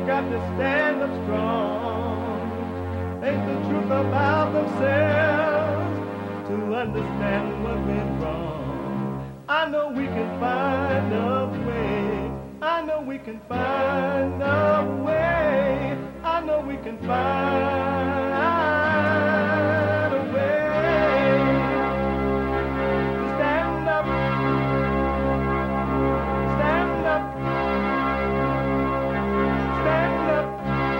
got to stand up strong. Think the truth about themselves to understand what went wrong. I know we can find a way. I know we can find a way. I know we can find a way to stand up, stand up, stand up.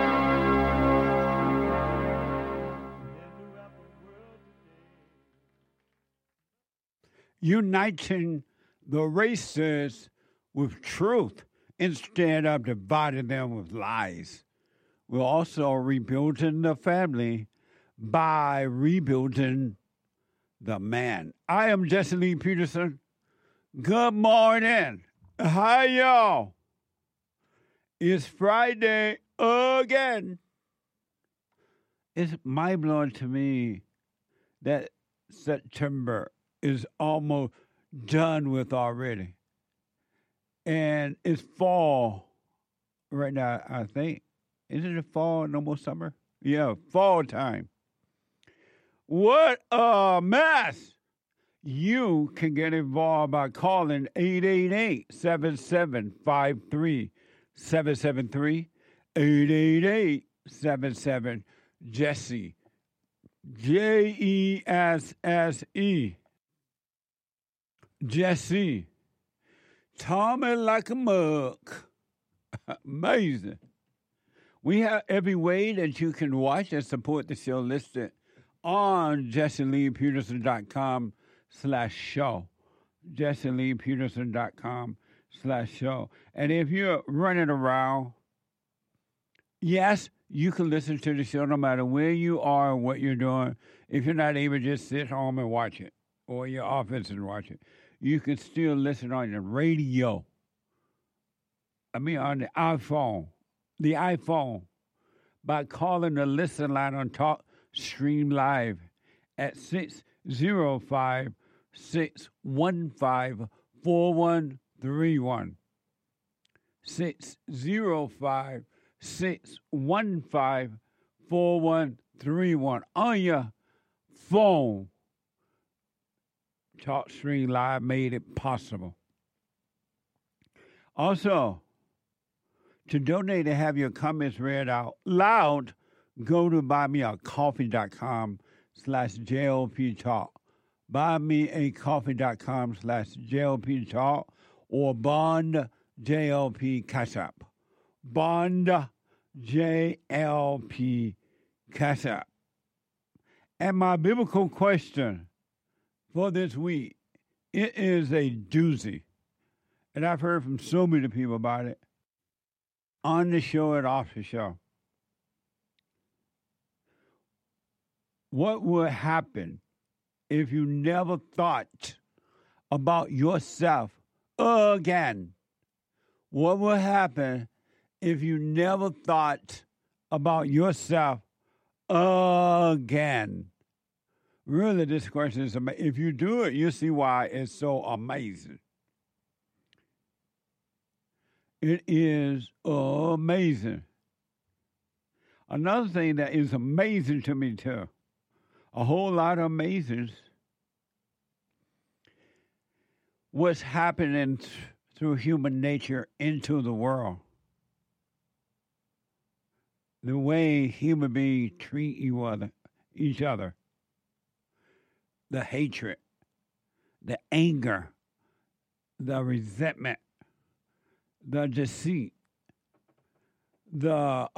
Uniting the races with truth instead of dividing them with lies. We're also rebuilding the family by rebuilding the man. I am Jesse Lee Peterson. Good morning. Hi, y'all. It's Friday again. It's mind-blowing to me that September is almost done with already. And it's fall right now, I think. Isn't it fall, no more summer? Yeah, fall time. What a mess! You can get involved by calling 888-7753-773, 888-77-JESSE, Jesse. Jesse. Tommy like a mug. Amazing. We have every way that you can watch and support the show listed on JesseLeePeterson.com/show. JesseLeePeterson.com/show. And if you're running around, yes, you can listen to the show no matter where you are and what you're doing. If you're not able to just sit home and watch it, or your office and watch it, you can still listen on the radio. On the iPhone, by calling the listen line on Talk Stream Live at 605-615-4131. 605-615-4131 on your phone. TalkStream Live made it possible. Also, to donate and have your comments read out loud, go to buymeacoffee.com/JLP Talk. Buymeacoffee.com/JLP Talk or Bond JLP Cash App. Bond JLP Cash App. And my biblical question for this week, it is a doozy. And I've heard from so many people about it on the show and off the show. What would happen if you never thought about yourself again? What would happen if you never thought about yourself again? Really, this question is amazing. If you do it, you'll see why it's so amazing. It is amazing. Another thing that is amazing to me, too, a whole lot of amazing, what's happening through human nature into the world. The way human beings treat each other. The hatred, the anger, the resentment, the deceit, the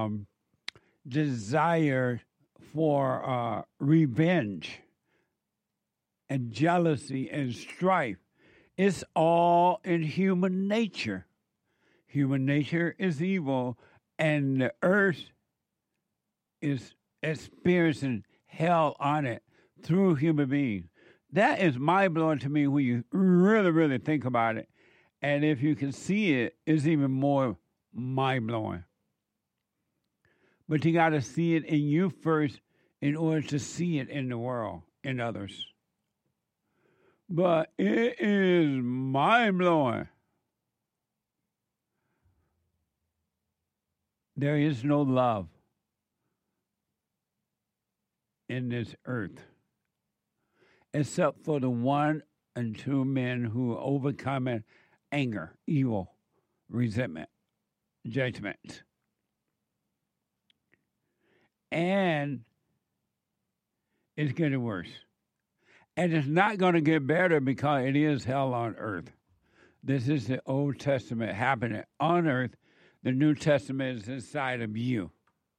desire for revenge and jealousy and strife. It's all in human nature. Human nature is evil, and the earth is experiencing hell on it through human beings. That is mind-blowing to me when you really, really think about it. And if you can see it, it's even more mind-blowing. But you got to see it in you first in order to see it in the world, in others. But it is mind-blowing. there is no love in this earth except for the one and two men who overcome anger, evil, resentment, judgment. And it's getting worse. And it's not going to get better because it is hell on earth. This is the Old Testament happening on earth. The New Testament is inside of you.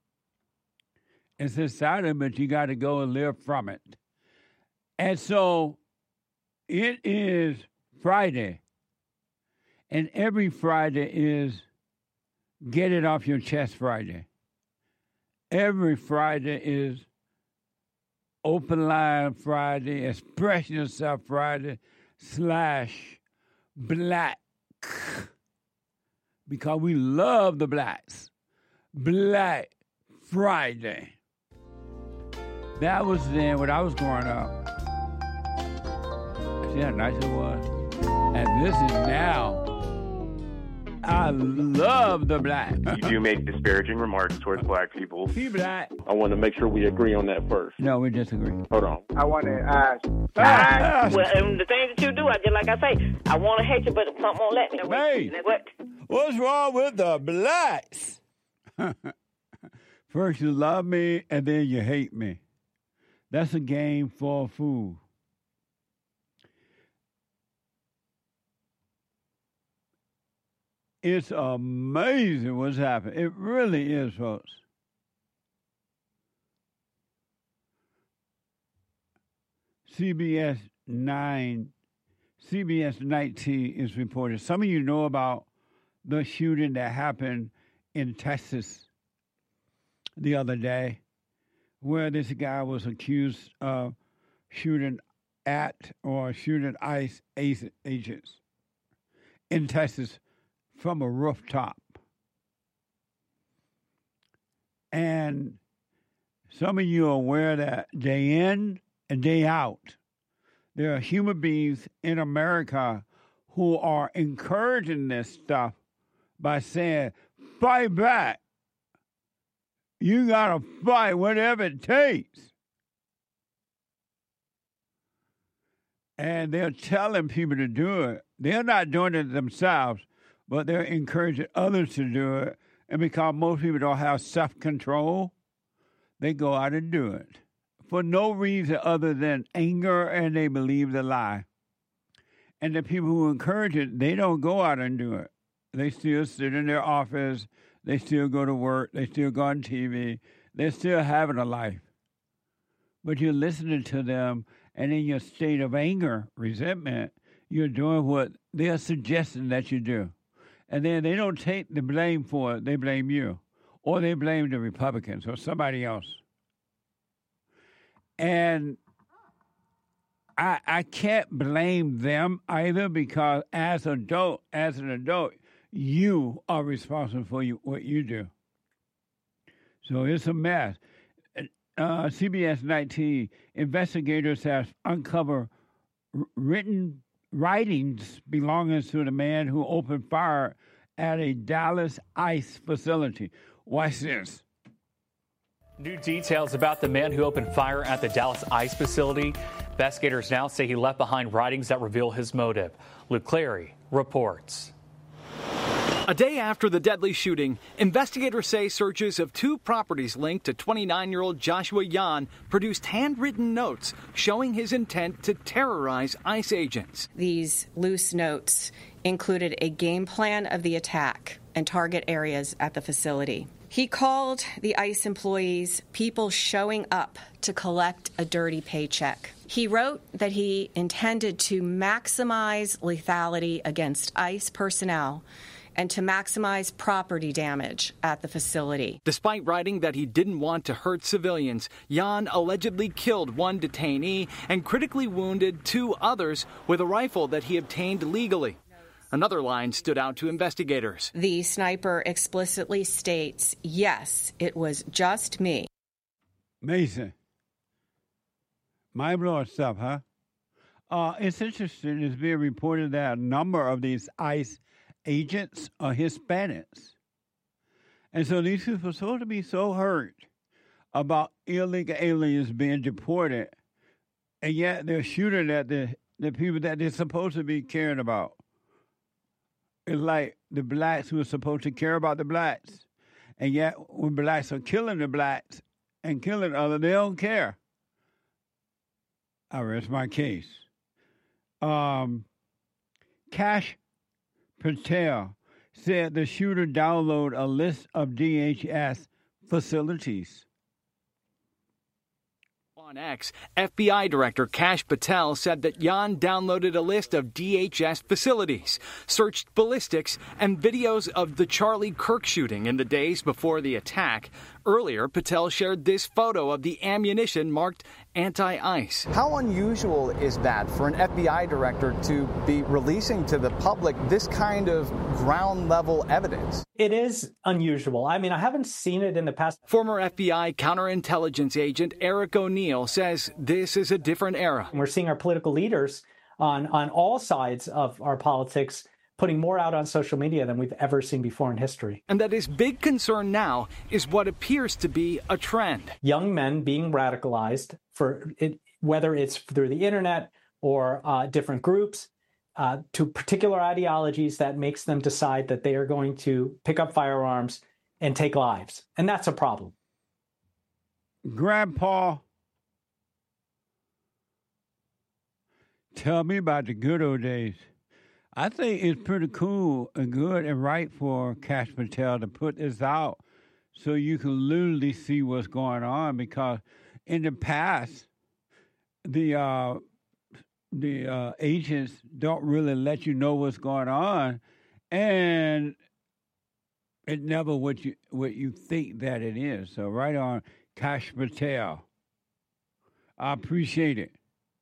It's inside of it, but you got to go and live from it. And so it is Friday. And every Friday is Get It Off Your Chest Friday. Every Friday is Open Line Friday, Express Yourself Friday, /Black. Because we love the blacks. Black Friday. That was then when I was growing up. See how nice it was? And this is now. I love the black. You do make disparaging remarks towards black people. He black. I want to make sure we agree on that first. No, we disagree. Hold on. I want to ask. Well, and the things that you do, I just like I say, I want to hate you, but something won't let me. Hey, What? what's wrong with the blacks? First you love me, and then you hate me. That's a game for a fool. It's amazing what's happened. It really is, folks. CBS 19 is reported. Some of you know about the shooting that happened in Texas the other day, where this guy was accused of shooting at or shooting ICE agents in Texas from a rooftop. And some of you are aware that day in and day out, there are human beings in America who are encouraging this stuff by saying, fight back. You got to fight whatever it takes. And they're telling people to do it. They're not doing it themselves, but they're encouraging others to do it. And because most people don't have self-control, they go out and do it for no reason other than anger, and they believe the lie. And the people who encourage it, they don't go out and do it. They still sit in their office. They still go to work. They still go on TV. They're still having a life. But you're listening to them, and in your state of anger, resentment, you're doing what they're suggesting that you do. And then they don't take the blame for it. They blame you. Or they blame the Republicans or somebody else. And I can't blame them either, because as an adult, you are responsible for what you do. So it's a mess. CBS 19 investigators have uncovered writings belonging to the man who opened fire at a Dallas ICE facility. Watch this. New details about the man who opened fire at the Dallas ICE facility. Investigators now say he left behind writings that reveal his motive. Luke Clary reports. A day after the deadly shooting, investigators say searches of two properties linked to 29-year-old Joshua Yan produced handwritten notes showing his intent to terrorize ICE agents. These loose notes included a game plan of the attack and target areas at the facility. He called the ICE employees people showing up to collect a dirty paycheck. He wrote that he intended to maximize lethality against ICE personnel and to maximize property damage at the facility. Despite writing that he didn't want to hurt civilians, Yan allegedly killed one detainee and critically wounded two others with a rifle that he obtained legally. Another line stood out to investigators. The sniper explicitly states, yes, it was just me. Mason. Mind-blowing stuff, huh? It's interesting. It's being reported that a number of these ICE agents are Hispanics. And so these people are supposed to be so hurt about illegal aliens being deported, and yet they're shooting at the people that they're supposed to be caring about. It's like the blacks who are supposed to care about the blacks. And yet when blacks are killing the blacks and killing others, they don't care. I rest my case. Kash Patel said the shooter downloaded a list of DHS facilities. On X, FBI Director Kash Patel said that Yan downloaded a list of DHS facilities, searched ballistics, and videos of the Charlie Kirk shooting in the days before the attack. Earlier, Patel shared this photo of the ammunition marked anti-ICE. How unusual is that for an FBI director to be releasing to the public this kind of ground-level evidence? It is unusual. I mean, I haven't seen it in the past. Former FBI counterintelligence agent Eric O'Neill says this is a different era. We're seeing our political leaders on all sides of our politics putting more out on social media than we've ever seen before in history. And that his big concern now is what appears to be a trend. Young men being radicalized, for it, whether it's through the internet or different groups, to particular ideologies that makes them decide that they are going to pick up firearms and take lives. And that's a problem. Grandpa, tell me about the good old days. I think it's pretty cool and good and right for Kash Patel to put this out so you can literally see what's going on, because in the past, the agents don't really let you know what's going on, and it never what you think that it is. So right on, Kash Patel. I appreciate it.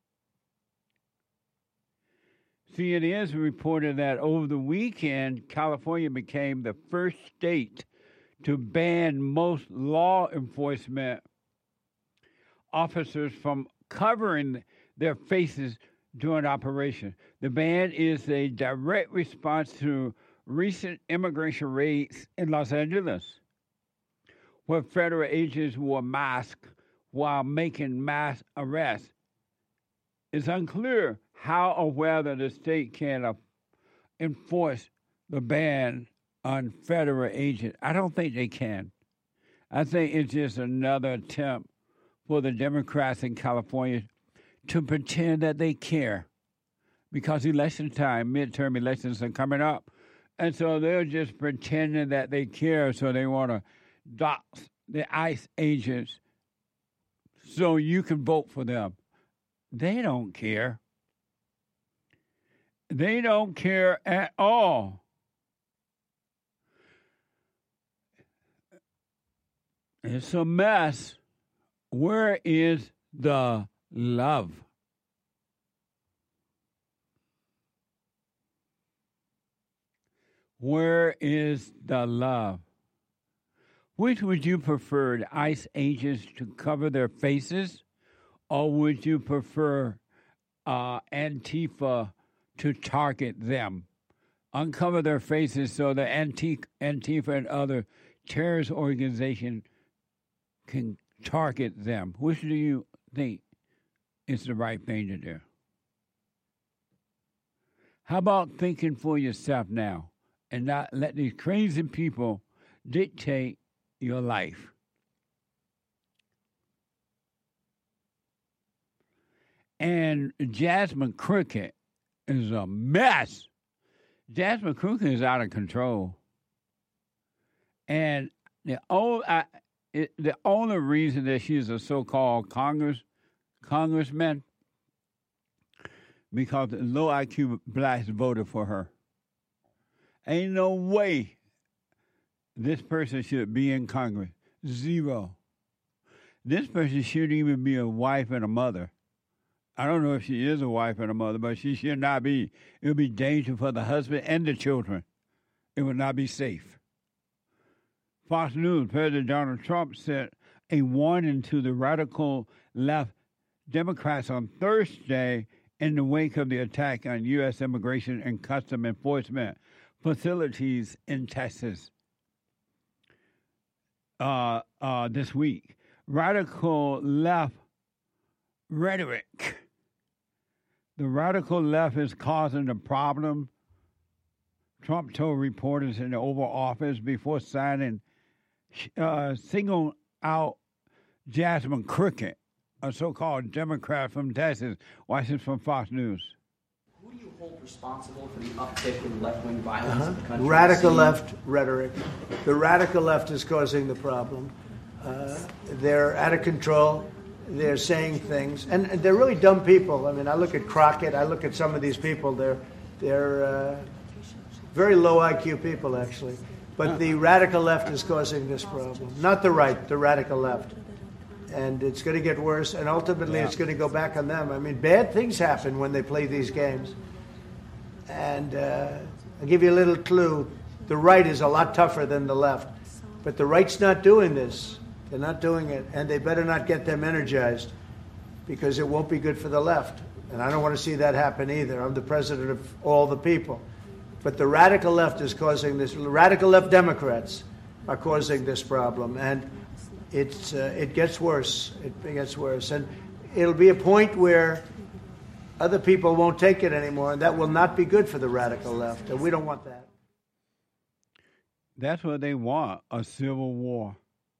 CNN reported that over the weekend, California became the first state to ban most law enforcement officers from covering their faces during operation. The ban is a direct response to recent immigration raids in Los Angeles, where federal agents wore masks while making mass arrests. It's unclear how or whether the state can enforce the ban on federal agents. I don't think they can. I think it's just another attempt for the Democrats in California to pretend that they care, because election time, midterm elections are coming up. And so they're just pretending that they care, so they want to dox the ICE agents so you can vote for them. They don't care. They don't care at all. It's a mess. Where is the love? Where is the love? Which would you prefer, the ICE agents to cover their faces, or would you prefer Antifa to target them, uncover their faces so the Antifa and other terrorist organizations can target them? Which do you think is the right thing to do? How about thinking for yourself now and not let these crazy people dictate your life? And Jasmine Crockett is a mess. Jasmine Crockett is out of control. And the only reason that she's a so-called congressman, because the low IQ blacks voted for her. Ain't no way this person should be in Congress. Zero. This person shouldn't even be a wife and a mother. I don't know if she is a wife and a mother, but she should not be. It would be dangerous for the husband and the children. It would not be safe. Fox News, President Donald Trump sent a warning to the radical left Democrats on Thursday in the wake of the attack on U.S. immigration and custom enforcement facilities in Texas. this week. Radical left rhetoric. The radical left is causing the problem, Trump told reporters in the Oval Office before signing, singled out Jasmine Cricket, a so-called Democrat from Texas. Watch this from Fox News. Who do you hold responsible for the uptick in left-wing violence in the country? Radical left rhetoric. The radical left is causing the problem. They're out of control. They're saying things, and they're really dumb people. I mean, I look at Crockett. I look at some of these people. They're very low IQ people, actually. But the radical left is causing this problem, not the right, the radical left. And it's going to get worse, and ultimately it's going to go back on them. I mean, bad things happen when they play these games. And I'll give you a little clue. The right is a lot tougher than the left. But the right's not doing this. They're not doing it, and they better not get them energized because it won't be good for the left. And I don't want to see that happen either. I'm the president of all the people. But the radical left is causing this. Radical left Democrats are causing this problem, and it gets worse. It gets worse, and it'll be a point where other people won't take it anymore, and that will not be good for the radical left, and we don't want that. That's what they want, a civil war.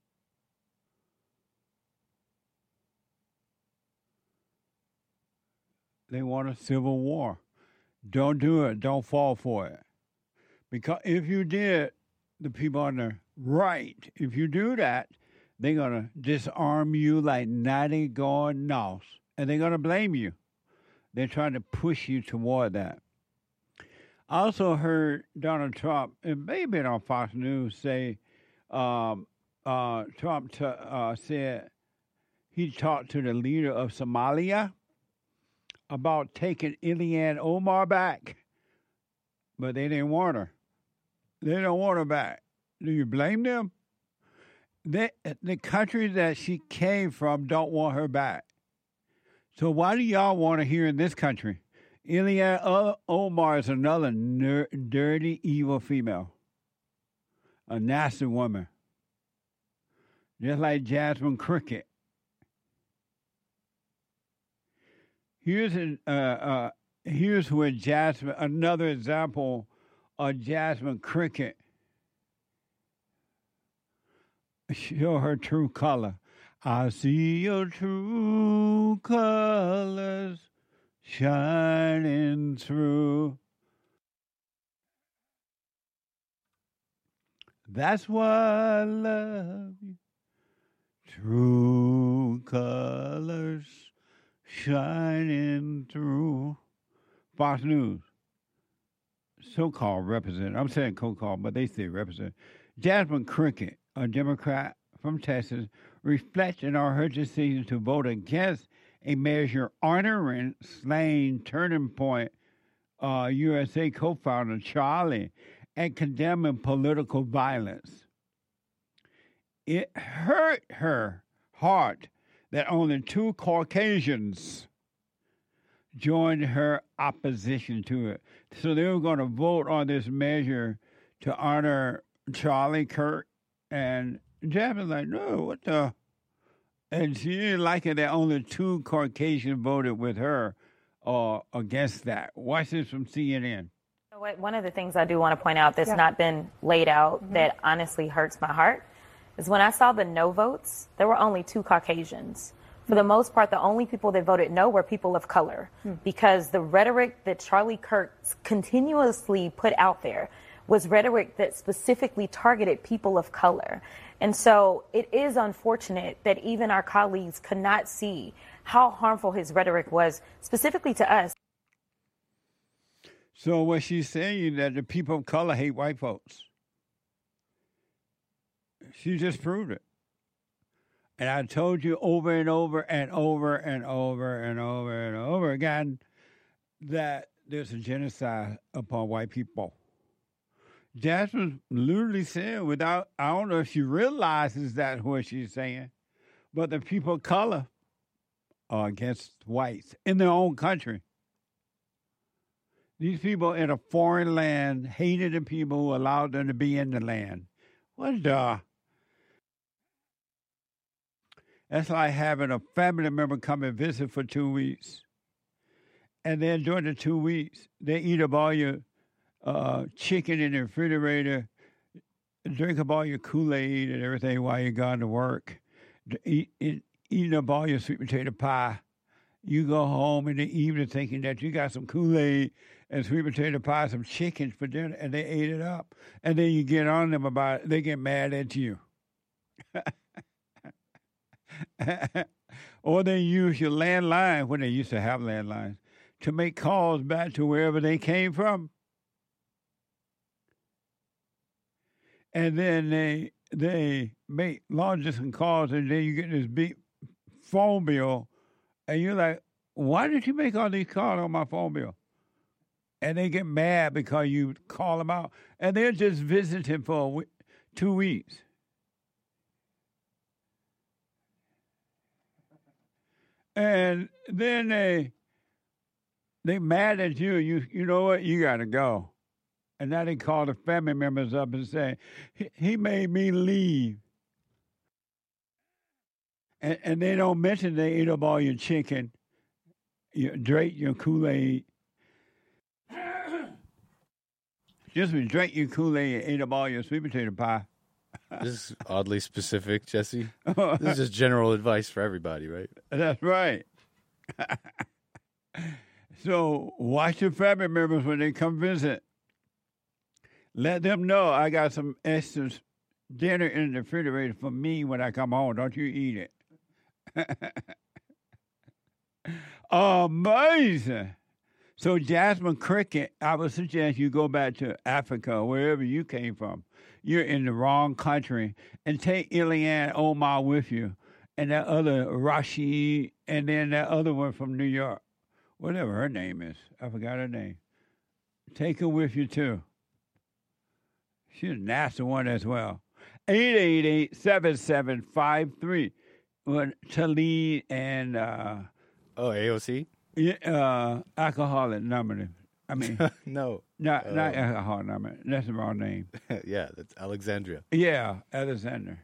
They want a civil war. Don't do it. Don't fall for it. Because if you did, the people on the right, if you do that, they're going to disarm you like 90 going north. And they're going to blame you. They're trying to push you toward that. I also heard Donald Trump, it may have been on Fox News, say Trump said he talked to the leader of Somalia about taking Ilhan Omar back, but they didn't want her. They don't want her back. Do you blame them? The country that she came from don't want her back. So why do y'all want her here in this country? Ilhan Omar is another dirty, evil female, a nasty woman, just like Jasmine Cricket. Here's where Jasmine, another example of Jasmine Cricket. Show her true color. I see your true colors shining through. That's why I love you. True colors shining through. Fox News. So-called representative. I'm saying co-called, but they say representative. Jasmine Cricket, a Democrat from Texas, reflecting on her decision to vote against a measure honoring slain Turning Point USA co-founder Charlie and condemning political violence. It hurt her heart that only 2 Caucasians joined her opposition to it. So they were going to vote on this measure to honor Charlie Kirk. And Jasmine's like, no, what the? And she didn't like it that only 2 Caucasians voted with her against that. Watch this from CNN. One of the things I do want to point out that's not been laid out that honestly hurts my heart is when I saw the no votes, there were only 2 Caucasians. For the most part, the only people that voted no were people of color because the rhetoric that Charlie Kirk continuously put out there was rhetoric that specifically targeted people of color. And so it is unfortunate that even our colleagues could not see how harmful his rhetoric was, specifically to us. So what she's saying that the people of color hate white folks. She just proved it. And I told you over and over and over and over and over and over again that there's a genocide upon white people. Jasmine literally said without, I don't know if she realizes that's what she's saying, but the people of color are against whites in their own country. These people in a foreign land hated the people who allowed them to be in the land. What the? That's like having a family member come and visit for 2 weeks. And then during the 2 weeks, they eat up all your chicken in the refrigerator, drink up all your Kool-Aid and everything while you're gone to work, eating up all your sweet potato pie. You go home in the evening thinking that you got some Kool-Aid and sweet potato pie, some chicken for dinner, and they ate it up. And then you get on them about it. They get mad at you. Or they use your landline, when they used to have landlines, to make calls back to wherever they came from. And then they make long distance calls, and then you get this big phone bill, and you're like, why did you make all these calls on my phone bill? And they get mad because you call them out, and they're just visiting for 2 weeks. And then they mad at you. You know what? You got to go. And now they call the family members up and say, he made me leave. And they don't mention they ate up all your chicken, drank your Kool-Aid. Just drank your Kool-Aid and ate up all your sweet potato pie. This is oddly specific, Jesse. This is just general advice for everybody, right? That's right. So watch your family members when they come visit. Let them know I got some extra dinner in the refrigerator for me when I come home. Don't you eat it. Amazing. So Jasmine Cricket, I would suggest you go back to Africa, wherever you came from. You're in the wrong country. And take Eliane Omar with you. And that other Rashid, and then that other one from New York. Whatever her name is. I forgot her name. Take her with you, too. She's a nasty one as well. 888-7753. Well, Talib and... AOC? Yeah, Alcoholic Anonymous. I mean... No. Not Alcoholic Anonymous. That's the wrong name. Yeah, that's Alexandria. Yeah, Alexander.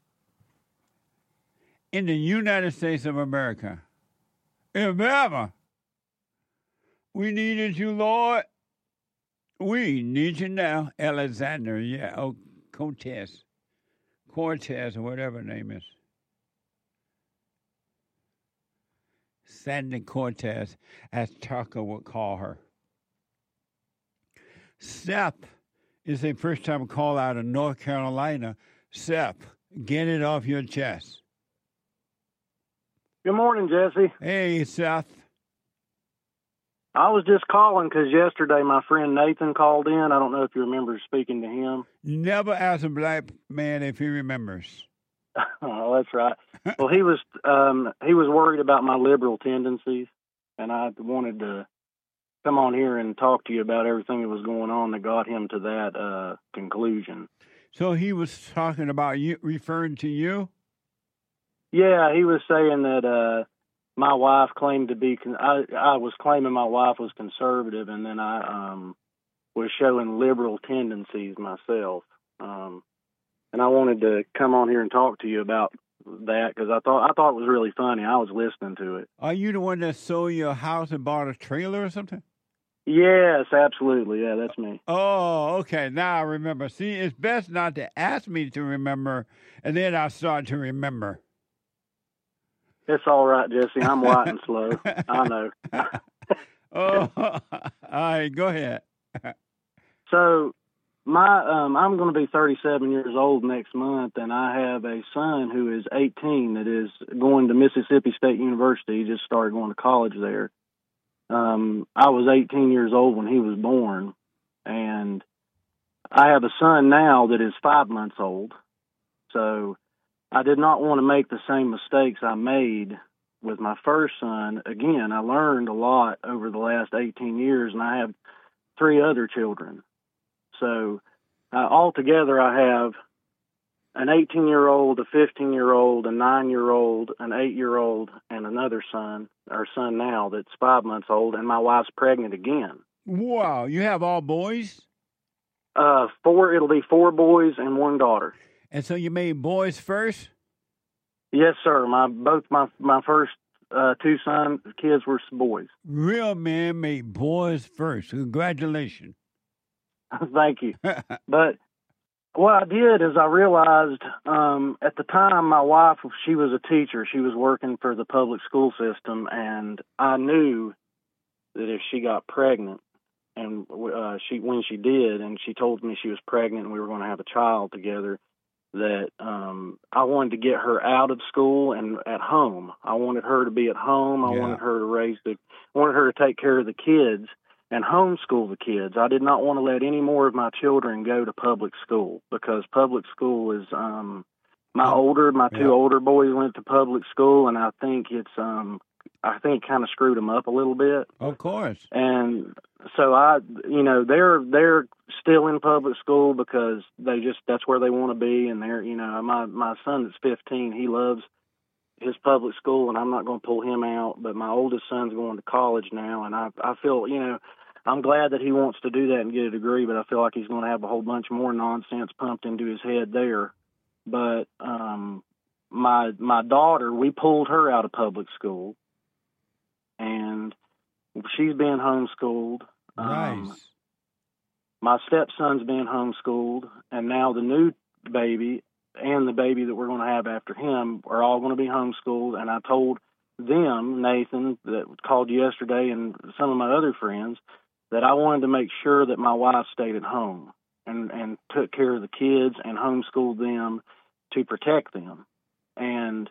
In the United States of America. In Alabama. We needed you, Lord. We need you now. Alexander, yeah. Oh, Cortez, or whatever her name is. Sandy Cortez, as Tucker would call her. Seth is a first-time call out of North Carolina. Seth, get it off your chest. Good morning, Jesse. Hey, Seth. I was just calling because yesterday my friend Nathan called in. I don't know if you remember speaking to him. Never ask a black man if he remembers. Oh, that's right. Well, he was worried about my liberal tendencies, and I wanted to come on here and talk to you about everything that was going on that got him to that conclusion. So he was talking about you, referring to you? Yeah, he was saying that my wife claimed to be. I was claiming my wife was conservative, and then I was showing liberal tendencies myself. And I wanted to come on here and talk to you about that because I thought it was really funny. I was listening to it. Are you the one that sold your house and bought a trailer or something? Yes, absolutely. Yeah, that's me. Oh, okay. Now I remember. See, it's best not to ask me to remember, and then I start to remember. It's all right, Jesse. I'm white and slow. I know. Oh, all right. Go ahead. So, I'm going to be 37 years old next month, and I have a son who is 18 that is going to Mississippi State University. He just started going to college there. I was 18 years old when he was born, and I have a son now that is 5 months old. So I did not want to make the same mistakes I made with my first son. Again, I learned a lot over the last 18 years, and I have 3 other children. So altogether, I have an 18-year-old, a 15-year-old, a 9-year-old, an 8-year-old, and another son, our son now, that's 5 months old, and my wife's pregnant again. Wow, you have all boys? It'll be 4 boys and 1 daughter. And so you made boys first? Yes, sir. Both my first two kids were boys. Real men make boys first. Congratulations. Thank you. But what I did is I realized at the time my wife, she was a teacher. She was working for the public school system, and I knew that if she got pregnant, and when she did, and she told me she was pregnant and we were going to have a child together, that I wanted to get her out of school and at home. I wanted her to be at home. I wanted her to wanted her to take care of the kids and homeschool the kids. I did not want to let any more of my children go to public school, because public school is my two older boys went to public school, and I think it's I think kind of screwed them up a little bit. Of course. And so they're still in public school because that's where they want to be. And they're, my son that's 15, he loves his public school, and I'm not going to pull him out. But my oldest son's going to college now, and I feel, I'm glad that he wants to do that and get a degree, but I feel like he's going to have a whole bunch more nonsense pumped into his head there. But my daughter, we pulled her out of public school, and she's being homeschooled. Nice. My stepson's being homeschooled, and now the new baby and the baby that we're going to have after him are all going to be homeschooled. And I told them, Nathan, that called yesterday, and some of my other friends, that I wanted to make sure that my wife stayed at home and took care of the kids and homeschooled them to protect them. And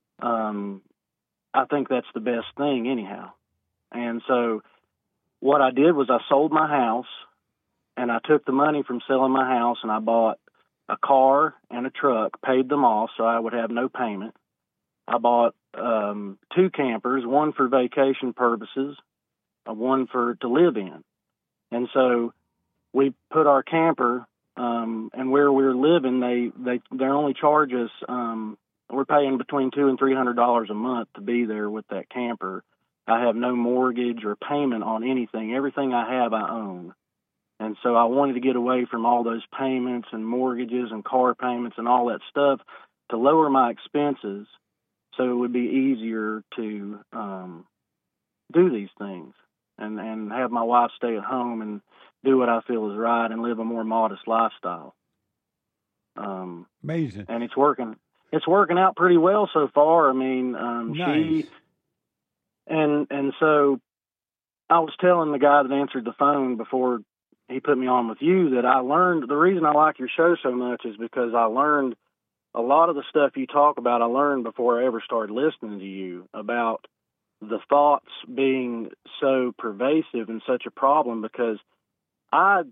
I think that's the best thing anyhow. And so what I did was I sold my house, and I took the money from selling my house, and I bought a car and a truck, paid them off so I would have no payment. I bought 2 campers, one for vacation purposes, one to live in. And so we put our camper, and where we're living, they only charge us, we're paying between $200 and $300 a month to be there with that camper. I have no mortgage or payment on anything. Everything I have, I own. And so I wanted to get away from all those payments and mortgages and car payments and all that stuff to lower my expenses, so it would be easier to do these things and have my wife stay at home and do what I feel is right and live a more modest lifestyle. Amazing. And it's working. It's working out pretty well so far. I mean, nice. And so I was telling the guy that answered the phone before he put me on with you that I learned, the reason I like your show so much is because I learned a lot of the stuff you talk about. I learned before I ever started listening to you about the thoughts being so pervasive and such a problem, because I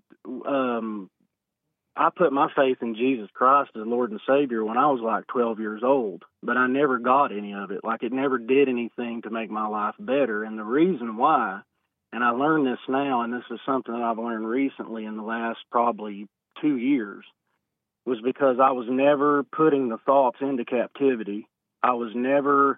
put my faith in Jesus Christ as Lord and Savior when I was like 12 years old, but I never got any of it. Like, it never did anything to make my life better. And the reason why, and I learned this now, and this is something that I've learned recently in the last probably 2 years, was because I was never putting the thoughts into captivity. I was never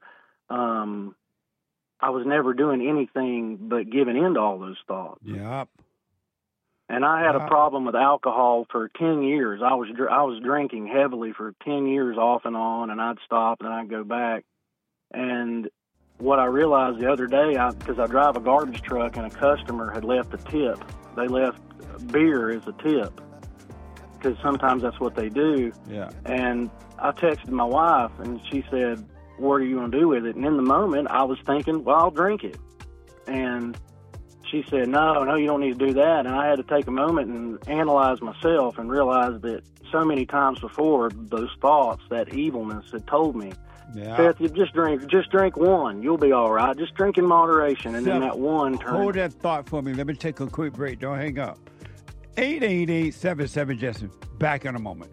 doing anything but giving in to all those thoughts. Yep. And I had a problem with alcohol for 10 years. I was drinking heavily for 10 years off and on, and I'd stop and I'd go back. And what I realized the other day, because I drive a garbage truck, and a customer had left a tip. They left beer as a tip, because sometimes that's what they do. Yeah. And I texted my wife, and she said, "What are you going to do with it?" And in the moment, I was thinking, well, I'll drink it. And she said, no, you don't need to do that. And I had to take a moment and analyze myself and realize that so many times before, those thoughts, that evilness had told me, Seth, you just drink one. You'll be all right. Just drink in moderation. And then that one turns. Hold that thought for me. Let me take a quick break. Don't hang up. 888-77-JESSE. Back in a moment.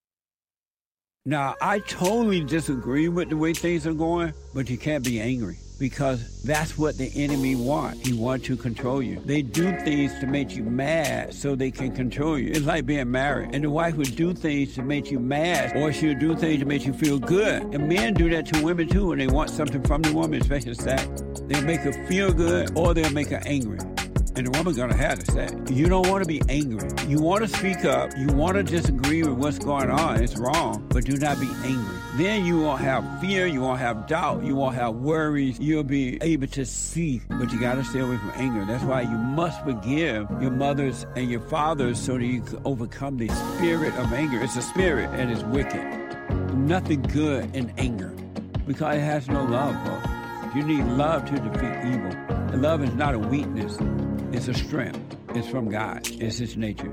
Now, I totally disagree with the way things are going, but you can't be angry. because that's what the enemy wants. He wants to control you. They do things to make you mad so they can control you. It's like being married. And the wife would do things to make you mad, or she'll do things to make you feel good. And men do that to women too when they want something from the woman, especially sex. They'll make her feel good or they'll make her angry. And the woman's going to have to say, you don't want to be angry. You want to speak up. You want to disagree with what's going on. It's wrong, but do not be angry. Then you won't have fear. You won't have doubt. You won't have worries. You'll be able to see, but you got to stay away from anger. That's why you must forgive your mothers and your fathers so that you can overcome the spirit of anger. It's a spirit and it's wicked. Nothing good in anger because it has no love, folks. You need love to defeat evil. And love is not a weakness. It's a strength. It's from God. It's His nature.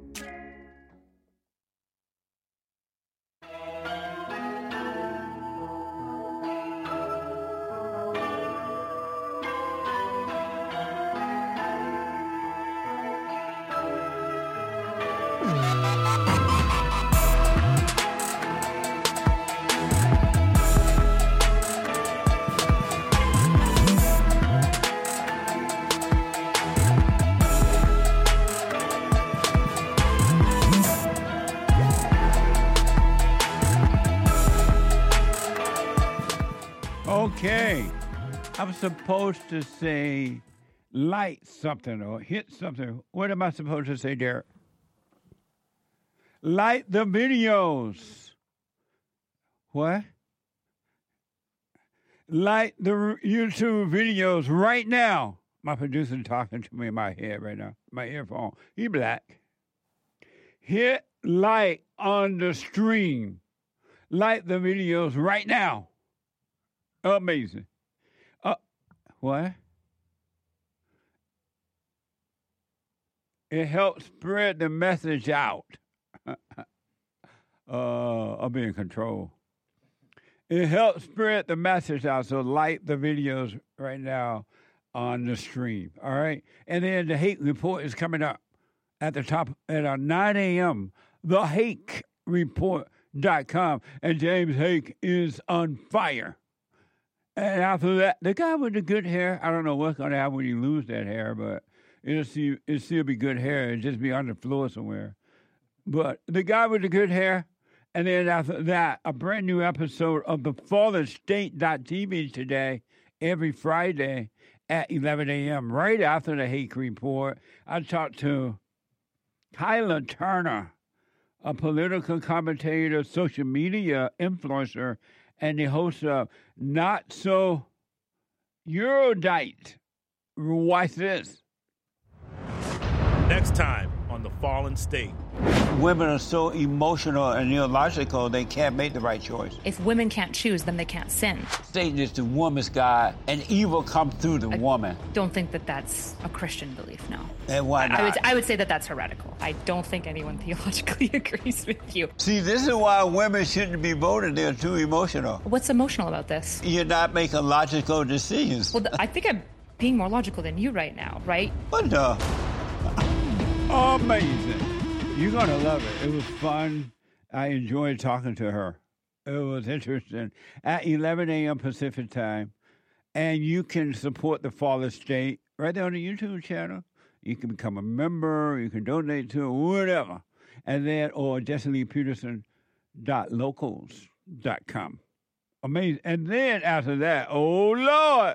Okay, I'm supposed to say like something or hit something. What am I supposed to say, Derek? Like the videos. What? Like the YouTube videos right now. My producer's talking to me in my head right now. My earphone. He black. Hit like on the stream. Like the videos right now. Amazing. What? It helps spread the message out. I'll be in control. It helps spread the message out. So like the videos right now on the stream. All right. And then the Hake Report is coming up at the top at 9 a.m. TheHakeReport.com. And James Hake is on fire. And after that, the guy with the good hair, I don't know what's going to happen when you lose that hair, but it'll still be good hair. It'll just be on the floor somewhere. But the guy with the good hair, and then after that, a brand new episode of the FallenState.tv today, every Friday at 11 a.m., right after the Hake Report. I talked to Kyla Turner, a political commentator, social media influencer, and the host of Not So Erudite. Watch this. Next time on The Fallen State. Women are so emotional and illogical, they can't make the right choice. If women can't choose, then they can't sin. Satan is the woman's God, and evil comes through the woman. Don't think that that's a Christian belief, no. And why not? I would say that that's heretical. I don't think anyone theologically agrees with you. See, this is why women shouldn't be voted. They're too emotional. What's emotional about this? You're not making logical decisions. Well, I think I'm being more logical than you right now, right? What the? Amazing. You're going to love it. It was fun. I enjoyed talking to her. It was interesting. At 11 a.m. Pacific time. And you can support the Fallen State right there on the YouTube channel. You can become a member. You can donate to it, whatever. And then, or JesseLeePeterson.locals.com. Amazing. And then after that, oh, Lord.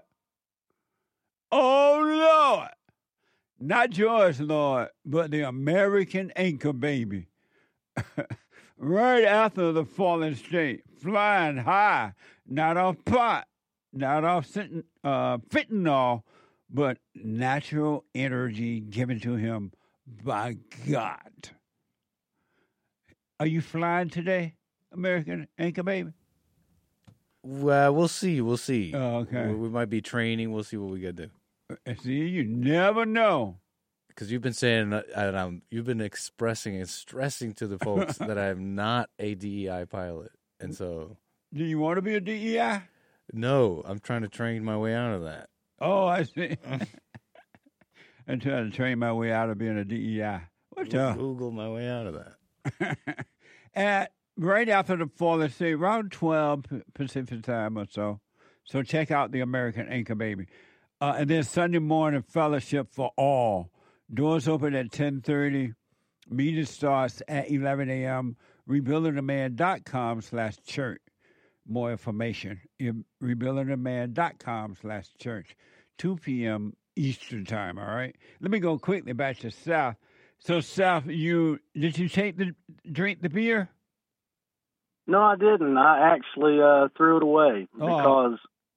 Oh, Lord. Not George Lord, but the American Anchor Baby. Right after the Fallen State, flying high, not off pot, not off fentanyl, but natural energy given to him by God. Are you flying today, American Anchor Baby? Well, we'll see. We'll see. Oh, okay. We might be training. We'll see what we got to do. See, you never know. Because you've been saying, you've been expressing and stressing to the folks that I am not a DEI pilot. And so. Do you want to be a DEI? No, I'm trying to train my way out of that. Oh, I see. I'm trying to train my way out of being a DEI. Google my way out of that. Right after the Fallen State, around 12 Pacific time or so, So check out the American Anchor Baby. And then Sunday morning fellowship for all. Doors open at 10:30. Meeting starts at 11 a.m. Rebuildingtheman.com/church. More information. Rebuildingtheman.com/church. 2 p.m. Eastern time, all right? Let me go quickly back to Seth. So, Seth, did you drink the beer? No, I didn't. I actually threw it away because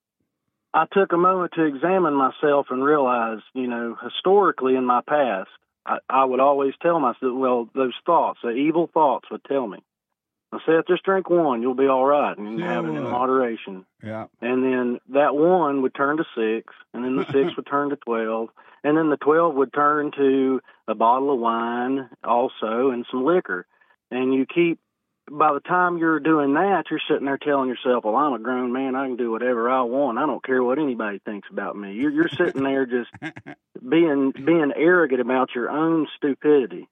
I took a moment to examine myself and realize, historically in my past, I would always tell myself, well, those thoughts, the evil thoughts would tell me, I said, just drink one, you'll be all right, and you can have it in moderation. Yeah. And then that one would turn to 6, and then the 6 would turn to 12, and then the 12 would turn to a bottle of wine also and some liquor. And you keep, by the time you're doing that, you're sitting there telling yourself, well, I'm a grown man, I can do whatever I want. I don't care what anybody thinks about me. You're sitting there just being arrogant about your own stupidity.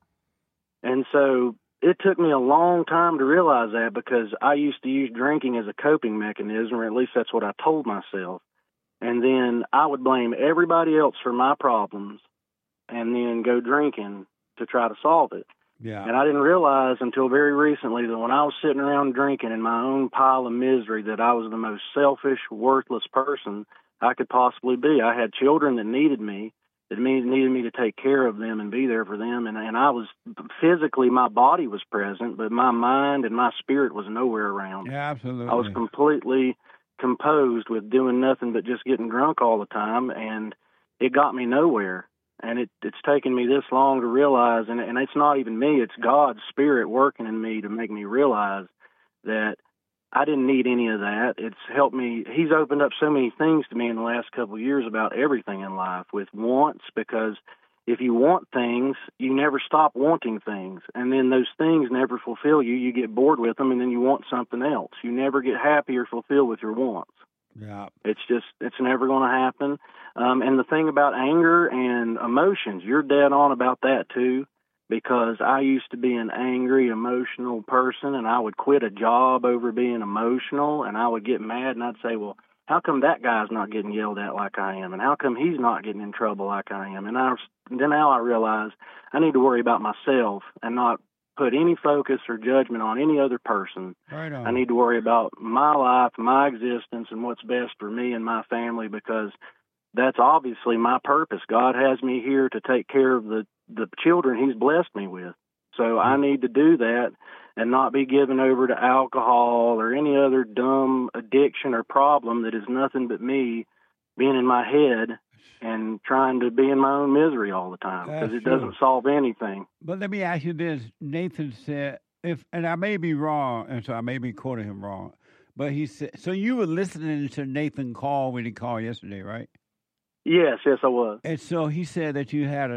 And so it took me a long time to realize that, because I used to use drinking as a coping mechanism, or at least that's what I told myself. And then I would blame everybody else for my problems and then go drinking to try to solve it. Yeah. And I didn't realize until very recently that when I was sitting around drinking in my own pile of misery, that I was the most selfish, worthless person I could possibly be. I had children that needed me, that needed me to take care of them and be there for them. And I was physically, my body was present, but my mind and my spirit was nowhere around. Yeah, absolutely. I was completely composed with doing nothing but just getting drunk all the time, and it got me nowhere. And it's taken me this long to realize, and it's not even me, it's God's Spirit working in me to make me realize that I didn't need any of that. It's helped me. He's opened up so many things to me in the last couple of years about everything in life with wants, because if you want things, you never stop wanting things. And then those things never fulfill you. You get bored with them, and then you want something else. You never get happy or fulfilled with your wants. Yeah. It's never going to happen. And the thing about anger and emotions, you're dead on about that too, because I used to be an angry, emotional person, and I would quit a job over being emotional, and I would get mad, and I'd say, well, how come that guy's not getting yelled at like I am? And how come he's not getting in trouble like I am? And then now I realize I need to worry about myself and not put any focus or judgment on any other person. Right on. I need to worry about my life, my existence, and what's best for me and my family, because that's obviously my purpose. God has me here to take care of the children He's blessed me with. So I need to do that and not be given over to alcohol or any other dumb addiction or problem that is nothing but me being in my head and trying to be in my own misery all the time, because it doesn't solve anything. But let me ask you this. Nathan said, and I may be wrong, and so I may be quoting him wrong, but he said, so you were listening to Nathan call when he called yesterday, right? Yes, I was. And so he said that you had a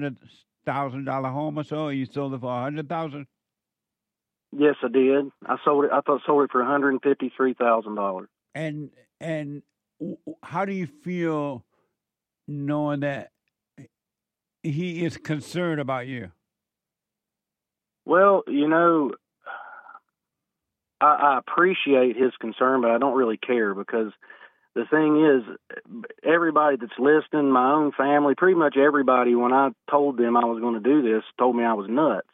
$200,000 home or so, and you sold it for $100,000? Yes, I did. I sold it for $153,000. And how do you feel knowing that he is concerned about you? Well, I appreciate his concern, but I don't really care, because the thing is, everybody that's listening, my own family, pretty much everybody, when I told them I was going to do this, told me I was nuts.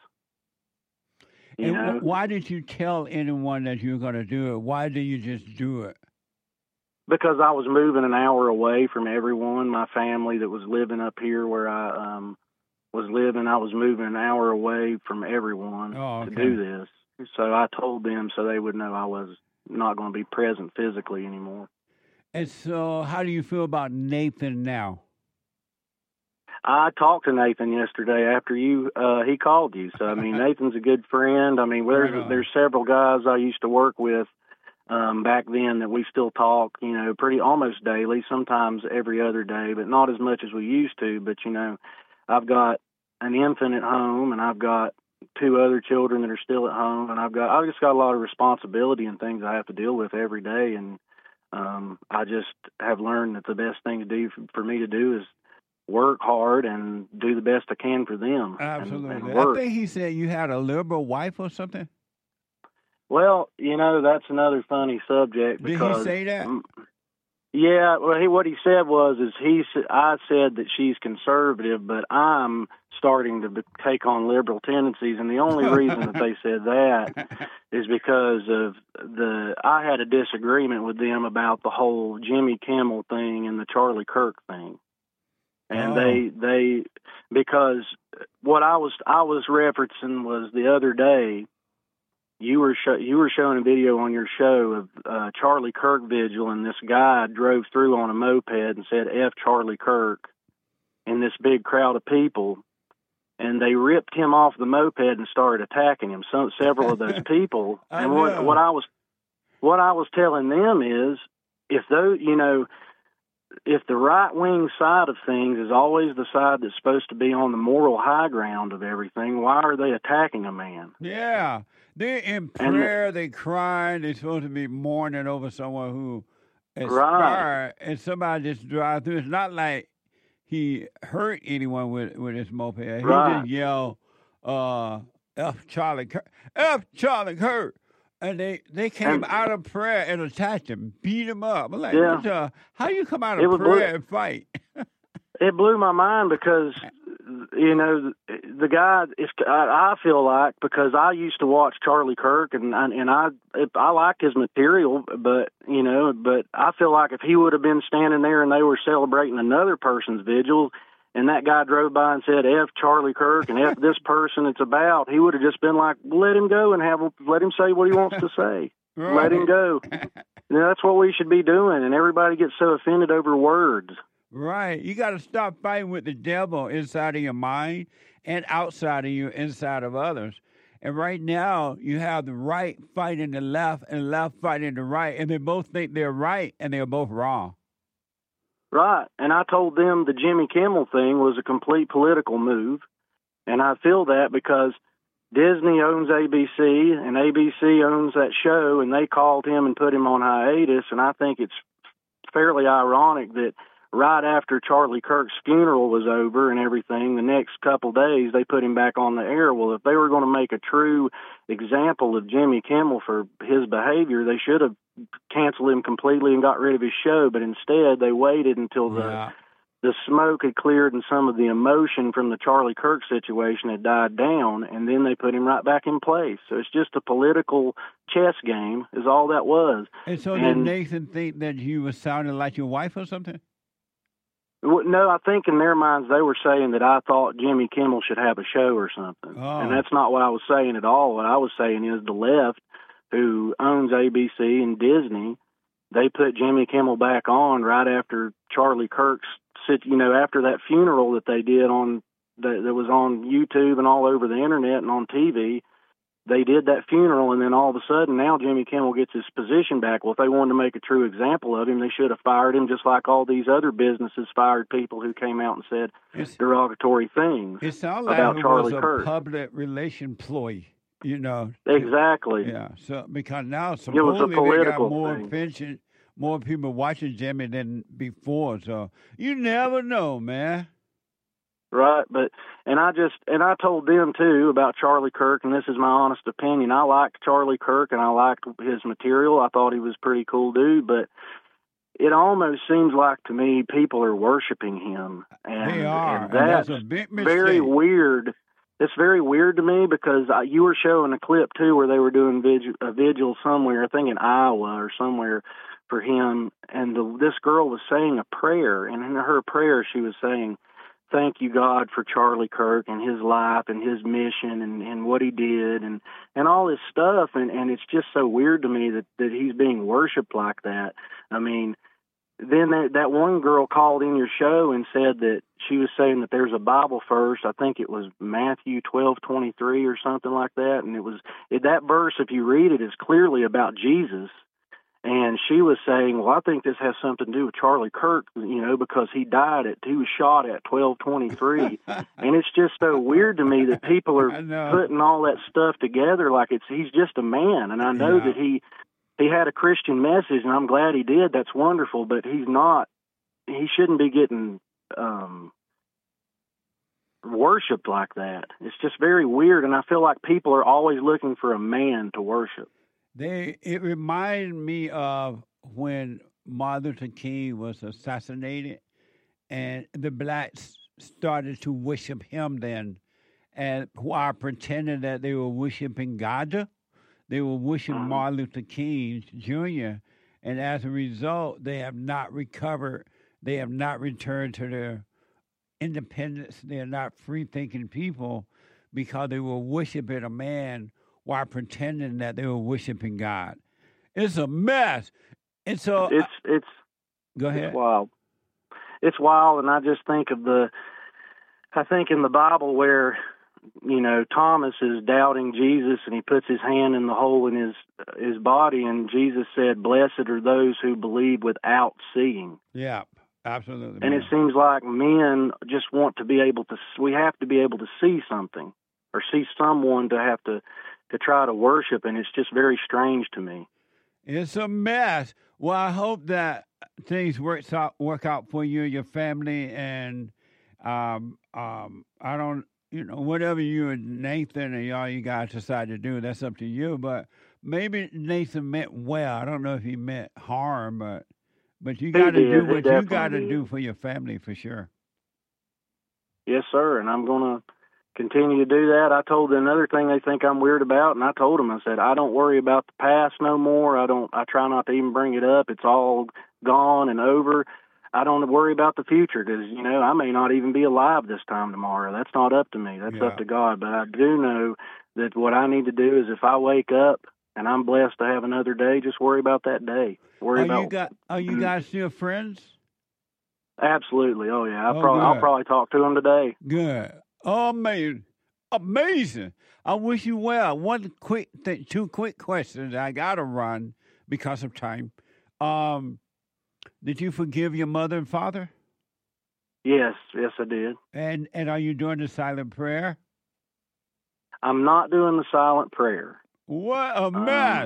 Why did you tell anyone that you were going to do it? Why did you just do it? Because I was moving an hour away from everyone, my family that was living up here where I was living. I was moving an hour away from everyone to do this. So I told them so they would know I was not going to be present physically anymore. And so how do you feel about Nathan now? I talked to Nathan yesterday after he called you. So, I mean, Nathan's a good friend. I mean, there's several guys I used to work with back then that we still talk, pretty almost daily, sometimes every other day, but not as much as we used to. But, I've got an infant at home, and I've got 2 other children that are still at home, and I've just got a lot of responsibility and things I have to deal with every day. And I just have learned that the best thing to do for me to do is work hard and do the best I can for them. Absolutely. And work. I think he said you had a liberal wife or something. Well, that's another funny subject. Did he say that? Yeah, well, what he said I said that she's conservative, but I'm starting to take on liberal tendencies, and the only reason that they said that is because of I had a disagreement with them about the whole Jimmy Kimmel thing and the Charlie Kirk thing, and they because what I was referencing was the other day. You were showing a video on your show of Charlie Kirk vigil, and this guy drove through on a moped and said "F Charlie Kirk" in this big crowd of people, and they ripped him off the moped and started attacking him. Several of those people, and what I was telling them is, if the right-wing side of things is always the side that's supposed to be on the moral high ground of everything, why are they attacking a man? Yeah. They're in prayer, they crying, they're supposed to be mourning over someone who expired, and somebody just drive through. It's not like he hurt anyone with his moped. He just yelled, F Charlie Kirk, F Charlie Kirk. And they came out of prayer and attacked him, beat him up. I'm like, how you come out of prayer and fight? It blew my mind because, the guy, I feel like, because I used to watch Charlie Kirk and I like his material, but I feel like if he would have been standing there and they were celebrating another person's vigil, and that guy drove by and said, F Charlie Kirk and F this person it's about, he would have just been like, let him go and let him say what he wants to say. Right. Let him go. That's what we should be doing, and everybody gets so offended over words. Right. You got to stop fighting with the devil inside of your mind and outside of you, inside of others. And right now, you have the right fighting the left and the left fighting the right, and they both think they're right, and they're both wrong. Right, and I told them the Jimmy Kimmel thing was a complete political move, and I feel that because Disney owns ABC, and ABC owns that show, and they called him and put him on hiatus, and I think it's fairly ironic that right after Charlie Kirk's funeral was over and everything, the next couple days they put him back on the air. Well, if they were going to make a true example of Jimmy Kimmel for his behavior, they should have canceled him completely and got rid of his show, but instead they waited until the smoke had cleared and some of the emotion from the Charlie Kirk situation had died down, and then they put him right back in place. So it's just a political chess game is all that was. And so did Nathan think that you were sounding like your wife or something? No, I think in their minds they were saying that I thought Jimmy Kimmel should have a show or something. Oh. And that's not what I was saying at all. What I was saying is the left, who owns ABC and Disney, they put Jimmy Kimmel back on right after Charlie Kirk's, after that funeral that they did that was on YouTube and all over the internet and on TV. They did that funeral, and then all of a sudden now Jimmy Kimmel gets his position back. Well, if they wanted to make a true example of him, they should have fired him just like all these other businesses fired people who came out and said derogatory things it sounds about like Charlie it was Kirk. A public relation ploy, Exactly. Yeah. So because now it was a political they got more thing. attention, more people watching Jimmy than before. So you never know, man. Right, and I told them too about Charlie Kirk, and this is my honest opinion. I liked Charlie Kirk and I liked his material. I thought he was a pretty cool dude, but it almost seems like to me people are worshiping him, and they are. And that's a big mistake. Very weird. It's very weird to me because you were showing a clip too where they were doing a vigil somewhere, I think in Iowa or somewhere for him, and this girl was saying a prayer, and in her prayer she was saying, "Thank you, God, for Charlie Kirk and his life and his mission and what he did and all this stuff." And it's just so weird to me that he's being worshipped like that. I mean, then that one girl called in your show and said that she was saying that there's a Bible verse. I think it was Matthew 12:23 or something like that. And that verse, if you read it, is clearly about Jesus. And she was saying, well, I think this has something to do with Charlie Kirk, because he was shot at 12:23. And it's just so weird to me that people are putting all that stuff together like he's just a man. And I know that he had a Christian message, and I'm glad he did. That's wonderful, but he shouldn't be getting worshipped like that. It's just very weird, and I feel like people are always looking for a man to worship. It reminded me of when Martin Luther King was assassinated, and the blacks started to worship him then, and while pretending that they were worshiping God, they were worshiping Martin Luther King Jr., and as a result, they have not recovered. They have not returned to their independence. They are not free-thinking people because they were worshiping a man while pretending that they were worshiping God. It's a mess. And so it's go ahead. It's wild. It's wild, and I just think of I think in the Bible where, Thomas is doubting Jesus and he puts his hand in the hole in his body, and Jesus said, "Blessed are those who believe without seeing." Yeah, absolutely. And it seems like men just want to be able to. We have to be able to see something or see someone to have to try to worship, and it's just very strange to me. It's a mess. Well, I hope that things work out for you and your family, and I don't, whatever you and Nathan and all you guys decide to do, that's up to you. But maybe Nathan meant well. I don't know if he meant harm, but you got to do what you got to do for your family for sure. Yes, sir, and I'm going to continue to do that. I told them another thing they think I'm weird about, and I told them, I said, I don't worry about the past no more. I try not to even bring it up. It's all gone and over. I don't worry about the future because, I may not even be alive this time tomorrow. That's not up to me. That's up to God. But I do know that what I need to do is if I wake up and I'm blessed to have another day, just worry about that day. Are you guys still friends? Absolutely. Oh, yeah. I'll probably talk to them today. Good. Oh, amazing. I wish you well. Two quick questions. I got to run because of time. Did you forgive your mother and father? Yes, I did. And are you doing the silent prayer? I'm not doing the silent prayer. What a mess.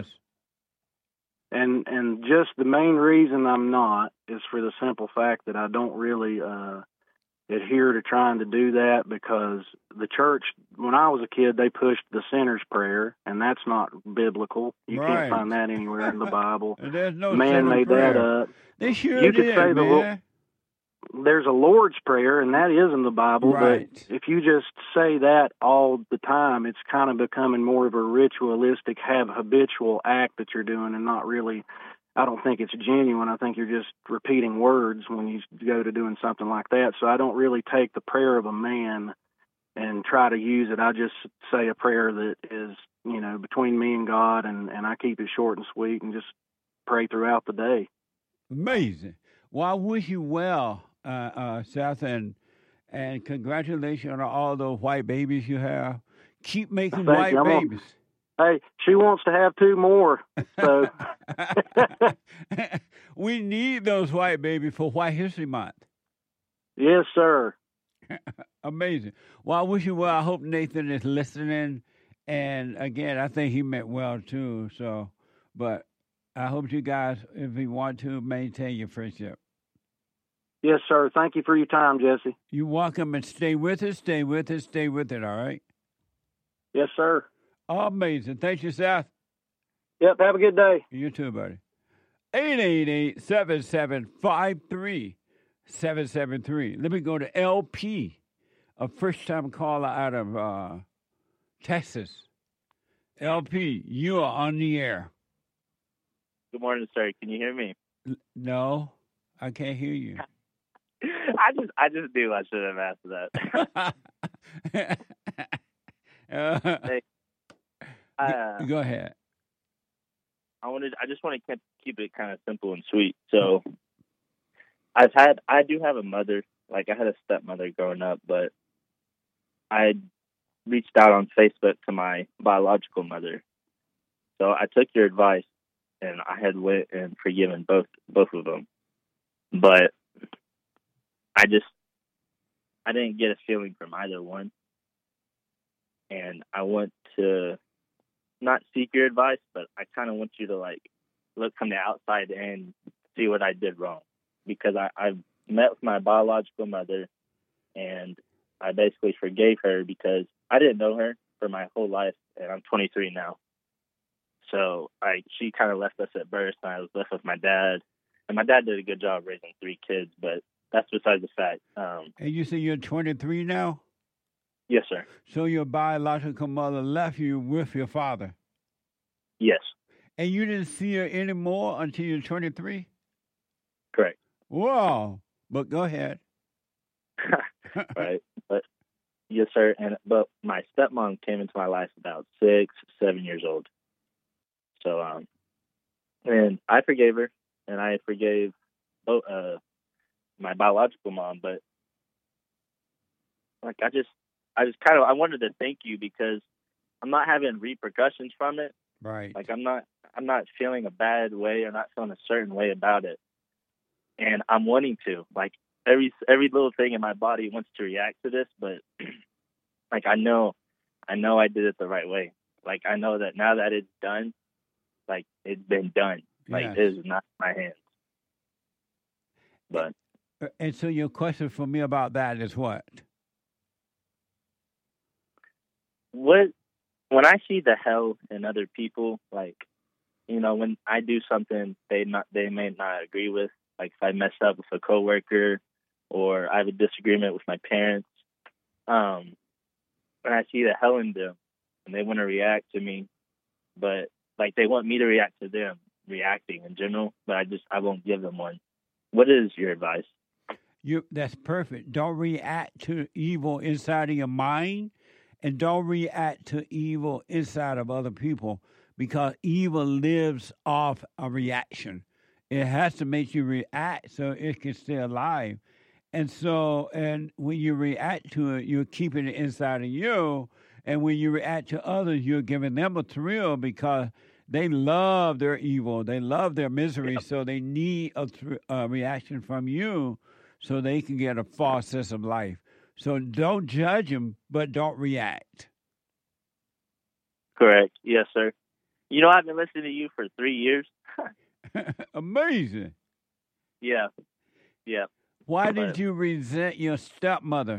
And just the main reason I'm not is for the simple fact that I don't really adhere to trying to do that because the church, when I was a kid, they pushed the sinner's prayer, and that's not biblical. You can't find that anywhere in the Bible. There's no man made prayer. That up. They sure you did, could say man. There's a Lord's Prayer, and that is in the Bible, right. But if you just say that all the time, it's kind of becoming more of a ritualistic, habitual act that you're doing and not really, I don't think it's genuine. I think you're just repeating words when you go to doing something like that. So I don't really take the prayer of a man and try to use it. I just say a prayer that is, between me and God, and I keep it short and sweet and just pray throughout the day. Amazing. Well, I wish you well, Seth, and congratulations on all the white babies you have. Keep making white babies. Hey, she wants to have 2 more. So we need those white babies for White History Month. Yes, sir. Amazing. Well, I wish you well. I hope Nathan is listening. And again, I think he meant well too. So, but I hope you guys, if you want to, maintain your friendship. Yes, sir. Thank you for your time, Jesse. You're welcome, and stay with us, stay with it, all right? Yes, sir. Amazing. Thank you, Seth. Yep, have a good day. You too, buddy. 888-7753-773. Let me go to LP, a first-time caller out of Texas. LP, you are on the air. Good morning, sir. Can you hear me? No, I can't hear you. I just knew I should have asked that. Hey, go ahead. I just want to keep it kind of simple and sweet. So, I do have a mother. Like, I had a stepmother growing up, but I reached out on Facebook to my biological mother. So I took your advice, and I had went and forgiven both of them. But I didn't get a feeling from either one. And I want to not seek your advice, but I kind of want you to look from the outside and see what I did wrong. Because I met with my biological mother, and I basically forgave her because I didn't know her for my whole life, and I'm 23 now. So she kind of left us at birth, and I was left with my dad. And my dad did a good job raising 3 kids, but that's besides the fact. And you say you're 23 now? Yes, sir. So your biological mother left you with your father? Yes. And you didn't see her anymore until you're 23? Correct. Wow. But go ahead. Right. But yes, sir. But my stepmom came into my life about 6, 7 years old. So, and I forgave her, and I forgave my biological mom. But like, I just kind of, I wanted to thank you because I'm not having repercussions from it. Right. Like, I'm not feeling a bad way or not feeling a certain way about it. And I'm wanting to, like, every little thing in my body wants to react to this, but like, I know I did it the right way. Like, I know that now that it's done, like, it's been done. Like, Yes. it is not in my hands. But. And so your question for me about that is what? When I see the hell in other people, like, you know, when I do something they may not agree with, like if I mess up with a coworker or I have a disagreement with my parents, when I see the hell in them and they want to react to me, but like they want me to react to them, reacting in general, but I won't give them one. What is your advice? That's perfect. Don't react to evil inside of your mind, and don't react to evil inside of other people, because evil lives off a reaction. It has to make you react so it can stay alive. And so, and when you react to it, you're keeping it inside of you. And when you react to others, you're giving them a thrill because they love their evil. They love their misery. Yep. So they need a reaction from you so they can get a false sense of life. So don't judge them, but don't react. Correct. Yes, sir. You know, I've been listening to you for 3 years. Amazing. Yeah. Yeah. Why did you resent your stepmother?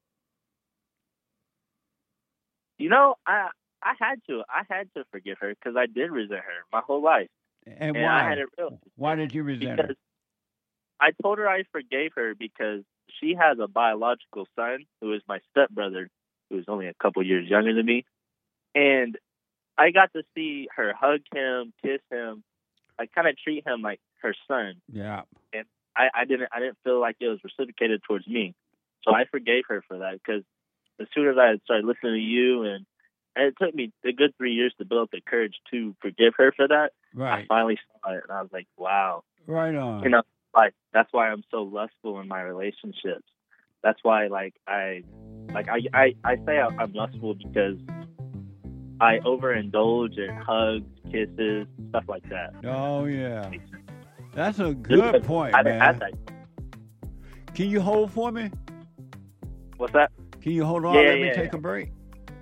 You know, I had to forgive her because I did resent her my whole life. And why? I had it real. Why did you resent her? I told her I forgave her because she has a biological son who is my stepbrother, who is only a couple years younger than me. And I got to see her hug him, kiss him, like kind of treat him like her son. Yeah. And I didn't feel like it was reciprocated towards me. So I forgave her for that because as soon as I started listening to you, and it took me a good 3 years to build up the courage to forgive her for that. Right. I finally saw it, and I was like, wow. Right on. You know, like that's why I'm so lustful in my relationships. That's why, I say I'm lustful because I overindulge in hugs, kisses, stuff like that. Oh yeah, that's a good point, man. Can you hold for me? What's that? Can you hold on? Let me take a break.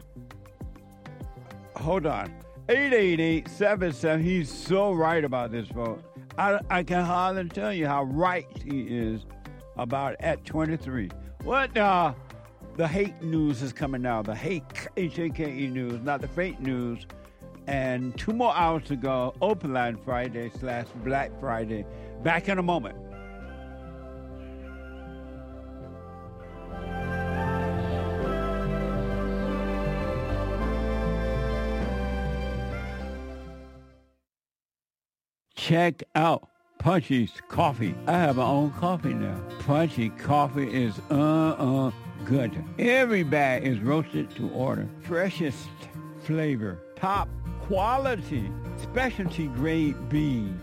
Hold on. 888-77. He's so right about this, folks. I can hardly tell you how right he is about at 23. What the hate news is coming now. The H-A-K-E news, not the fake news. And 2 more hours to go. Open Line Friday / Black Friday. Back in a moment. Check out Punchy's Coffee. I have my own coffee now. Punchy Coffee is good. Every bag is roasted to order. Freshest flavor. Top quality. Specialty grade beans.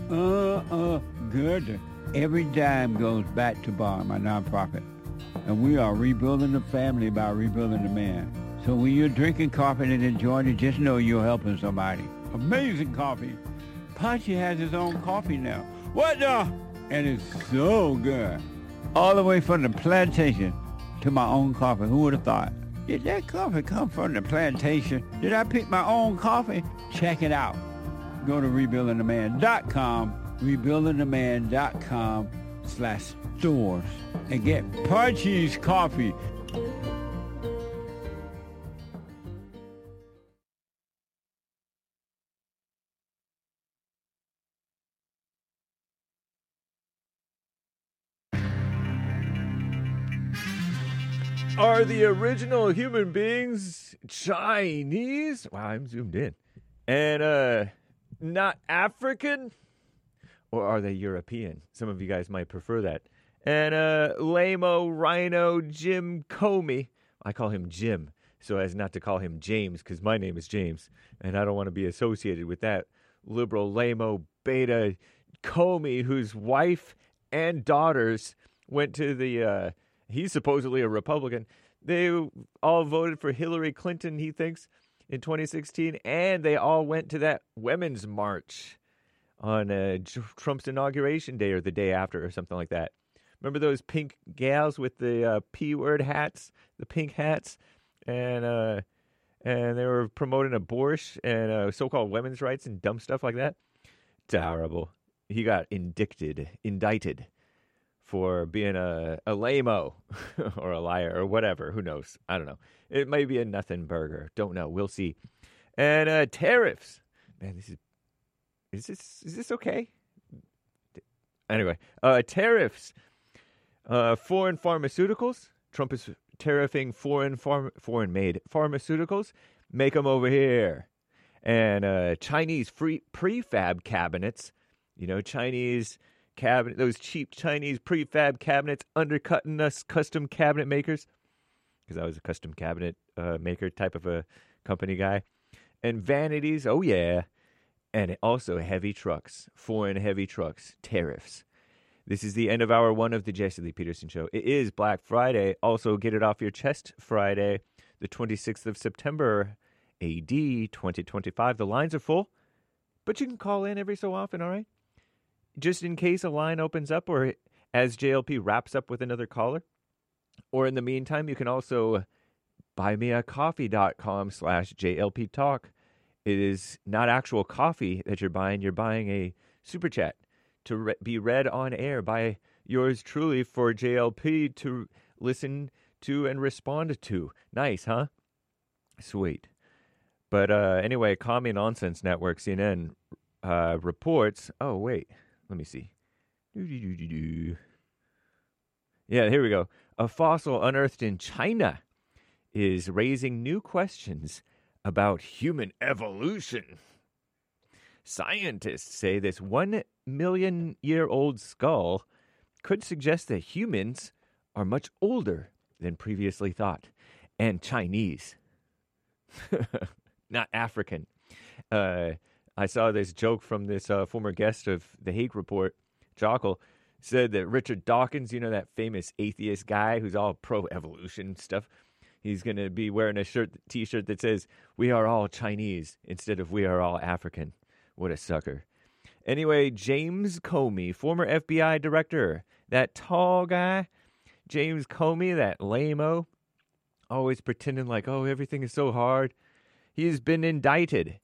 Good. Every dime goes back to Bar, my nonprofit. And we are rebuilding the family by rebuilding the man. So when you're drinking coffee and enjoying it, just know you're helping somebody. Amazing coffee. Punchy has his own coffee now. What the? And it's so good. All the way from the plantation to my own coffee. Who would have thought? Did that coffee come from the plantation? Did I pick my own coffee? Check it out. Go to rebuildingtheman.com, rebuildingtheman.com/stores, and get Punchy's Coffee. Are the original human beings Chinese? Wow, I'm zoomed in. And not African? Or are they European? Some of you guys might prefer that. And lame-o, rhino, Jim Comey. I call him Jim, so as not to call him James, because my name is James, and I don't want to be associated with that liberal lame-o beta Comey, whose wife and daughters went to the, he's supposedly a Republican. They all voted for Hillary Clinton, he thinks, in 2016, and they all went to that women's march on Trump's inauguration day or the day after or something like that. Remember those pink gals with the P-word hats, the pink hats? And they were promoting abortion and so-called women's rights and dumb stuff like that. Terrible. He got indicted for being a lame-o or a liar or whatever. Who knows? I don't know. It may be a nothing burger. Don't know. We'll see. And tariffs. Man, is this okay? Anyway, tariffs. Foreign pharmaceuticals. Trump is tariffing foreign-made pharmaceuticals. Make them over here. And Chinese prefab cabinets. You know, Chinese cabinet, those cheap Chinese prefab cabinets undercutting us custom cabinet makers. Because I was a custom cabinet maker type of a company guy. And vanities, oh yeah. And also heavy trucks, foreign heavy trucks, tariffs. This is the end of hour one of the Jesse Lee Peterson Show. It is Black Friday. Also, Get It Off Your Chest Friday, the 26th of September, AD 2025. The lines are full, but you can call in every so often, all right? Just in case a line opens up or as JLP wraps up with another caller. Or in the meantime, you can also buymeacoffee.com/JLP Talk. It is not actual coffee that you're buying. You're buying a super chat to be read on air by yours truly for JLP to listen to and respond to. Nice, huh? Sweet. But anyway, Commie Nonsense Network, CNN, reports... Oh, wait. Let me see. Yeah, here we go. A fossil unearthed in China is raising new questions about human evolution. Scientists say this 1 million-year-old skull could suggest that humans are much older than previously thought, and Chinese, not African. I saw this joke from this former guest of the Hake Report, Jockle, said that Richard Dawkins, you know, that famous atheist guy who's all pro-evolution stuff, he's going to be wearing a t-shirt that says, "We are all Chinese," instead of "We are all African." What a sucker. Anyway, James Comey, former FBI director, that tall guy, James Comey, that lame-o, always pretending like, oh, everything is so hard. He's been indicted.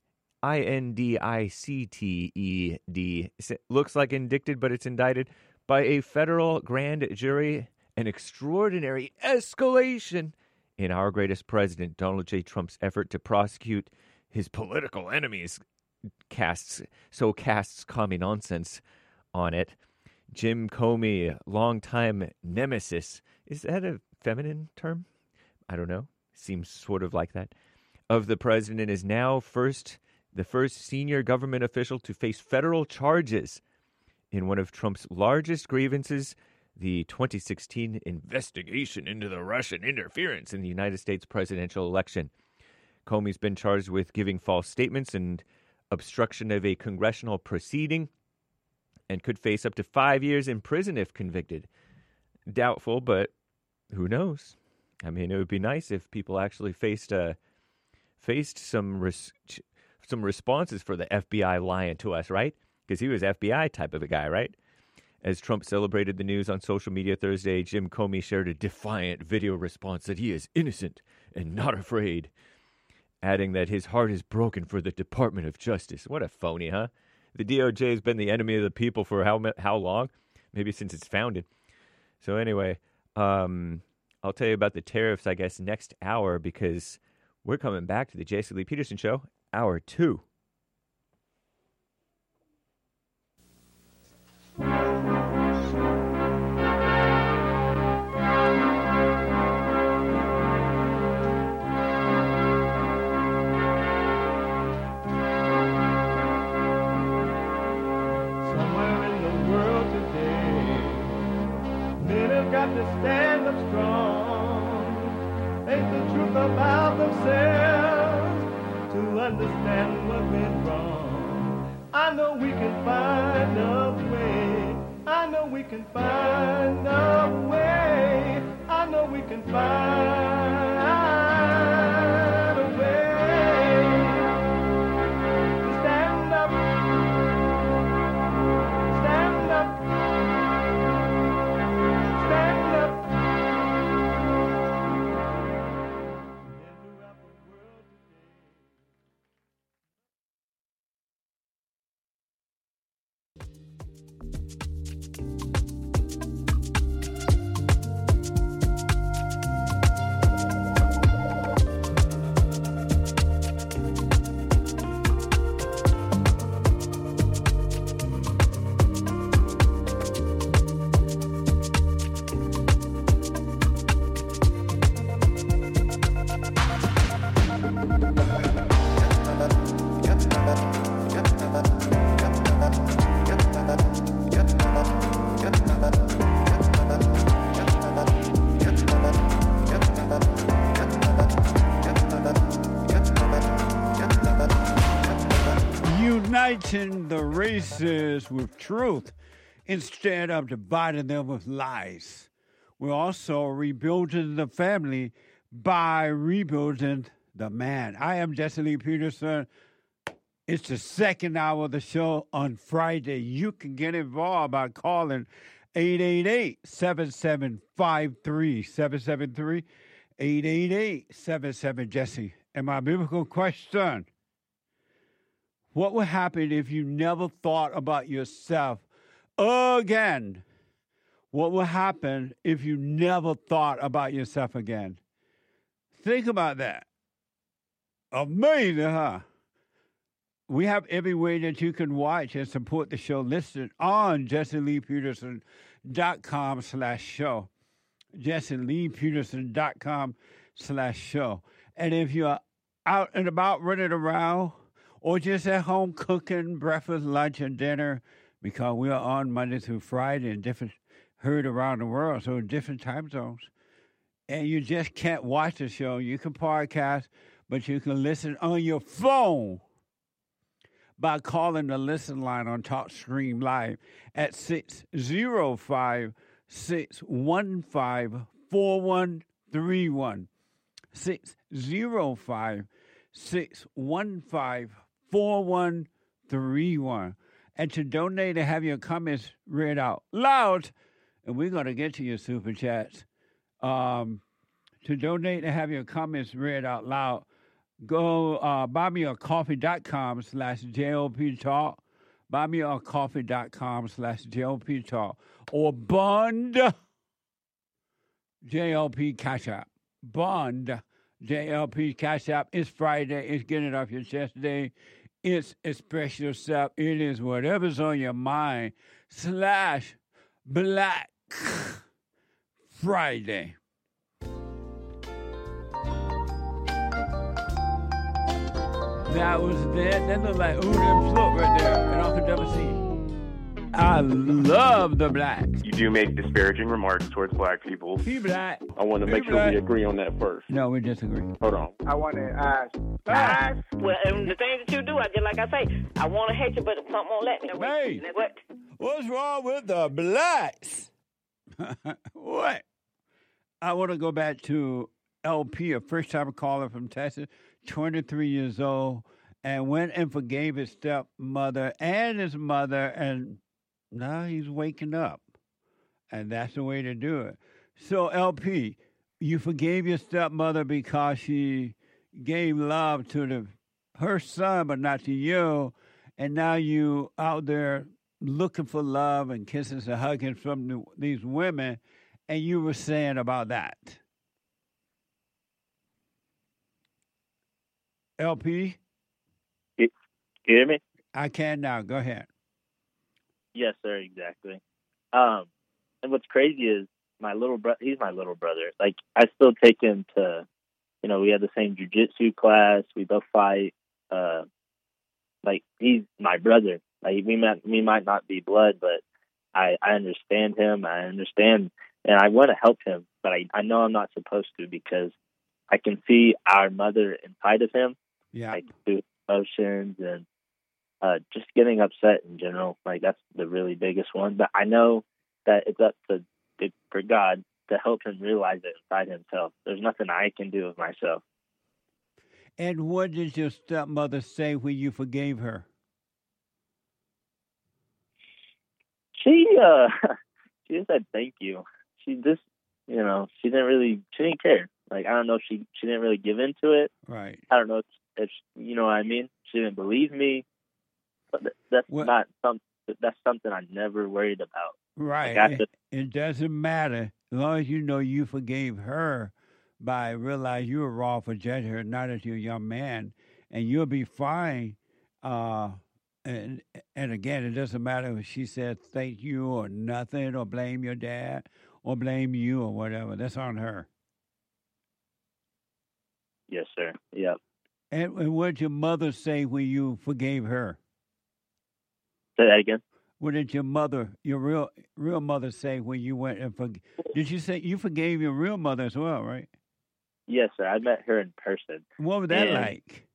INDICTED. Looks like indicted, but it's indicted by a federal grand jury. An extraordinary escalation in our greatest president, Donald J. Trump's effort to prosecute his political enemies, casts commie nonsense on it. Jim Comey, longtime nemesis. Is that a feminine term? I don't know. Seems sort of like that. Of the president is now the first senior government official to face federal charges in one of Trump's largest grievances, the 2016 investigation into the Russian interference in the United States presidential election. Comey's been charged with giving false statements and obstruction of a congressional proceeding and could face up to 5 years in prison if convicted. Doubtful, but who knows? I mean, it would be nice if people actually faced some responses for the FBI lying to us, right? Because he was FBI type of a guy, right? As Trump celebrated the news on social media Thursday, Jim Comey shared a defiant video response that he is innocent and not afraid, adding that his heart is broken for the Department of Justice. What a phony, huh? The DOJ has been the enemy of the people for how long? Maybe since it's founded. So anyway, I'll tell you about the tariffs, I guess, next hour, because we're coming back to the Jesse Lee Peterson Show, hour 2. got to stand up strong. Ain't the truth about themselves to understand what went wrong. I know we can find a way. I know we can find a way. I know we can find a way to stand up, stand up, stand up. Uniting the races with truth instead of dividing them with lies. We're also rebuilding the family by rebuilding the man. I am Jesse Lee Peterson. It's the second hour of the show on Friday. You can get involved by calling 888-7753-773, 888-77-JESSE. And my biblical question: what would happen if you never thought about yourself again? What would happen if you never thought about yourself again? Think about that. Amazing, huh? We have every way that you can watch and support the show listed on JesseLeePeterson.com/show. JesseLeePeterson.com/show. And if you're out and about running around, or just at home cooking breakfast, lunch, and dinner, because we are on Monday through Friday and different heard around the world, so different time zones, and you just can't watch the show, you can podcast, but you can listen on your phone by calling the listen line on TalkStream Live at 605-615-4131. 605-615-4131. And to donate and have your comments read out loud, and we're going to get to your super chats. To donate and have your comments read out loud, go buymeacoffee.com/JLP Talk, buymeacoffee.com/JLP Talk, or Bond JLP Cash App. Bond JLP Cash App. It's Friday. It's Get It Off Your Chest Day. It's Express Yourself. It is whatever's on your mind / Black Friday. That was that. That looked like them float right there and Uncle Double C. I love the blacks. You do make disparaging remarks towards black people. He black. I want to make sure we agree on that first. No, we disagree. Hold on. I want to ask. Well, and the things that you do, I just like I say, I want to hate you, but something won't let me. Hey, what? What's wrong with the blacks? What? I want to go back to LP, a first-time caller from Texas, 23 years old, and went and forgave his stepmother and his mother, and now he's waking up. And that's the way to do it. So, LP, you forgave your stepmother because she gave love to her son, but not to you, and now you out there looking for love and kisses and hugging from these women, and you were saying about that. LP? You hear me? I can now. Go ahead. Yes, sir, exactly. And what's crazy is my little brother, he's my little brother. Like, I still take him to, we had the same jiu-jitsu class. We both fight. Like, he's my brother. Like, we might not be blood, but I understand him. I understand and I want to help him, but I know I'm not supposed to because I can see our mother inside of him. Yeah. Like through emotions and just getting upset in general. Like that's the really biggest one. But I know that it's up for God to help him realize it inside himself. There's nothing I can do with myself. And what did your stepmother say when you forgave her? She just said thank you. She just, she didn't care. Like, I don't know if she didn't really give into it. Right. I don't know if you know what I mean? She didn't believe me. But that's something I never worried about. Right. Like it doesn't matter as long as you know you forgave her by realizing you were wrong for judging her, not as you're a young man, and you'll be fine. And again, it doesn't matter if she said thank you or nothing, or blame your dad, or blame you or whatever. That's on her. Yes, sir. Yep. And what did your mother say when you forgave her? Say that again. What did your mother, your real mother, say when you went and Did you say you forgave your real mother as well, right? Yes, sir. I met her in person. What was that like?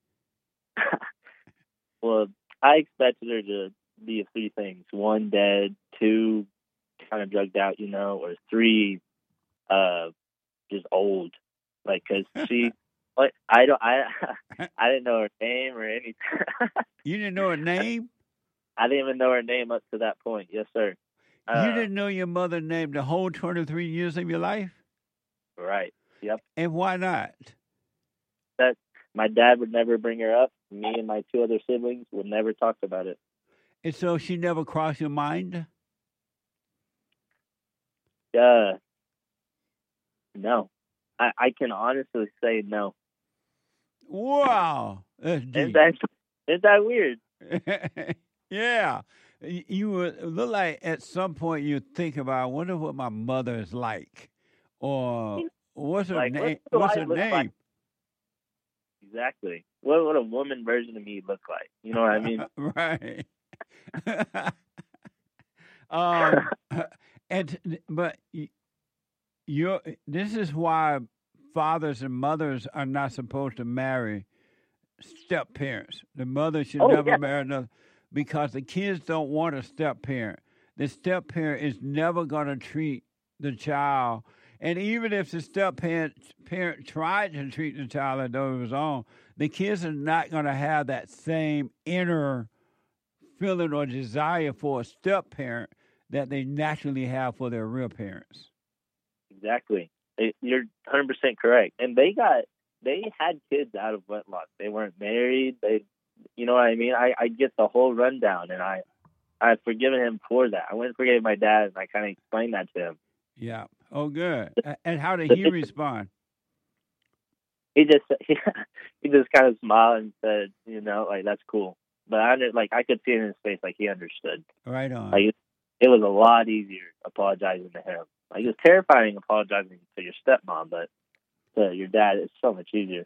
Well, I expected her to be of three things: one, dead; two, kind of drugged out, or three, just old. Like, cause she, like, I didn't know her name or anything. You didn't know her name? I didn't even know her name up to that point. Yes, sir. You didn't know your mother's name the whole 23 years of your life? Right. Yep. And why not? That my dad would never bring her up. Me and my two other siblings would never talk about it. And so she never crossed your mind? No. I can honestly say no. Wow. That's deep. Isn't that weird? Yeah. You would look like at some point you think about, I wonder what my mother is like. Or what's her name? What's her name? Like? Exactly. What would a woman version of me look like? You know what I mean? Right. But this is why fathers and mothers are not supposed to marry step parents. The mother should never marry another, because the kids don't want a step parent. The step parent is never going to treat the child. And even if the step parent tried to treat the child as though it was own, the kids are not going to have that same inner feeling or desire for a step parent that they naturally have for their real parents. Exactly. You're 100% correct. And they had kids out of wedlock. They weren't married. You know what I mean? I get the whole rundown, and I've forgiven him for that. I went and forgave my dad, and I kind of explained that to him. Yeah. Oh, good. And how did he respond? He just kind of smiled and said, like, that's cool. But I could see it in his face, like he understood. Right on. Like it was a lot easier apologizing to him. Like, it was terrifying apologizing to your stepmom, but to your dad, it's so much easier.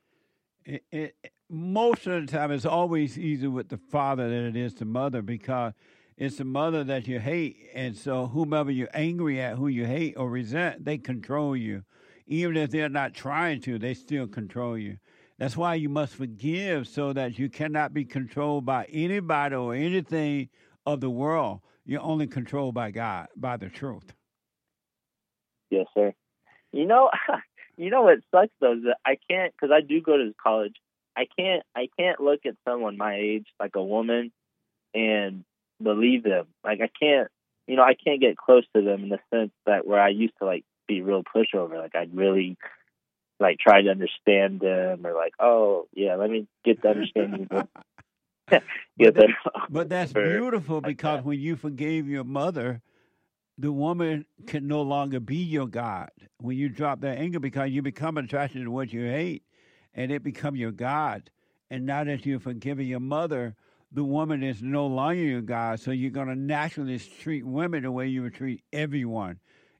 Most of the time, it's always easier with the father than it is the mother, because it's the mother that you hate. And so whomever you're angry at, who you hate or resent, they control you. Even if they're not trying to, they still control you. That's why you must forgive, so that you cannot be controlled by anybody or anything of the world. You're only controlled by God, by the truth. Yes, sir. You know what sucks though is that I can't, because I do go to college. I can't look at someone my age, like a woman, and believe them. Like I can't get close to them in the sense that where I used to like be real pushover. Like I'd really like try to understand them, or like, oh yeah, let me get to understand you. But that's beautiful, because when you forgave your mother, the woman can no longer be your God. When you drop that anger, because you become attracted to what you hate, and it become your God. And now that you've forgiven your mother, the woman is no longer your God. So you're going to naturally treat women the way you would treat everyone.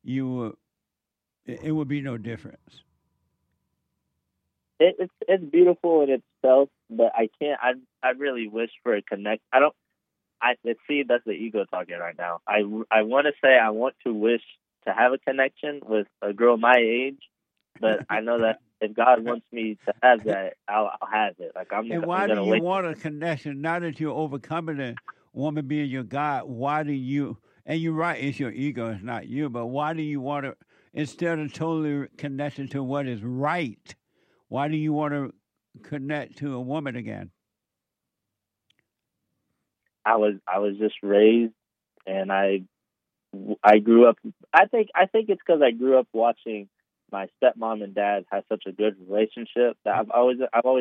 It would be no difference. It's beautiful in itself, but I can't. I really wish for a connect. See, that's the ego talking right now. I want to say I want to wish to have a connection with a girl my age, but I know that if God wants me to have that, I'll have it. Like And why do you want a connection? Now that you're overcoming a woman being your God, why do you? And you're right, it's your ego, it's not you. But why do you want to, instead of totally connecting to what is right, why do you want to connect to a woman again? I was just raised, and I grew up. I think it's because I grew up watching my stepmom and dad have such a good relationship that I've always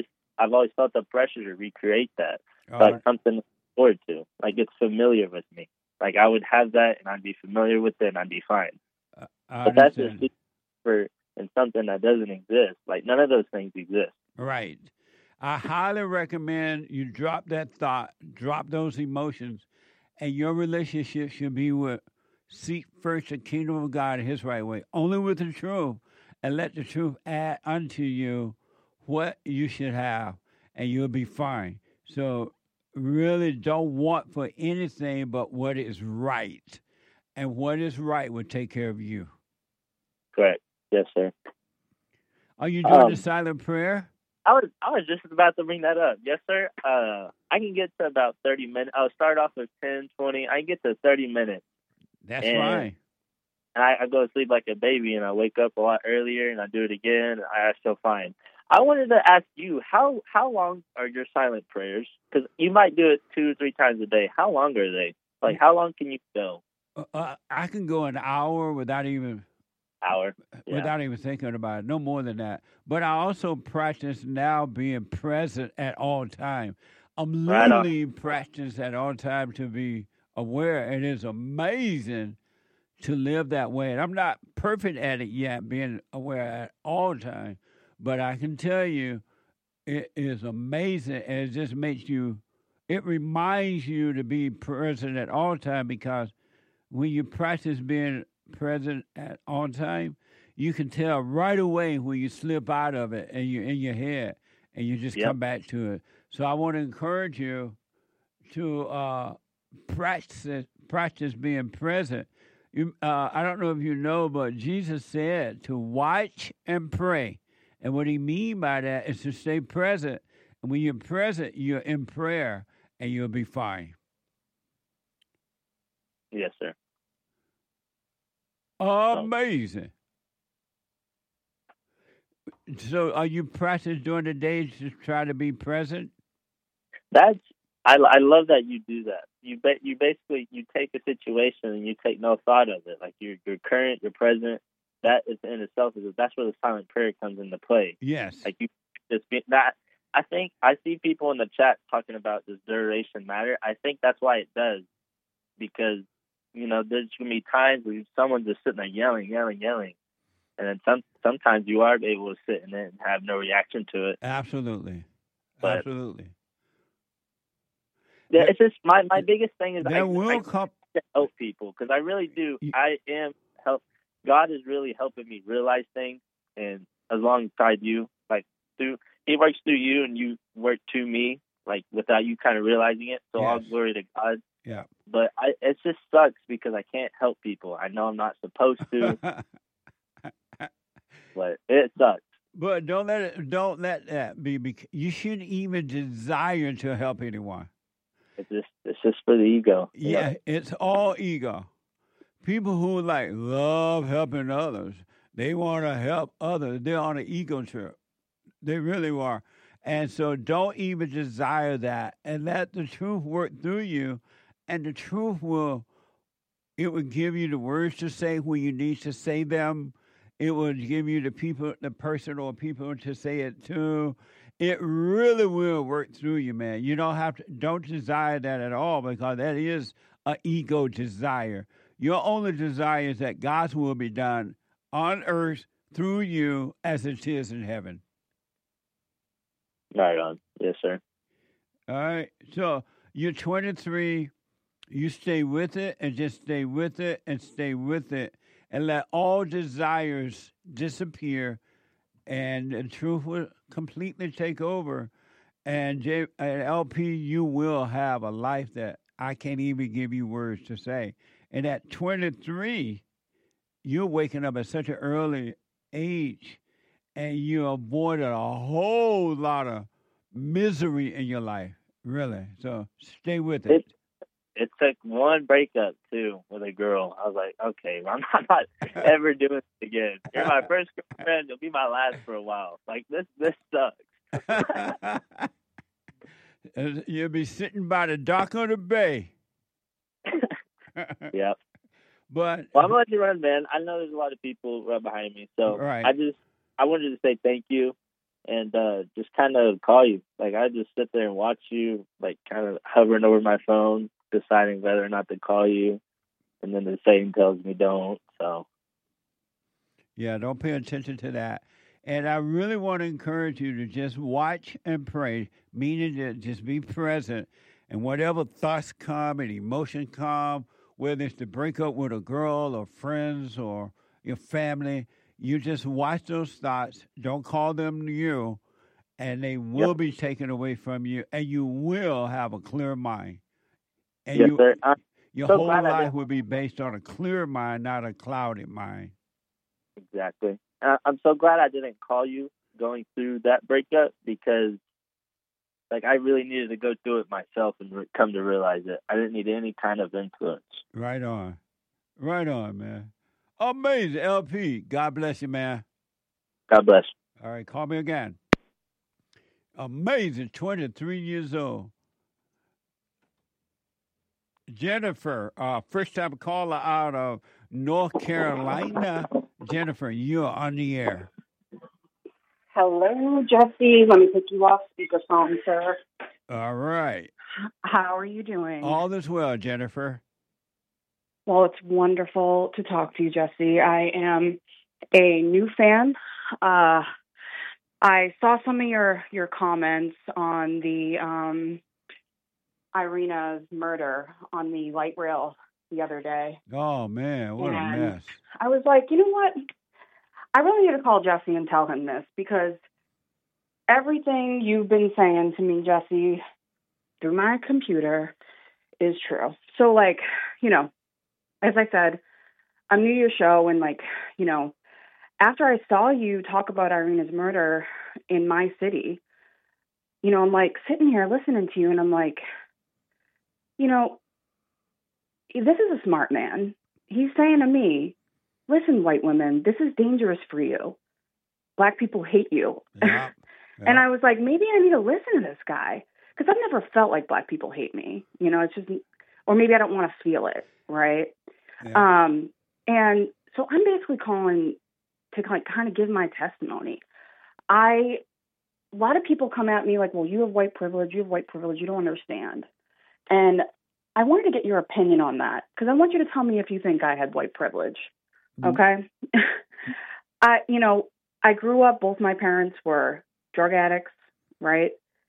felt the pressure to recreate that. Like something to look forward to. Like it's familiar with me. Like I would have that, and I'd be familiar with it, and I'd be fine. But that's just for and something that doesn't exist. Like none of those things exist. Right. I highly recommend you drop that thought, drop those emotions, and your relationship should be with seek first the kingdom of God in His right way, only with the truth, and let the truth add unto you what you should have, and you'll be fine. So really don't want for anything but what is right, and what is right will take care of you. Correct. Yes, sir. Are you doing the silent prayer? I was just about to bring that up. Yes, sir. I can get to about 30 minutes. I'll start off with 10, 20. I can get to 30 minutes. That's fine. And I go to sleep like a baby, and I wake up a lot earlier, and I do it again. And I feel fine. I wanted to ask you, how long are your silent prayers? Because you might do it 2 or 3 times a day. How long are they? Like, how long can you go? I can go an hour without even... without even thinking about it, no more than that. But I also practice now being present at all time. I'm literally practicing at all time to be aware. It is amazing to live that way. And I'm not perfect at it yet, being aware at all time. But I can tell you, it is amazing, and it just makes you, it reminds you to be present at all time, because when you practice being present at all time, you can tell right away when you slip out of it and you're in your head and you just come back to it. So I want to encourage you to practice being present. I don't know if you know, but Jesus said to watch and pray. And what he means by that is to stay present. And when you're present, you're in prayer and you'll be fine. Yes, sir. Amazing. So are you practicing during the day to try to be present? I love that you do that. You basically take a situation and you take no thought of it. Like you're current, you're present. That is in itself that's where the silent prayer comes into play. Yes. Like you just be that. I think I see people in the chat talking about does duration matter. I think that's why it does, because there's going to be times where someone's just sitting there yelling, and then sometimes you are able to sit in it and have no reaction to it. Absolutely. Yeah, it's just my biggest thing is I will help people, because I really do. I am help. God is really helping me realize things, and alongside you, like He works through you, and you work to me, like without you kind of realizing it. So all glory to God. Yeah. But it just sucks because I can't help people. I know I'm not supposed to, but it sucks. But don't let that be. Because you shouldn't even desire to help anyone. It's just for the ego. Yeah, it's all ego. People who love helping others, they want to help others. They're on an ego trip. They really are. And so don't even desire that, and let the truth work through you. And the truth will give you the words to say when you need to say them. It will give you the person or people to say it to. It really will work through you, man. You don't desire that at all, because that is an ego desire. Your only desire is that God's will be done on earth through you as it is in heaven. Right on. Yes, sir. All right. So you're 23. You stay with it and just stay with it and stay with it, and let all desires disappear, and the truth will completely take over. And LP, you will have a life that I can't even give you words to say. And at 23, you're waking up at such an early age, and you avoided a whole lot of misery in your life, really. So stay with it. It took one breakup too with a girl. I was like, okay, I'm not ever doing this again. You're my first girlfriend. You'll be my last for a while. Like this sucks. You'll be sitting by the dock of the bay. Yep. But I'm gonna let you run, man. I know there's a lot of people right behind me, so right. I wanted to say thank you and just kind of call you. Like I just sit there and watch you, like kind of hovering over my phone, deciding whether or not to call you, and then the Satan tells me don't. So yeah, don't pay attention to that. And I really want to encourage you to just watch and pray, meaning to just be present, and whatever thoughts come and emotions come, whether it's to break up with a girl or friends or your family, you just watch those thoughts. Don't call them to you, and they will be taken away from you, and you will have a clear mind. And yes, sir. Your so whole glad life will be based on a clear mind, not a clouded mind. Exactly. I'm so glad I didn't call you going through that breakup because, like, I really needed to go through it myself and come to realize it. I didn't need any kind of influence. Right on. Right on, man. Amazing, LP. God bless you, man. God bless. All right, call me again. Amazing, 23 years old. Jennifer, first-time caller out of North Carolina. Jennifer, you're on the air. Hello, Jesse. Let me take you off speakerphone, sir. All right. How are you doing? All is well, Jennifer. Well, it's wonderful to talk to you, Jesse. I am a new fan. I saw some of your comments on the Irina's murder on the light rail the other day. Oh, man, what a mess. I was like, you know what? I really need to call Jesse and tell him this because everything you've been saying to me, Jesse, through my computer is true. So, like, you know, as I said, I'm new to your show and, like, you know, after I saw you talk about Irina's murder in my city, you know, I'm like sitting here listening to you and I'm like, you know, this is a smart man. He's saying to me, listen, white women, this is dangerous for you. Black people hate you. Yeah. And I was like, maybe I need to listen to this guy because I've never felt like black people hate me. You know, it's just, or maybe I don't want to feel it, right? Yeah. And so I'm basically calling to like kind of give my testimony. A lot of people come at me like, well, you have white privilege, you don't understand. And I wanted to get your opinion on that because I want you to tell me if you think I had white privilege. Okay. I grew up, both my parents were drug addicts, right?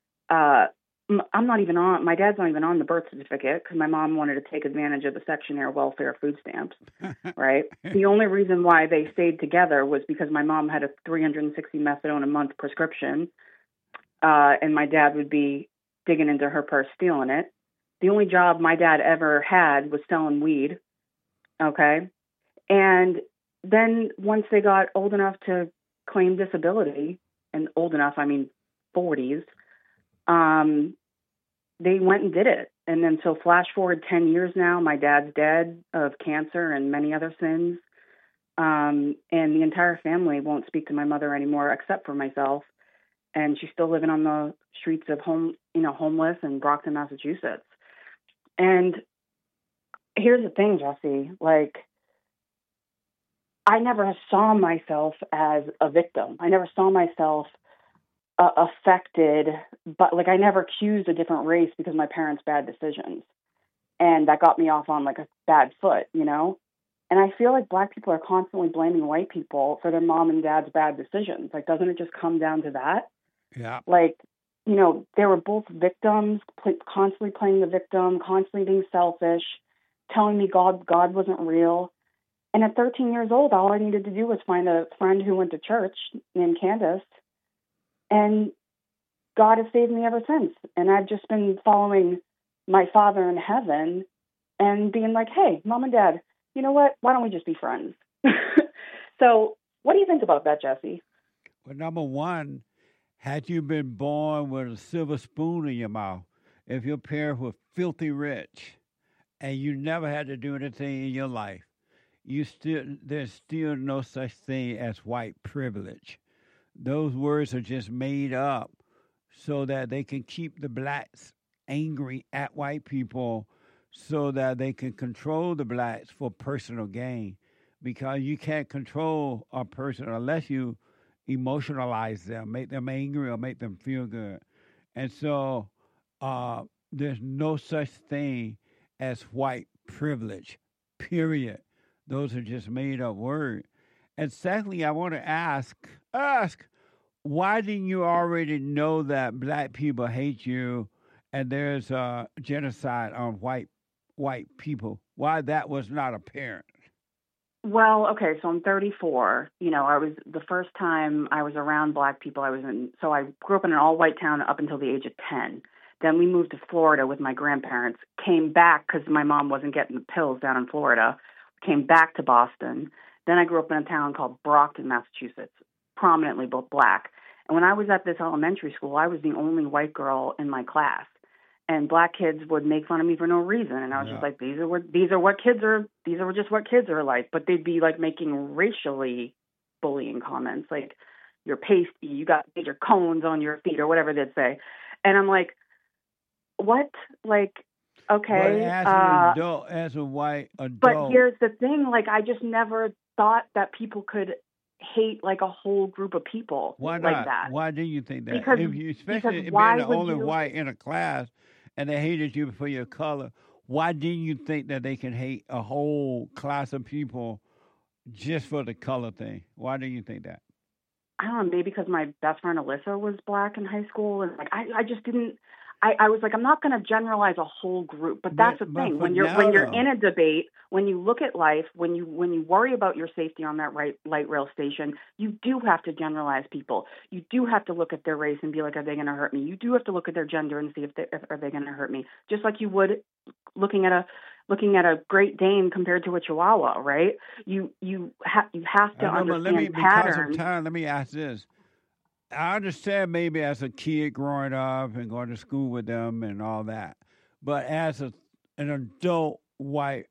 My dad's not even on the birth certificate because my mom wanted to take advantage of the Section 8 welfare food stamps, right? The only reason why they stayed together was because my mom had a 360 methadone a month prescription, and my dad would be digging into her purse, stealing it. The only job my dad ever had was selling weed, okay? And then once they got old enough to claim disability, and old enough, I mean 40s, they went and did it. And then so flash forward 10 years now, my dad's dead of cancer and many other sins. And the entire family won't speak to my mother anymore except for myself. And she's still living on the streets of homeless in Brockton, Massachusetts. And here's the thing, Jesse, like, I never saw myself as a victim. I never saw myself affected, but like I never accused a different race because of my parents' bad decisions. And that got me off on like a bad foot, you know? And I feel like black people are constantly blaming white people for their mom and dad's bad decisions. Like, doesn't it just come down to that? Yeah. Like, you know, they were both victims, constantly playing the victim, constantly being selfish, telling me God wasn't real. And at 13 years old, all I needed to do was find a friend who went to church named Candace, and God has saved me ever since. And I've just been following my Father in heaven and being like, hey, Mom and Dad, you know what? Why don't we just be friends? So what do you think about that, Jesse? Well, number one, had you been born with a silver spoon in your mouth, if your parents were filthy rich and you never had to do anything in your life, there's still no such thing as white privilege. Those words are just made up so that they can keep the blacks angry at white people so that they can control the blacks for personal gain. Because you can't control a person unless you emotionalize them, make them angry or make them feel good. And so there's no such thing as white privilege, period. Those are just made up words. And secondly, I want to ask, why didn't you already know that black people hate you and there's genocide on white people? Why that was not apparent? Well, okay, so I'm 34. I was the first time I was around black people. So I grew up in an all-white town up until the age of 10. Then we moved to Florida with my grandparents, came back because my mom wasn't getting the pills down in Florida, came back to Boston. Then I grew up in a town called Brockton, Massachusetts, prominently black. And when I was at this elementary school, I was the only white girl in my class. And black kids would make fun of me for no reason, and I was just like, these are what kids are like. But they'd be like making racially bullying comments, like you're pasty, you got major cones on your feet, or whatever they'd say. And I'm like, what? Like, okay. But as a white adult. But here's the thing: like, I just never thought that people could hate like a whole group of people. Why not? Like that. Why do you think that? Because especially being why the only you... white in a class, and they hated you for your color. Why didn't you think that they can hate a whole class of people just for the color thing? Why do you think that? I don't know, maybe because my best friend Alyssa was black in high school, and like I just didn't. I was like, I'm not going to generalize a whole group, but that's the thing. When you're in a debate, when you look at life, when you worry about your safety on that light rail station, you do have to generalize people. You do have to look at their race and be like, are they going to hurt me? You do have to look at their gender and see if are they going to hurt me? Just like you would looking at a Great Dane compared to a Chihuahua, right? You have to understand patterns. Because of time, let me ask this. I understand maybe as a kid growing up and going to school with them and all that, but as an adult white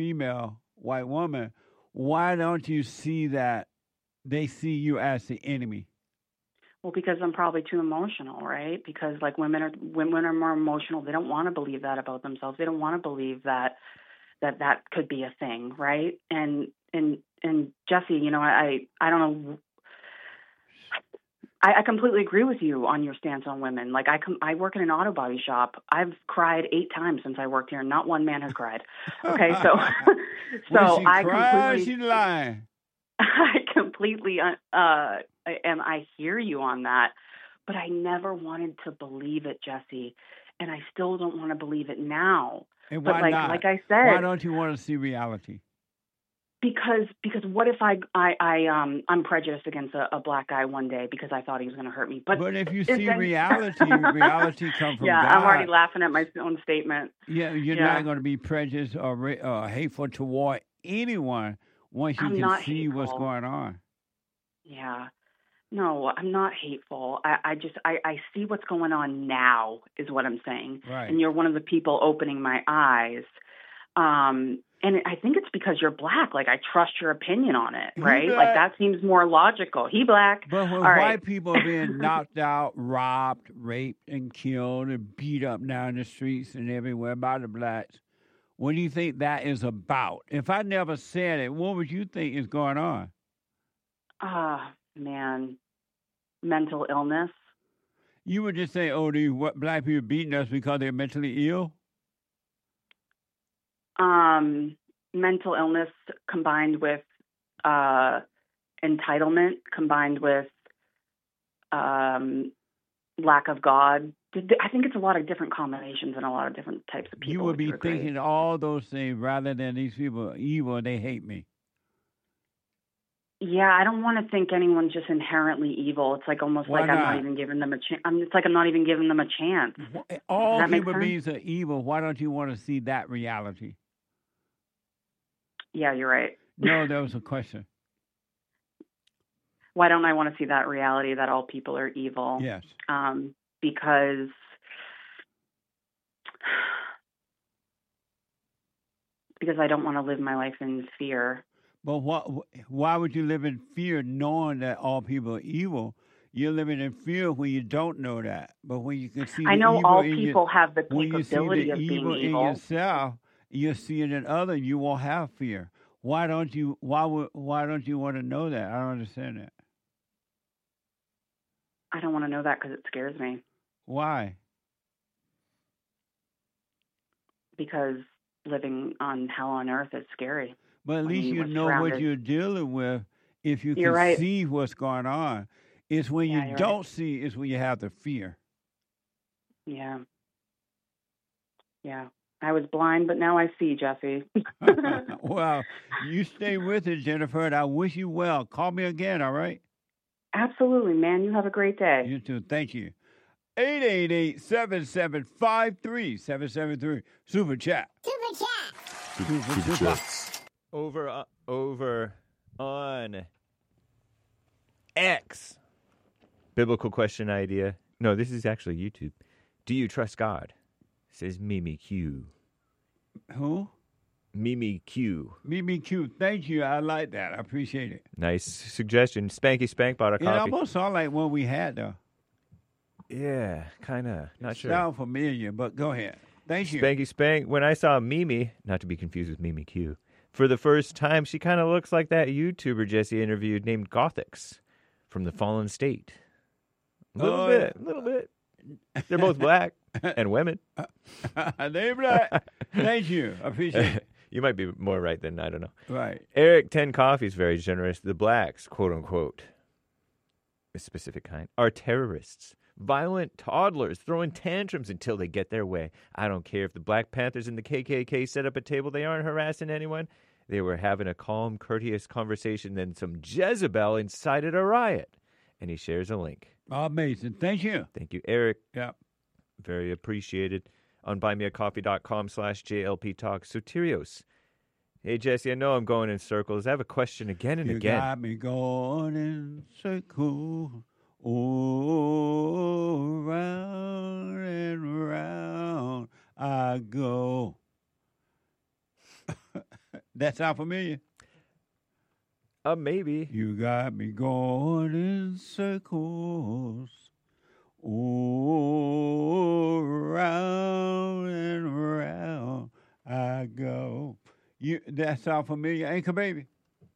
woman, why don't you see that they see you as the enemy? Well, because I'm probably too emotional, right? Because like women are more emotional. They don't want to believe that about themselves. They don't want to believe that could be a thing, right? And Jesse, I don't know. I completely agree with you on your stance on women. Like I work in an auto body shop. I've cried 8 times since I worked here. Not one man has cried. Okay, so She's lying. I completely and I hear you on that, but I never wanted to believe it, Jesse, and I still don't want to believe it now. And why but not? Like I said, why don't you want to see reality? Because what if I'm prejudiced against a black guy one day because I thought he was going to hurt me? But if you see reality, reality comes from God. I'm already laughing at my own statement. Yeah, you're not going to be prejudiced or hateful toward anyone once you can see what's going on. Yeah. No, I'm not hateful. I see what's going on now is what I'm saying. Right. And you're one of the people opening my eyes. And I think it's because you're black. Like, I trust your opinion on it, right? Like, that seems more logical. He black. But when white people are being knocked out, robbed, raped, and killed, and beat up down the streets and everywhere by the blacks, what do you think that is about? If I never said it, what would you think is going on? Man, mental illness. You would just say, these black people beating us because they're mentally ill? Mental illness combined with entitlement, combined with lack of God. I think it's a lot of different combinations and a lot of different types of people. You would be thinking all those things rather than these people are evil, they hate me. Yeah, I don't want to think anyone's just inherently evil. It's like almost like I'm not even giving them a chance. It's like I'm not even giving them a chance. All human beings are evil. Why don't you want to see that reality? Yeah, you're right. No, that was a question. Why don't I want to see that reality that all people are evil? Yes. Because I don't want to live my life in fear. But why would you live in fear knowing that all people are evil? You're living in fear when you don't know that. But when you can see I the know evil all in people have the when you see capability the of being evil in evil. yourself, you see it in others, you won't have fear. Why don't you want to know that? I don't understand that. I don't want to know that because it scares me. Why? Because living on hell on earth is scary. But at least you know what you're dealing with if you You're can right. see what's going on. It's when you you're don't see, it's when you have the fear. Yeah. Yeah. I was blind, but now I see, Jesse. Well, you stay with it, Jennifer, and I wish you well. Call me again, all right? Absolutely, man. You have a great day. You too. Thank you. 888-775-3773. Super chat. Super. Over on X. Biblical question idea. No, this is actually YouTube. Do you trust God? Says Mimi Q. Who? Mimi Q. Mimi Q. Thank you. I like that. I appreciate it. Nice suggestion. Spanky Spank bought a It coffee. almost sounded like one we had, though. Yeah, kind of. Not sure. Sound familiar, but go ahead. Thank you. Spanky Spank. When I saw Mimi, not to be confused with Mimi Q, for the first time, she kind of looks like that YouTuber Jesse interviewed named Gothix from the Fallen State. A little bit. They're both black and women. They're black. Thank you. I appreciate it. You might be more right than I don't know. Right. Eric 10 Coffee is very generous. The blacks, quote unquote, a specific kind, are terrorists. Violent toddlers throwing tantrums until they get their way. I don't care if the Black Panthers and the KKK set up a table. They aren't harassing anyone. They were having a calm, courteous conversation. Then some Jezebel incited a riot. And he shares a link. Amazing. Thank you. Thank you, Eric. Yeah. Very appreciated. On buymeacoffee.com/JLP Talk. Soterios. Hey, Jesse, I know I'm going in circles. I have a question again and again. You got me going in circles. Oh, round and round I go. That sound familiar? Maybe. You got me going in circles. Oh, round and round I go. That sound familiar? Anchor Baby?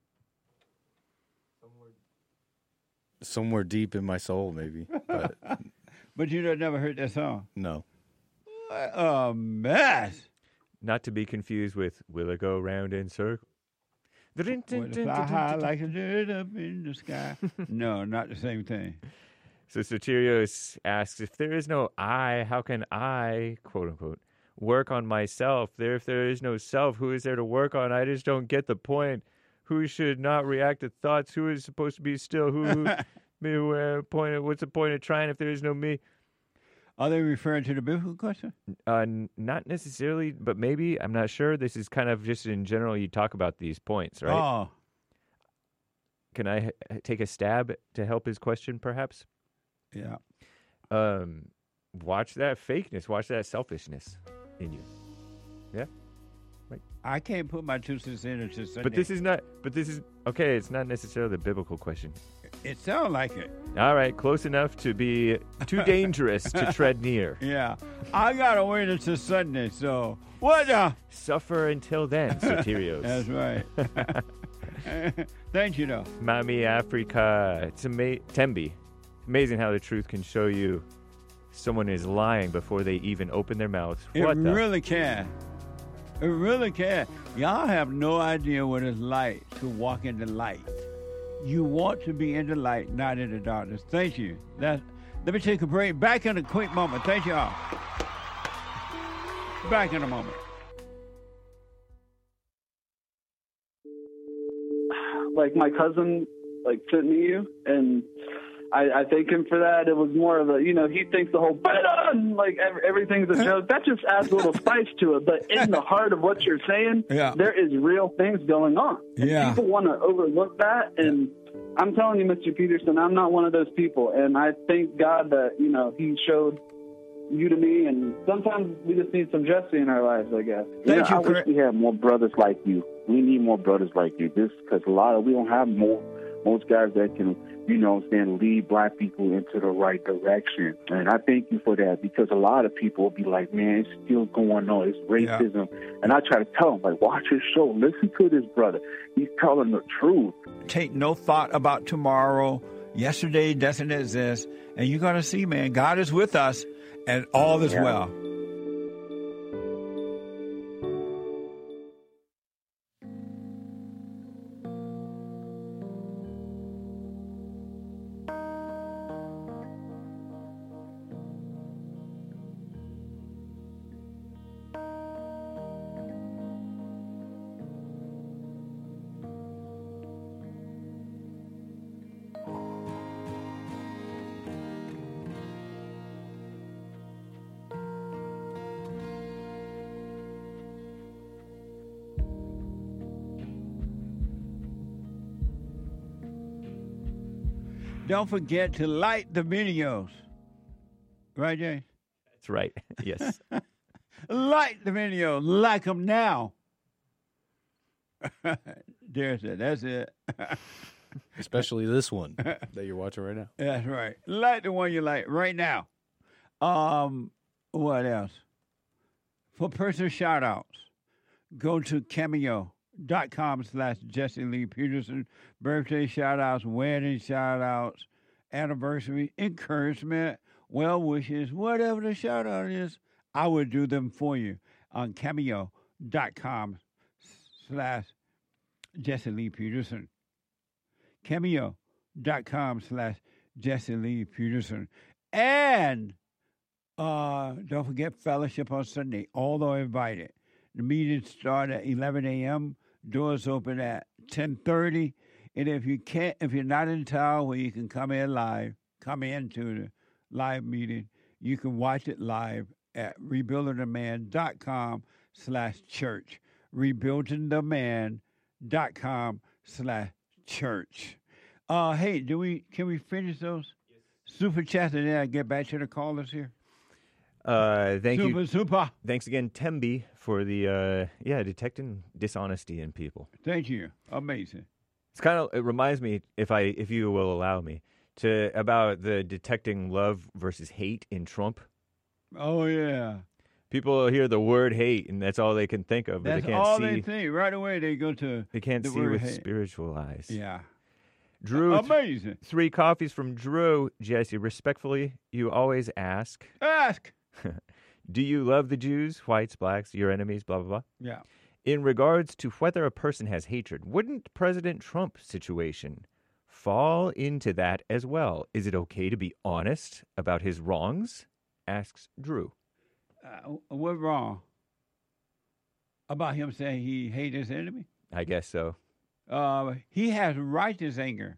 Somewhere deep in my soul, maybe. But, but you never heard that song? No. What a mess. Not to be confused with Will It Go Round in Circles? Fly high like a bird up in the sky. No, not the same thing. So Soterios asks, if there is no I, how can I, quote unquote, work on myself? If there is no self, who is there to work on? I just don't get the point. Who should not react to thoughts? Who is supposed to be still? What's the point of trying if there is no me? Are they referring to the biblical question? Not necessarily, but maybe. I'm not sure. This is kind of just in general, you talk about these points, right? Oh. Can I take a stab to help his question, perhaps? Yeah. Watch that fakeness. Watch that selfishness in you. Yeah? Right. I can't put my 2 cents in it. But this is okay, it's not necessarily the biblical question. It sounds like it. All right, close enough to be too dangerous to tread near. Yeah. I got to wait until Sunday, so what the? Suffer until then, Soterios. That's right. Thank you, though. Mami Africa. It's Tembi. Amazing how the truth can show you someone is lying before they even open their mouths. Really can. It really can. Y'all have no idea what it's like to walk in the light. You want to be in the light, not in the darkness. Thank you. Let me take a break. Back in a quick moment. Thank you all. Back in a moment. Like my cousin, sent me you, and I thank him for that. It was more of a, he thinks the whole bet on, like everything's a joke. That just adds a little spice to it. But in the heart of what you're saying, there is real things going on. And people want to overlook that. And I'm telling you, Mr. Peterson, I'm not one of those people. And I thank God that, he showed you to me. And sometimes we just need some Jesse in our lives, I guess. I wish we had more brothers like you. We need more brothers like you. Because we don't have most guys that can, lead black people into the right direction. And I thank you for that, because a lot of people will be like, man, it's still going on. It's racism. And I try to tell them, like, watch his show. Listen to this brother. He's telling the truth. Take no thought about tomorrow. Yesterday doesn't exist. And you're going to see, man, God is with us and all is well. Don't forget to like the videos. Right, James? That's right. Yes. Like the video. Like them now. There's it. That's it. Especially this one that you're watching right now. That's right. Like the one you like right now. What else? For personal shout-outs, go to Cameo.com/Jesse Lee Peterson. Birthday shout-outs, wedding shout-outs, anniversary, encouragement, well wishes, whatever the shout-out is, I would do them for you on Cameo.com/Jesse Lee Peterson. Cameo.com/Jesse Lee Peterson. And don't forget fellowship on Sunday. All are invited. The meetings start at 11 a.m. Doors open at 10:30. And if you're not in town where you can come into the live meeting, you can watch it live at rebuildingtheman.com/church. rebuildingtheman.com/church. Hey, can we finish those super chats and then I get back to the callers here? Thank you. Super. Thanks again, Tembi, for the detecting dishonesty in people. Thank you. Amazing. It reminds me, if you will allow me, about the detecting love versus hate in Trump. Oh yeah. People hear the word hate and that's all they can think of. But That's they can't all see. they think. Right away they go to They can't the see word with hate. spiritual eyes. Yeah. Drew, Amazing. 3 coffees from Drew. Jesse, respectfully, you always ask. Do you love the Jews, whites, blacks, your enemies, blah, blah, blah? Yeah. In regards to whether a person has hatred, wouldn't President Trump's situation fall into that as well? Is it okay to be honest about his wrongs? Asks Drew. What wrong? About him saying he hates his enemy? I guess so. He has righteous anger.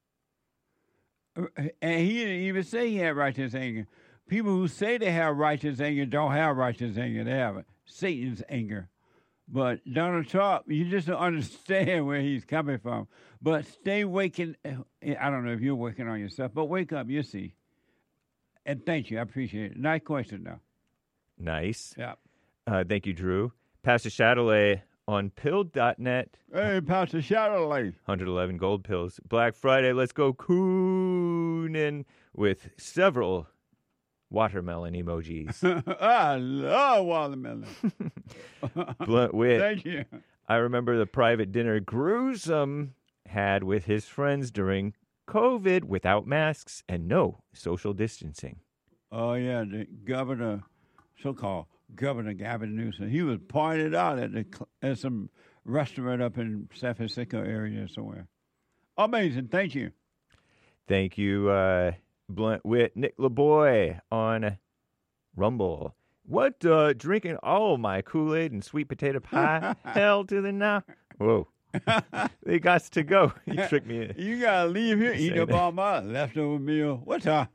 And he didn't even say he had righteous anger. People who say they have righteous anger don't have righteous anger. They have Satan's anger. But Donald Trump, you just don't understand where he's coming from. But stay waking. I don't know if you're working on yourself, but wake up. You'll see. And thank you. I appreciate it. Nice question, though. Nice. Yeah. Thank you, Drew. Pastor Chatelet on pill.net. Hey, Pastor Chatelet. 111 gold pills. Black Friday, let's go coonin' with several watermelon emojis. I love watermelon. Blunt wit. Thank you. I remember the private dinner Gruesome had with his friends during COVID without masks and no social distancing. Oh, yeah, the governor, so-called Governor Gavin Newsom, he was pointed out at some restaurant up in San Francisco area somewhere. Amazing. Thank you. Thank you, Blunt Wit. Nick LaBoy on Rumble. What, drinking all my Kool-Aid and sweet potato pie? Hell to the no. Whoa. They got to go. You tricked me. You gotta leave here, eat up all my leftover meal. What time?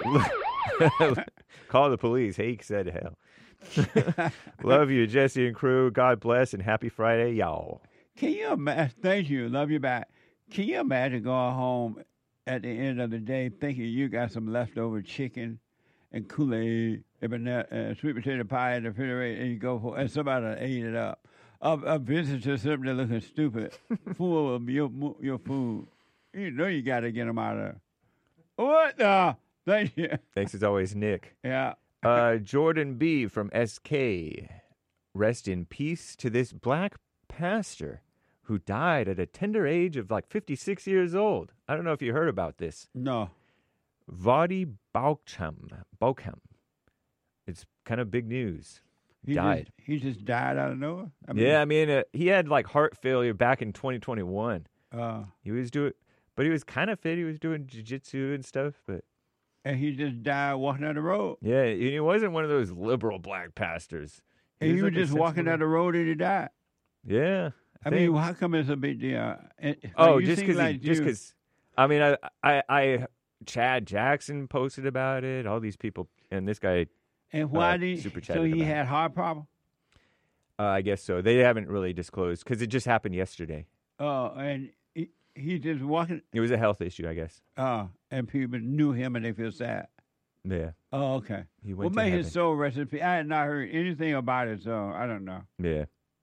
Call the police. Hake said hell. Love you, Jesse and crew. God bless and happy Friday, y'all. Can you imagine? Thank you. Love you back. Can you imagine going home at the end of the day thinking you got some leftover chicken and Kool-Aid and sweet potato pie in the refrigerator, and you go for, and somebody ate it up? A visitor sitting there looking stupid, full of your food. You know you got to get them out of there. What the? Thank you. Thanks as always, Nick. Yeah. Jordan B. from SK. Rest in peace to this black pastor who died at a tender age of like 56 years old. I don't know if you heard about this. No. Vadi Baucham. It's kind of big news. Died. He just died out of nowhere? He had like heart failure back in 2021. He was but he was kind of fit. He was doing jiu-jitsu and stuff, but... And he just died walking down the road? Yeah, he wasn't one of those liberal black pastors. He was just walking down the road and he died? Yeah. I mean, how come it's a big deal? Just because... I mean, I Chad Jackson posted about it, all these people, and this guy... And why so he had heart problem? I guess so. They haven't really disclosed because it just happened yesterday. Oh, and he just walking. It was a health issue, I guess. And people knew him and they feel sad. Yeah. Oh, okay. He went may his soul rest in peace. I had not heard anything about it, so I don't know. Yeah.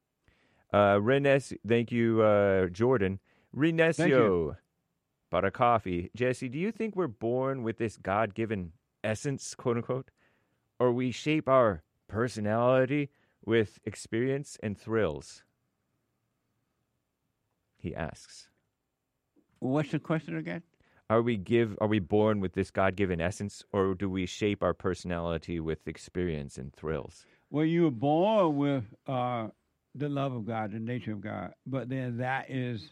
Thank you, Jordan. Renesio, bought a coffee. Jesse, do you think we're born with this God-given essence, quote unquote? Or we shape our personality with experience and thrills? He asks. What's the question again? Are we born with this God-given essence, or do we shape our personality with experience and thrills? Well, you were born with the love of God, the nature of God, but then that is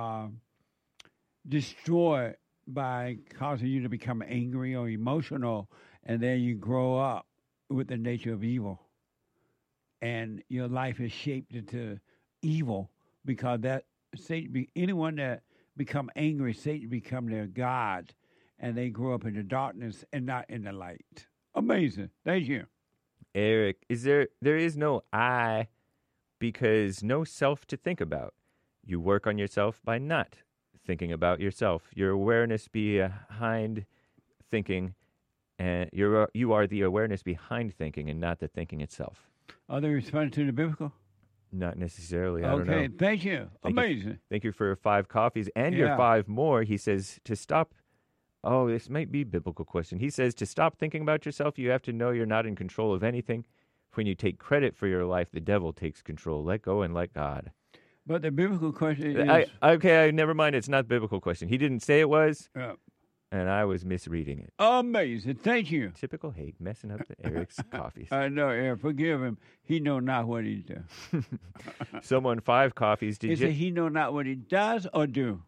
destroyed by causing you to become angry or emotional, and then you grow up with the nature of evil, and your life is shaped into evil because that Satan, anyone that become angry, Satan become their god, and they grow up in the darkness and not in the light. Amazing. Thank you, Eric. There is no I, because no self to think about. You work on yourself by not thinking about yourself. Your awareness behind thinking. And you are the awareness behind thinking and not the thinking itself. Are they responding to the biblical? Not necessarily. I don't know. Okay, thank you. Amazing. Thank you for your 5 coffees and your 5 more. He says to stop. Oh, this might be a biblical question. He says to stop thinking about yourself, you have to know you're not in control of anything. When you take credit for your life, the devil takes control. Let go and let God. But the biblical question is... Never mind. It's not a biblical question. He didn't say it was. And I was misreading it. Amazing. Thank you. Typical Hake, messing up Eric's coffees. I know, Eric. Forgive him. He know not what he does. Someone 5 coffees. Is it he know not what he does or do?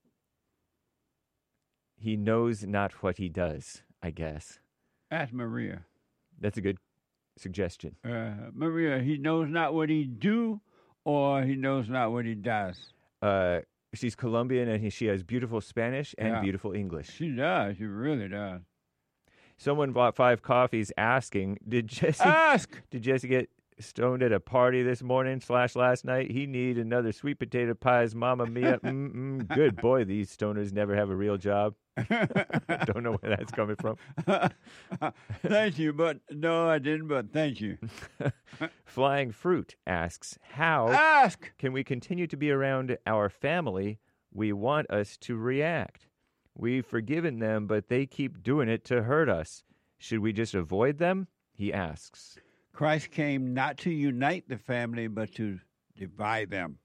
He knows not what he does, I guess. Ask Maria. That's a good suggestion. Maria, he knows not what he do or he knows not what he does? She's Colombian, and she has beautiful Spanish and beautiful English. She does. She really does. Someone bought 5 coffees asking, Did Jesse get stoned at a party this morning / last night? He need another sweet potato pies, Mamma Mia. Good boy, these stoners never have a real job. Don't know where that's coming from. Thank you, but no, I didn't, but thank you. Flying Fruit asks, how can we continue to be around our family we want us to react? We've forgiven them, but they keep doing it to hurt us. Should we just avoid them? He asks. Christ came not to unite the family, but to divide them.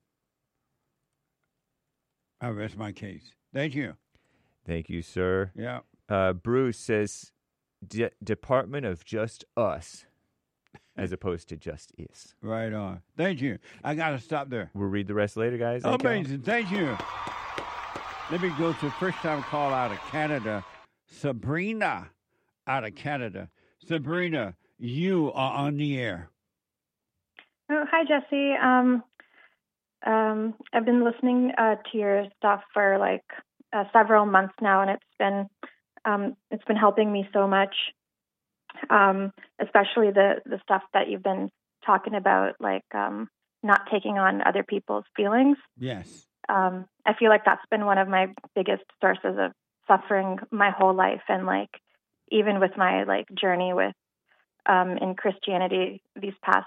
I rest my case. Thank you. Thank you, sir. Yeah. Bruce says, Department of Just Us, as opposed to Just Is. Right on. Thank you. I got to stop there. We'll read the rest later, guys. Amazing. Thank you. Let me go to first-time call out of Canada, Sabrina out of Canada. Sabrina, you are on the air. Oh, hi, Jesse. I've been listening to your stuff for like several months now, and it's been helping me so much. Especially the stuff that you've been talking about, like not taking on other people's feelings. Yes. I feel like that's been one of my biggest sources of suffering my whole life, and like even with my like journey with in Christianity these past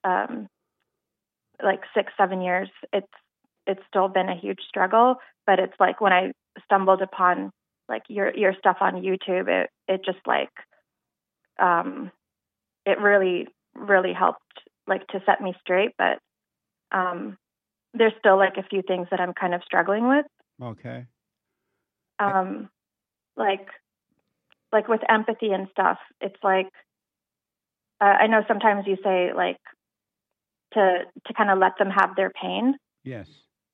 like 6-7 years, it's still been a huge struggle. But it's like when I stumbled upon like your stuff on YouTube, it just like it really, really helped like to set me straight. But there's still like a few things that I'm kind of struggling with. Okay. Like with empathy and stuff, it's like I know sometimes you say like to kind of let them have their pain. Yes.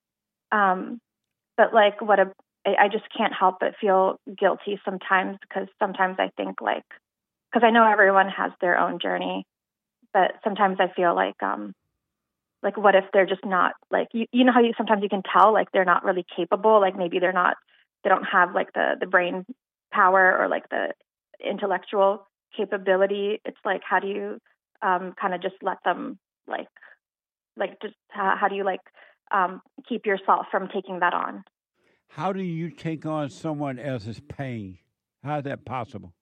But like I just can't help but feel guilty sometimes, because sometimes I think like, because I know everyone has their own journey, but sometimes I feel like what if they're just not like, you know how sometimes you can tell like they're not really capable, like maybe they don't have like the brain power or like the intellectual capability. It's like, how do you kind of just let them like just how do you like keep yourself from taking that on? How do you take on someone else's pain? How is that possible?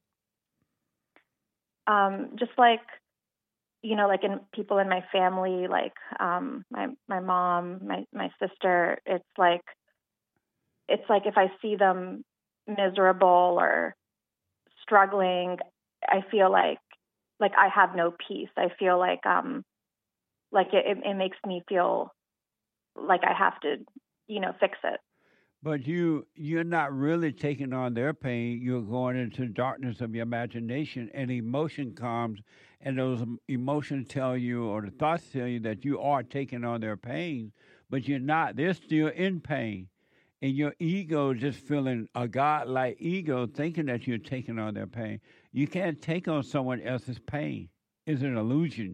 Just like, you know, like in people in my family, like my mom, my sister, it's like if I see them miserable or struggling, I feel like I have no peace. I feel like it makes me feel like I have to, you know, fix it. But you're not really taking on their pain. You're going into darkness of your imagination, and emotion comes, and those emotions tell you, or the thoughts tell you, that you are taking on their pain, but you're not. They're still in pain. And your ego just feeling a godlike ego, thinking that you're taking on their pain. You can't take on someone else's pain. It's an illusion.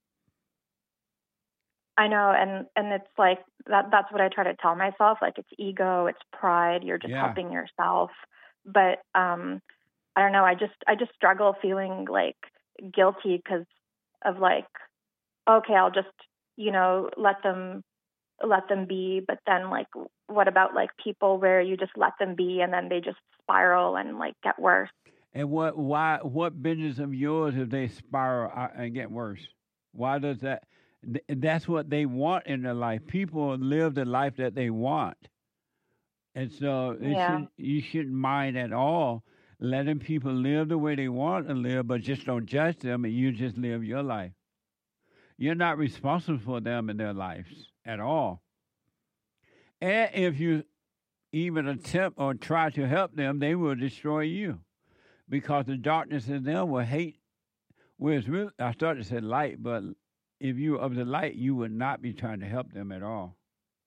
I know, and it's like that's what I try to tell myself. Like, it's ego, it's pride. You're just helping yourself. But I don't know. I just struggle feeling like guilty because of like, okay, I'll just, you know, let them be. But then like, what about like people where you just let them be and then they just spiral and like get worse? And what business of yours if they spiral and get worse? Why does that? That's what they want in their life. People live the life that they want. And so you shouldn't mind at all letting people live the way they want to live, but just don't judge them and you just live your life. You're not responsible for them and their lives at all. And if you even attempt or try to help them, they will destroy you, because the darkness in them will hate. Whereas really, I started to say light, but if you were of the light, you would not be trying to help them at all.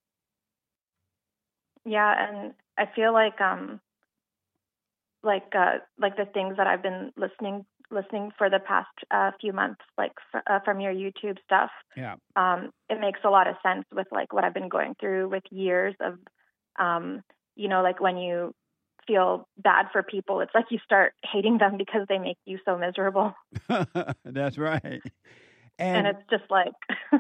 Yeah, and I feel like the things that I've been listening for the past few months, like from your YouTube stuff. Yeah. It makes a lot of sense with like what I've been going through with years of, you know, like when you feel bad for people, it's like you start hating them because they make you so miserable. That's right. And it's just like...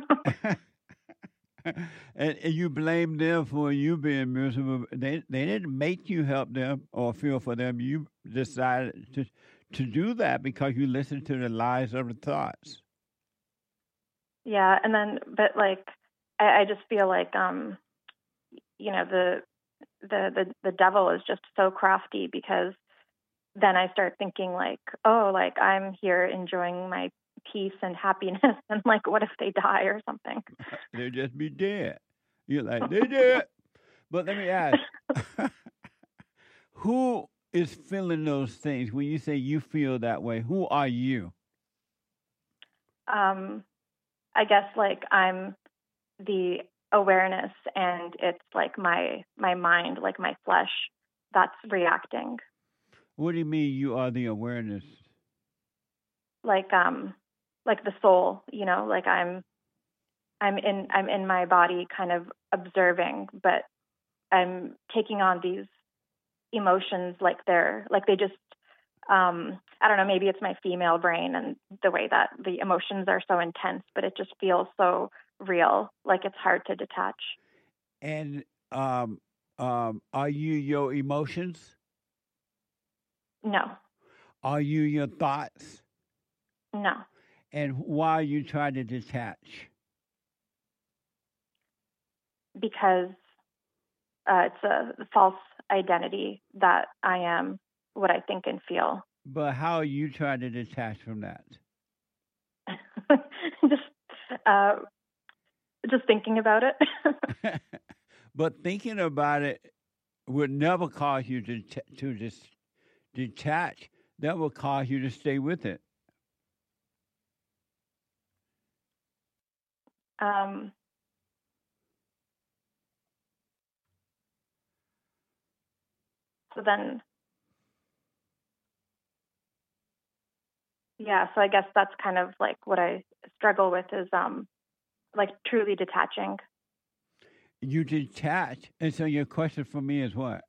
and you blame them for you being miserable. They didn't make you help them or feel for them. You decided to do that because you listened to the lies of the thoughts. Yeah, and then, but like, I just feel like, you know, the devil is just so crafty, because then I start thinking like, oh, like I'm here enjoying my peace and happiness, and like, what if they die or something? They'll just be dead. You're like, they're dead. But let me ask, who is feeling those things? When you say you feel that way, who are you? I guess like I'm the awareness, and it's like my mind, like my flesh, that's reacting. What do you mean you are the awareness? Like the soul, you know, like I'm I'm in my body kind of observing, but I'm taking on these emotions like they just, I don't know, maybe it's my female brain and the way that the emotions are so intense, but it just feels so real, like it's hard to detach. And are you your emotions? No. Are you your thoughts? No. And why are you trying to detach? Because it's a false identity that I am what I think and feel. But how are you trying to detach from that? Just thinking about it. But thinking about it would never cause you to detach. That will cause you to stay with it. So then, yeah, so I guess that's kind of like what I struggle with is like truly detaching. You detach. And so your question for me is what?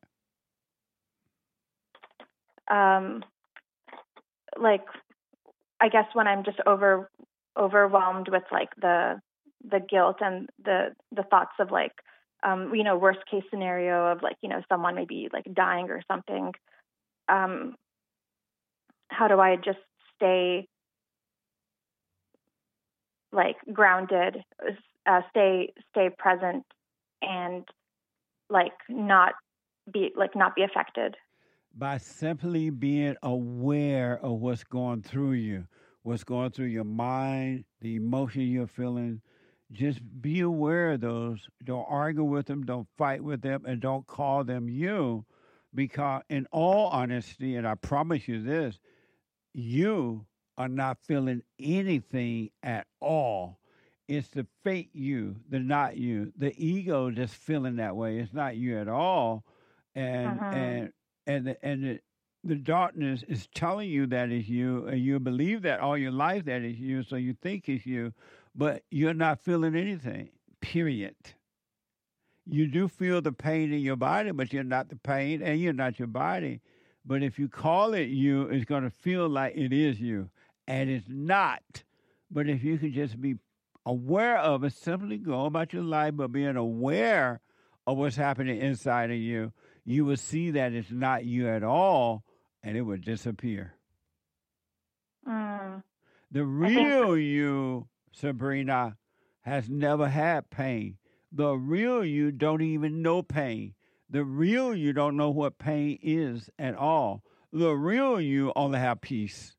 Like, I guess when I'm just overwhelmed with like the guilt and the thoughts of like, worst case scenario of like, someone maybe like dying or something. How do I just stay like grounded, stay present, and like not be affected? By simply being aware of what's going through you, what's going through your mind, the emotion you're feeling. Just be aware of those. Don't argue with them. Don't fight with them. And don't call them you. Because in all honesty, and I promise you this, you are not feeling anything at all. It's the fake you, the not you. The ego just feeling that way. It's not you at all. And the darkness is telling you that it's you, and you believe that all your life that is you, so you think it's you, but you're not feeling anything, period. You do feel the pain in your body, but you're not the pain, and you're not your body. But if you call it you, it's going to feel like it is you, and it's not. But if you can just be aware of it, simply go about your life, but being aware of what's happening inside of you, you will see that it's not you at all, and it will disappear. The real you, Sabrina, has never had pain. The real you don't even know pain. The real you don't know what pain is at all. The real you only have peace.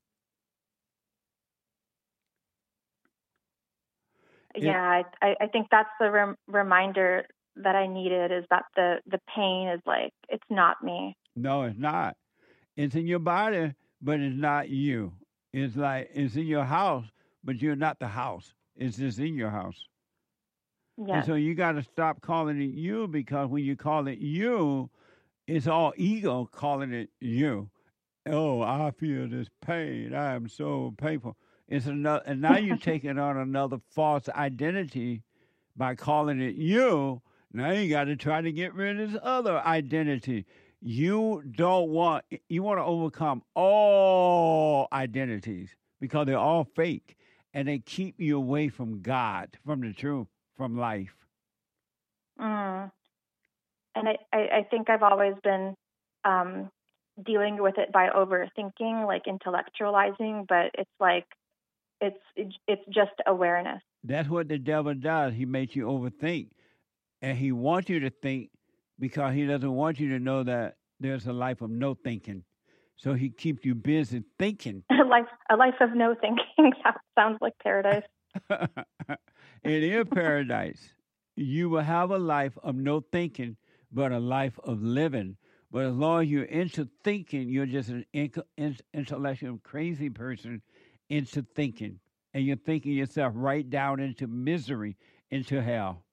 Yeah, I think that's the reminder that I needed, is that the pain is like, it's not me. No, it's not. It's in your body, but it's not you. It's like it's in your house, but you're not the house. It's just in your house. Yes. And so you got to stop calling it you, because when you call it you, it's all ego calling it you. Oh, I feel this pain. I am so painful. It's another, and now you're taking on another false identity by calling it you. Now you got to try to get rid of this other identity. You want to overcome all identities because they're all fake, and they keep you away from God, from the truth, from life. And I think I've always been dealing with it by overthinking, like intellectualizing, but it's like it's just awareness. That's what the devil does. He makes you overthink, and he wants you to think because he doesn't want you to know that there's a life of no thinking. So he keeps you busy thinking. A life of no thinking. That sounds like paradise. It is paradise. You will have a life of no thinking, but a life of living. But as long as you're into thinking, you're just an intellectual crazy person into thinking. And you're thinking yourself right down into misery, into hell.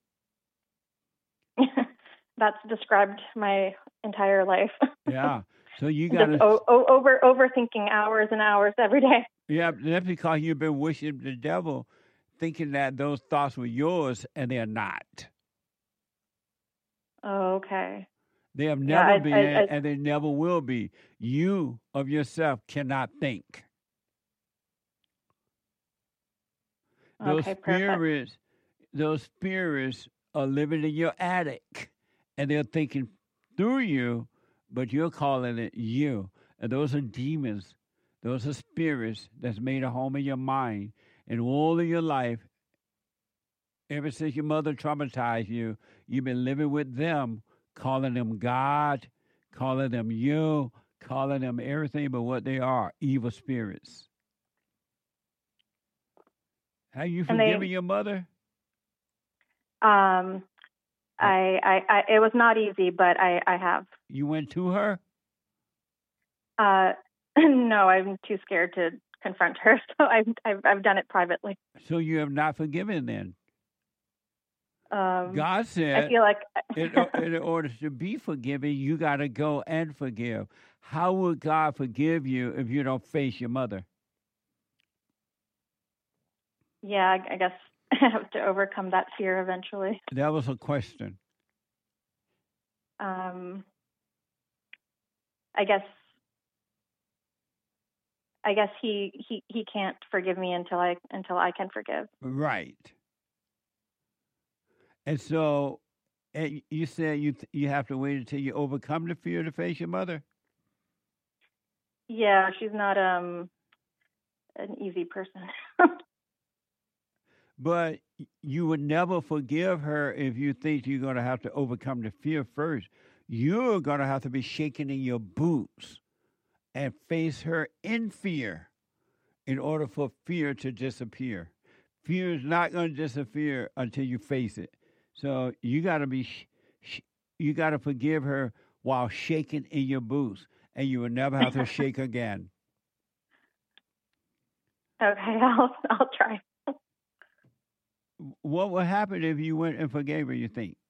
That's described my entire life. Yeah. So you got to overthinking hours and hours every day. Yeah, that's because you've been wishing the devil thinking that those thoughts were yours, and they're not. Oh, okay. They have never been, and they never will be. You of yourself cannot think. Those spirits are living in your attic, and they're thinking through you, but you're calling it you. And those are demons. Those are spirits that's made a home in your mind. And all of your life, ever since your mother traumatized you, you've been living with them, calling them God, calling them you, calling them everything but what they are, evil spirits. Have you forgiven your mother? It was not easy, but I have. You went to her? No, I'm too scared to confront her, so I've done it privately. So you have not forgiven then? God said, I feel like in order to be forgiven, you got to go and forgive. How would God forgive you if you don't face your mother? Yeah, I guess I have to overcome that fear eventually. That was a question. I guess he can't forgive me until I can forgive. Right. And so, you said you have to wait until you overcome the fear to face your mother? Yeah, she's not an easy person. But you would never forgive her if you think you're going to have to overcome the fear first. You're going to have to be shaken in your boots and face her in fear in order for fear to disappear. Fear is not going to disappear until you face it. So you got to you got to forgive her while shaking in your boots, and you will never have to shake again. Okay, I'll try. What would happen if you went and forgave her, you think?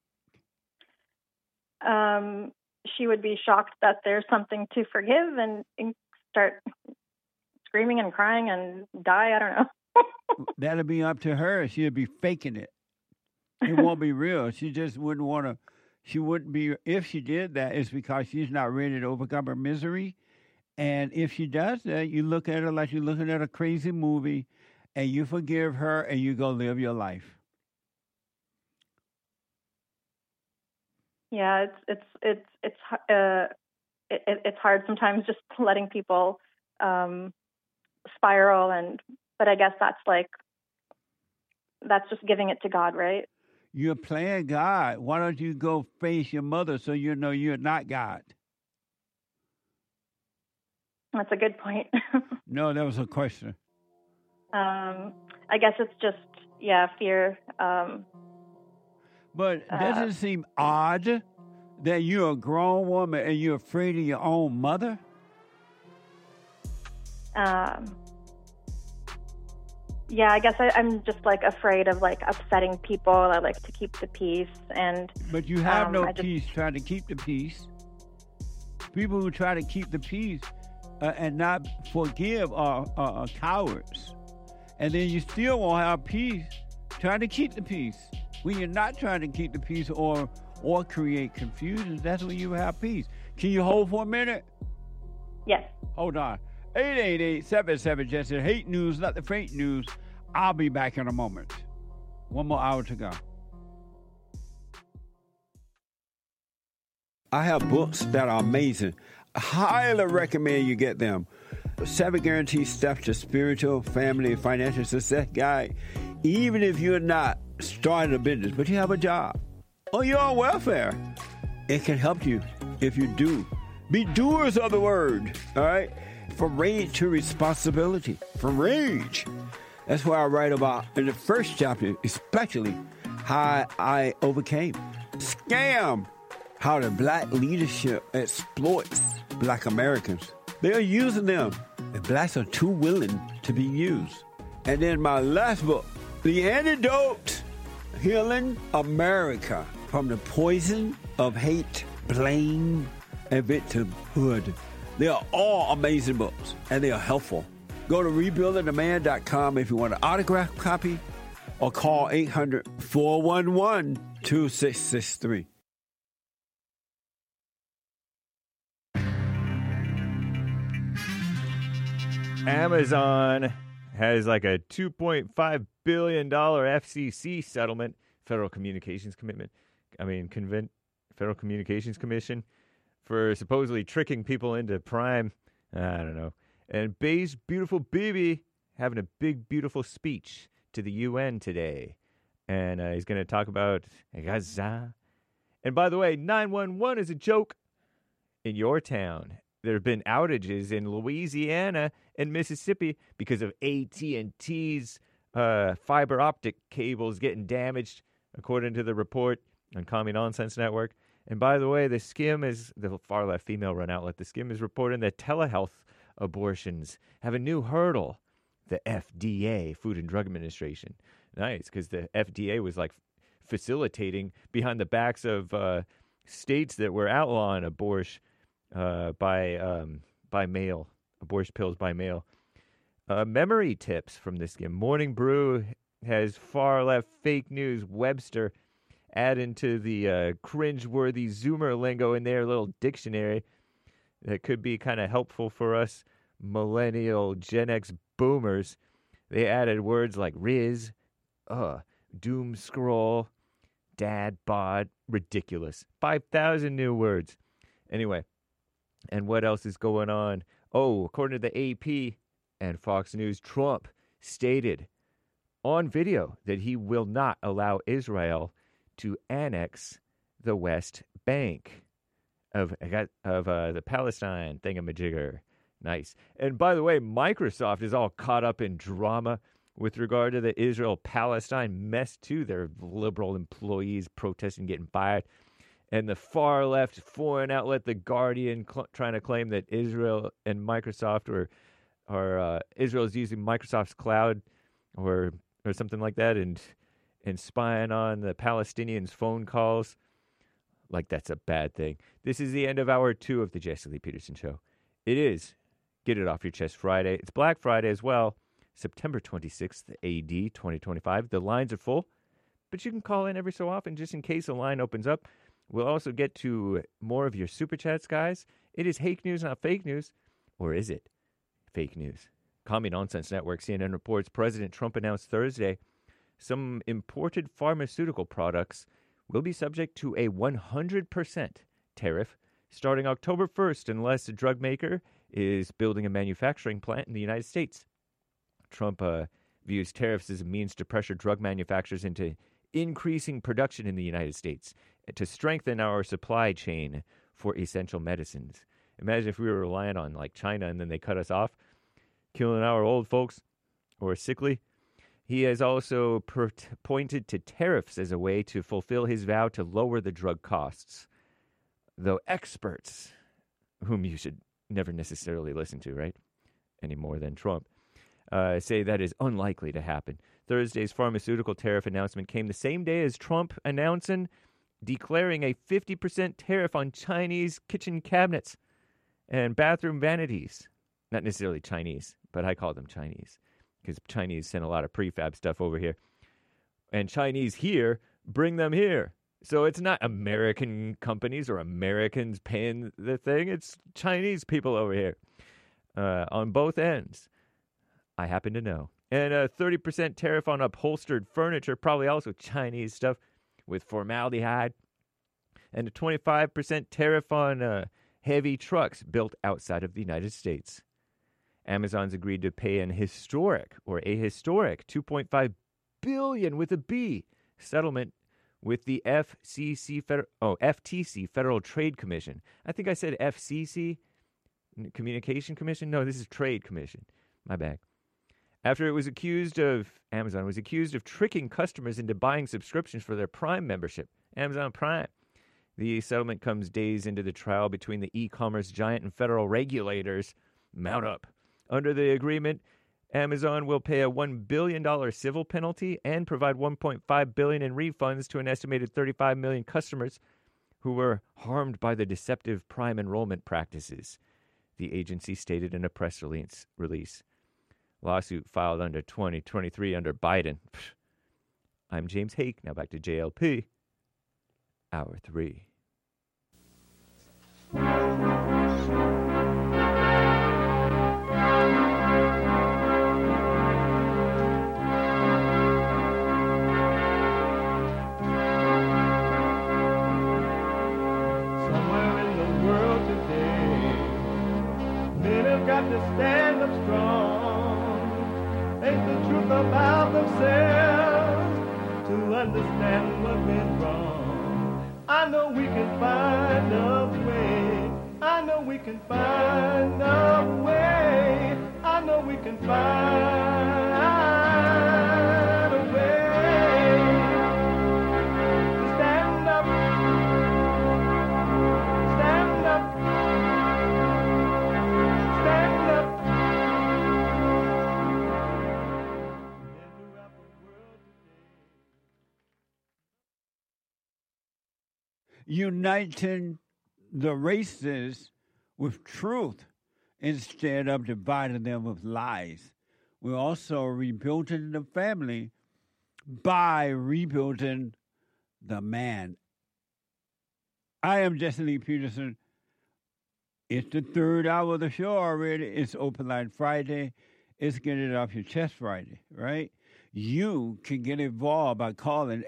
She would be shocked that there's something to forgive and start screaming and crying and die. I don't know. That'll be up to her. She'll be faking it. It won't be real. She just wouldn't want to. She wouldn't be. If she did that, it's because she's not ready to overcome her misery. And if she does that, you look at her like you're looking at a crazy movie, and you forgive her, and you go live your life. Yeah, it's hard sometimes just letting people spiral, but I guess that's just giving it to God, right? You're playing God. Why don't you go face your mother so you know you're not God? That's a good point. No, that was a question. I guess it's just, fear. But doesn't it seem odd that you're a grown woman and you're afraid of your own mother? Yeah, I guess I'm just afraid of upsetting people. I like to keep the peace, but you have no peace trying to keep the peace. People who try to keep the peace and not forgive are cowards, and then you still won't have peace trying to keep the peace. When you're not trying to keep the peace or create confusion, that's when you have peace. Can you hold for a minute? Yes. Hold on. 888-77-JESSE. Hate news, not the fake news. I'll be back in a moment. One more hour to go. I have books that are amazing. I highly recommend you get them. 7 Guaranteed Steps to Spiritual, Family, and Financial Success Guide. Even if you're not starting a business, but you have a job, or you're on welfare, it can help you if you do. Be doers of the word, all right? From rage to responsibility. From rage. That's what I write about in the first chapter, especially how I overcame scam, how the black leadership exploits black Americans. They're using them, and blacks are too willing to be used. And then my last book, The Antidote, Healing America from the Poison of Hate, Blame, and Victimhood. They are all amazing books, and they are helpful. Go to rebuildingtheman.com if you want an autographed copy, or call 800-411-2663. Amazon has like a $2.5 billion FCC settlement, Federal Communications Commission, for supposedly tricking people into Prime. I don't know. And Bay's beautiful Bibi having a big, beautiful speech to the UN today. And he's going to talk about Gaza. And by the way, 911 is a joke in your town. There have been outages in Louisiana and Mississippi because of AT&T's fiber optic cables getting damaged, according to the report on Commie Nonsense Network. And by the way, the Skim is the far-left female run outlet. The Skim is reporting that telehealth abortions have a new hurdle. The FDA, Food and Drug Administration. Nice, because the FDA was like facilitating behind the backs of states that were outlawing abortion by mail, abortion pills by mail. Memory tips from the Skim. Morning Brew has far-left fake news Webster adding to the cringe-worthy Zoomer lingo in their little dictionary that could be kind of helpful for us millennial Gen X boomers. They added words like Riz, doom scroll, dad bod, ridiculous. 5,000 new words. Anyway, and what else is going on? Oh, according to the AP and Fox News, Trump stated on video that he will not allow Israel to annex the West Bank of the Palestine thingamajigger. Nice. And by the way, Microsoft is all caught up in drama with regard to the Israel-Palestine mess, too. Their liberal employees protesting, getting fired. And the far-left foreign outlet, The Guardian, trying to claim that Israel and Microsoft or Israel is using Microsoft's cloud or something like that and spying on the Palestinians' phone calls. Like that's a bad thing. This is the end of hour 2 of the Jesse Lee Peterson Show. It is Get It Off Your Chest Friday. It's Black Friday as well. September 26th, AD 2025. The lines are full, but you can call in every so often just in case a line opens up. We'll also get to more of your super chats, guys. It is hake news, not fake news. Or is it fake news? Commie Nonsense Network, CNN reports President Trump announced Thursday some imported pharmaceutical products will be subject to a 100% tariff starting October 1st unless a drug maker is building a manufacturing plant in the United States. Trump views tariffs as a means to pressure drug manufacturers into increasing production in the United States to strengthen our supply chain for essential medicines. Imagine if we were relying on like China and then they cut us off, killing our old folks or sickly. He has also pointed to tariffs as a way to fulfill his vow to lower the drug costs. Though experts, whom you should never necessarily listen to, right? Any more than Trump, say that is unlikely to happen. Thursday's pharmaceutical tariff announcement came the same day as Trump declaring a 50% tariff on Chinese kitchen cabinets and bathroom vanities. Not necessarily Chinese, but I call them Chinese because Chinese send a lot of prefab stuff over here. And Chinese here bring them here. So it's not American companies or Americans paying the thing. It's Chinese people over here on both ends. I happen to know. And a 30% tariff on upholstered furniture, probably also Chinese stuff with formaldehyde. And a 25% tariff on heavy trucks built outside of the United States. Amazon's agreed to pay a historic $2.5 billion with a B settlement with the FTC, Federal Trade Commission. I think I said FCC, Communication Commission. No, this is Trade Commission. My bad. After Amazon was accused of tricking customers into buying subscriptions for their Prime membership, Amazon Prime. The settlement comes days into the trial between the e-commerce giant and federal regulators. Mount up. Under the agreement, Amazon will pay a $1 billion civil penalty and provide $1.5 billion in refunds to an estimated 35 million customers who were harmed by the deceptive Prime enrollment practices, the agency stated in a press release. Lawsuit filed under 2023 under Biden. I'm James Hake. Now back to JLP. Hour 3. Got to stand up strong, face the truth about themselves, to understand what went wrong. I know we can find a way. I know we can find a way. I know we can find a way to stand up, stand up. Uniting the races with truth instead of dividing them with lies. We're also rebuilding the family by rebuilding the man. I am Jesse Lee Peterson. It's the third hour of the show already. It's Open Line Friday. It's Get It Off Your Chest Friday, right? You can get involved by calling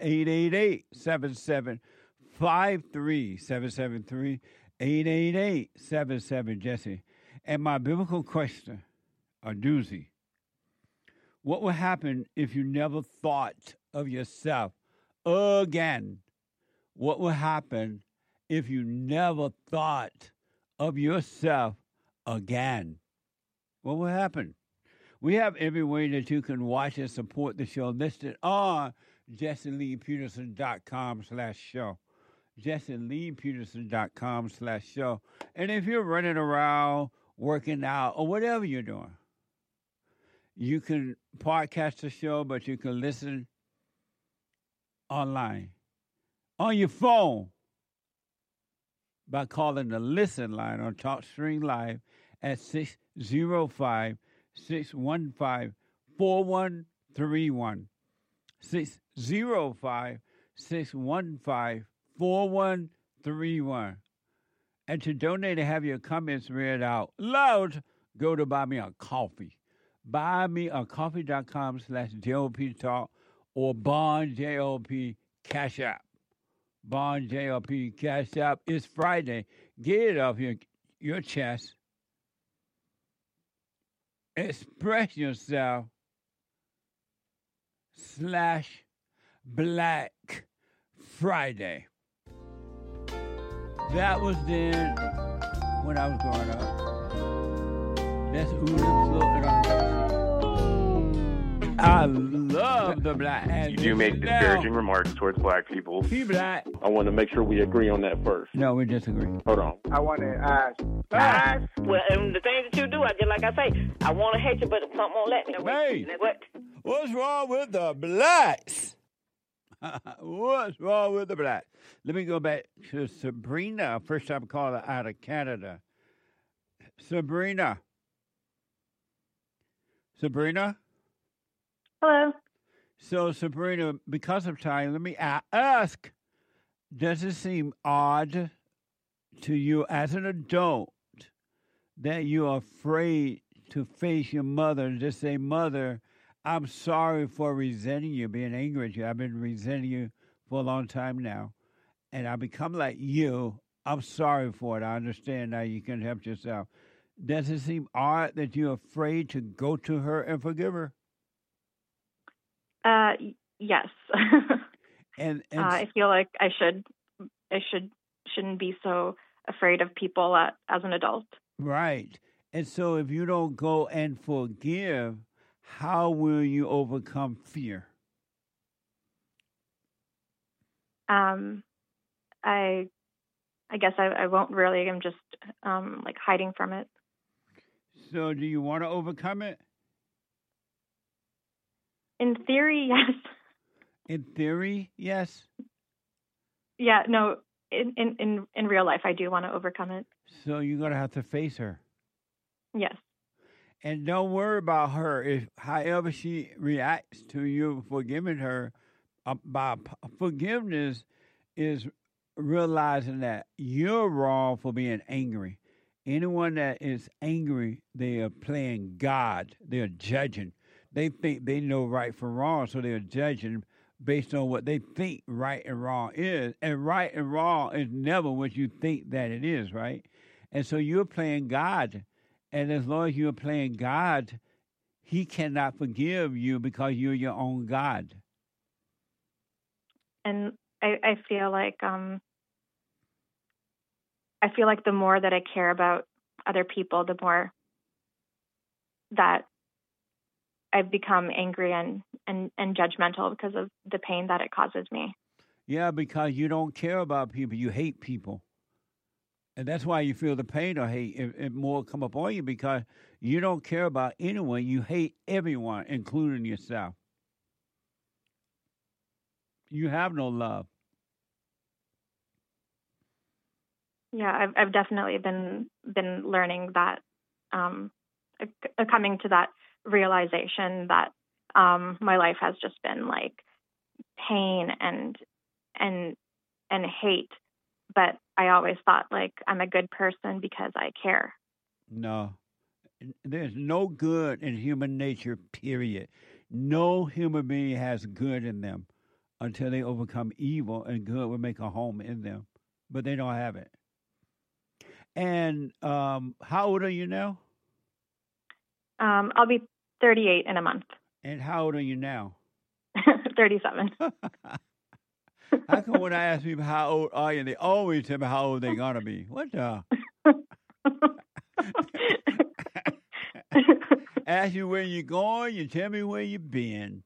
888-77-53-773, 888-77-JESSE. And my biblical question, a doozy. What will happen if you never thought of yourself again? What will happen if you never thought of yourself again? What will happen? We have every way that you can watch and support the show listed on JesseLeePeterson.com/show. JesseLeePeterson.com/show. And if you're running around, working out, or whatever you're doing, you can podcast the show, but you can listen online on your phone by calling the listen line on TalkStream Live at 605-615-4131. 605-615-4131. And to donate and have your comments read out loud, go to Buy Me a Coffee. BuyMeACoffee.com/JLP Talk or Bond JLP Cash App. Bond JLP Cash App. It's Friday. Get it off your chest. Express yourself /Black Friday. That was then when I was growing up. That's I love the black. You do make disparaging remarks towards black people. He black. I want to make sure we agree on that first. No, we disagree. Hold on. I want to ask. Well, and the things that you do, I just like I say, I want to hate you, but something won't let me. Hey, what? What's wrong with the blacks? What's wrong with the blacks? Let me go back to Sabrina, first time caller out of Canada. Sabrina. Hello. So, Sabrina, because of time, let me ask, does it seem odd to you as an adult that you are afraid to face your mother and just say, Mother, I'm sorry for resenting you, being angry at you. I've been resenting you for a long time now, and I become like you. I'm sorry for it. I understand now you can help yourself. Does it seem odd that you're afraid to go to her and forgive her? Yes. and I feel like I shouldn't be so afraid of people as an adult. Right. And so if you don't go and forgive, how will you overcome fear? I guess I won't really. I'm just like hiding from it. So do you want to overcome it? In theory, yes. In theory, yes. Yeah, no. In real life, I do want to overcome it. So you're gonna have to face her. Yes. And don't worry about her. If however she reacts to you forgiving her, Forgiveness is realizing that you're wrong for being angry. Anyone that is angry, they are playing God. They are judging. They think they know right from wrong, so they are judging based on what they think right and wrong is. And right and wrong is never what you think that it is, right? And so you're playing God. And as long as you're playing God, He cannot forgive you because you're your own God. And I feel like the more that I care about other people, the more that I've become angry and judgmental because of the pain that it causes me. Yeah, because you don't care about people. You hate people. And that's why you feel the pain or hate. It more come upon you because you don't care about anyone. You hate everyone, including yourself. You have no love. Yeah, I've definitely been learning that, coming to that realization that my life has just been like pain and hate, but I always thought like I'm a good person because I care. No, there's no good in human nature, period. No human being has good in them until they overcome evil, and good will make a home in them, but they don't have it. And how old are you now? I'll be 38 in a month. And how old are you now? 37. How come when I ask people how old are you, they always tell me how old they're going to be? What the? Ask you where you're going, you tell me where you've been.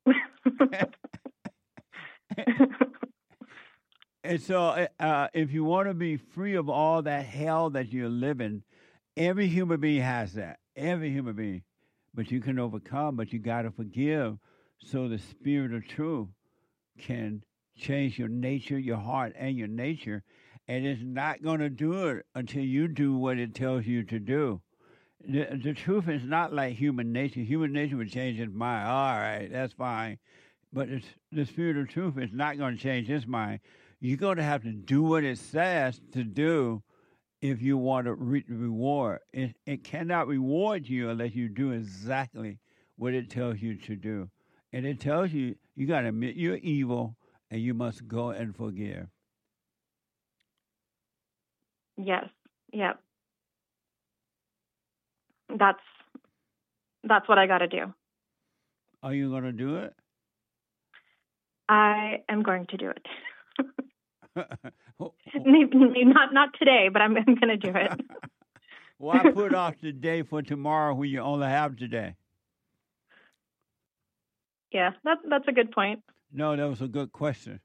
And so if you want to be free of all that hell that you're living, every human being has that. Every human being. But you can overcome, but you got to forgive so the Spirit of truth can change your nature, your heart, and your nature. And it's not going to do it until you do what it tells you to do. The truth is not like human nature. Human nature would change its mind. All right, that's fine. But the Spirit of truth is not going to change its mind. You're going to have to do what it says to do if you want to reap the reward. It cannot reward you unless you do exactly what it tells you to do. And it tells you, you got to admit you're evil and you must go and forgive. Yes. Yep. That's what I got to do. Are you going to do it? I am going to do it. maybe not today, but I'm going to do it. Why put off today for tomorrow when you only have today? Yeah, that's a good point. No, that was a good question.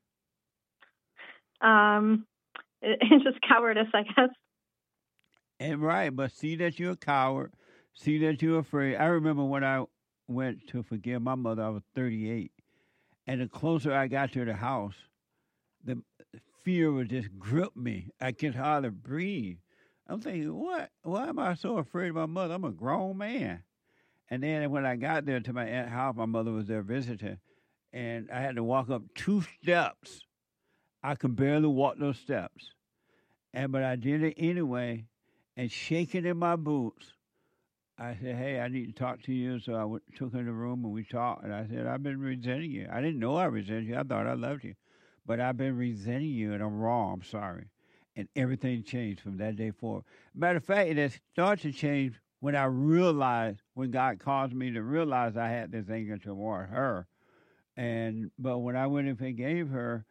It's just cowardice, I guess. And right, but see that you're a coward. See that you're afraid. I remember when I went to forgive my mother, I was 38. And the closer I got to the house, the fear would just grip me. I could hardly breathe. I'm thinking, what? Why am I so afraid of my mother? I'm a grown man. And then when I got there to my aunt's house, my mother was there visiting, and I had to walk up 2 steps. I could barely walk those steps. But I did it anyway, and shaking in my boots, I said, hey, I need to talk to you. So I took her in the room, and we talked, and I said, I've been resenting you. I didn't know I resented you. I thought I loved you. But I've been resenting you, and I'm wrong. I'm sorry. And everything changed from that day forward. Matter of fact, it started to change when I realized, when God caused me to realize I had this anger toward her. But when I went and forgave her,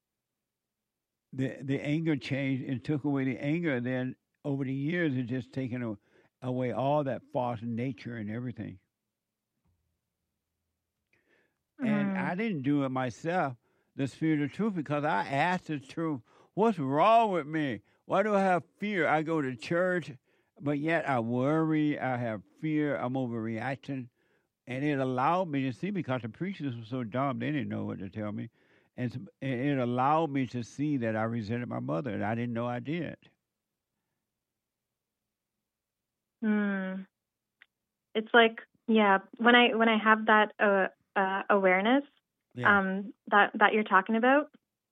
the anger changed and took away the anger. Then over the years, it just taken away all that false nature and everything. And I didn't do it myself, the Spirit of truth, because I asked the truth, what's wrong with me? Why do I have fear? I go to church, but yet I worry, I have fear, I'm overreacting. And it allowed me to see, because the preachers were so dumb, they didn't know what to tell me. And it allowed me to see that I resented my mother, and I didn't know I did. It's like, yeah, when I have that awareness, that you're talking about.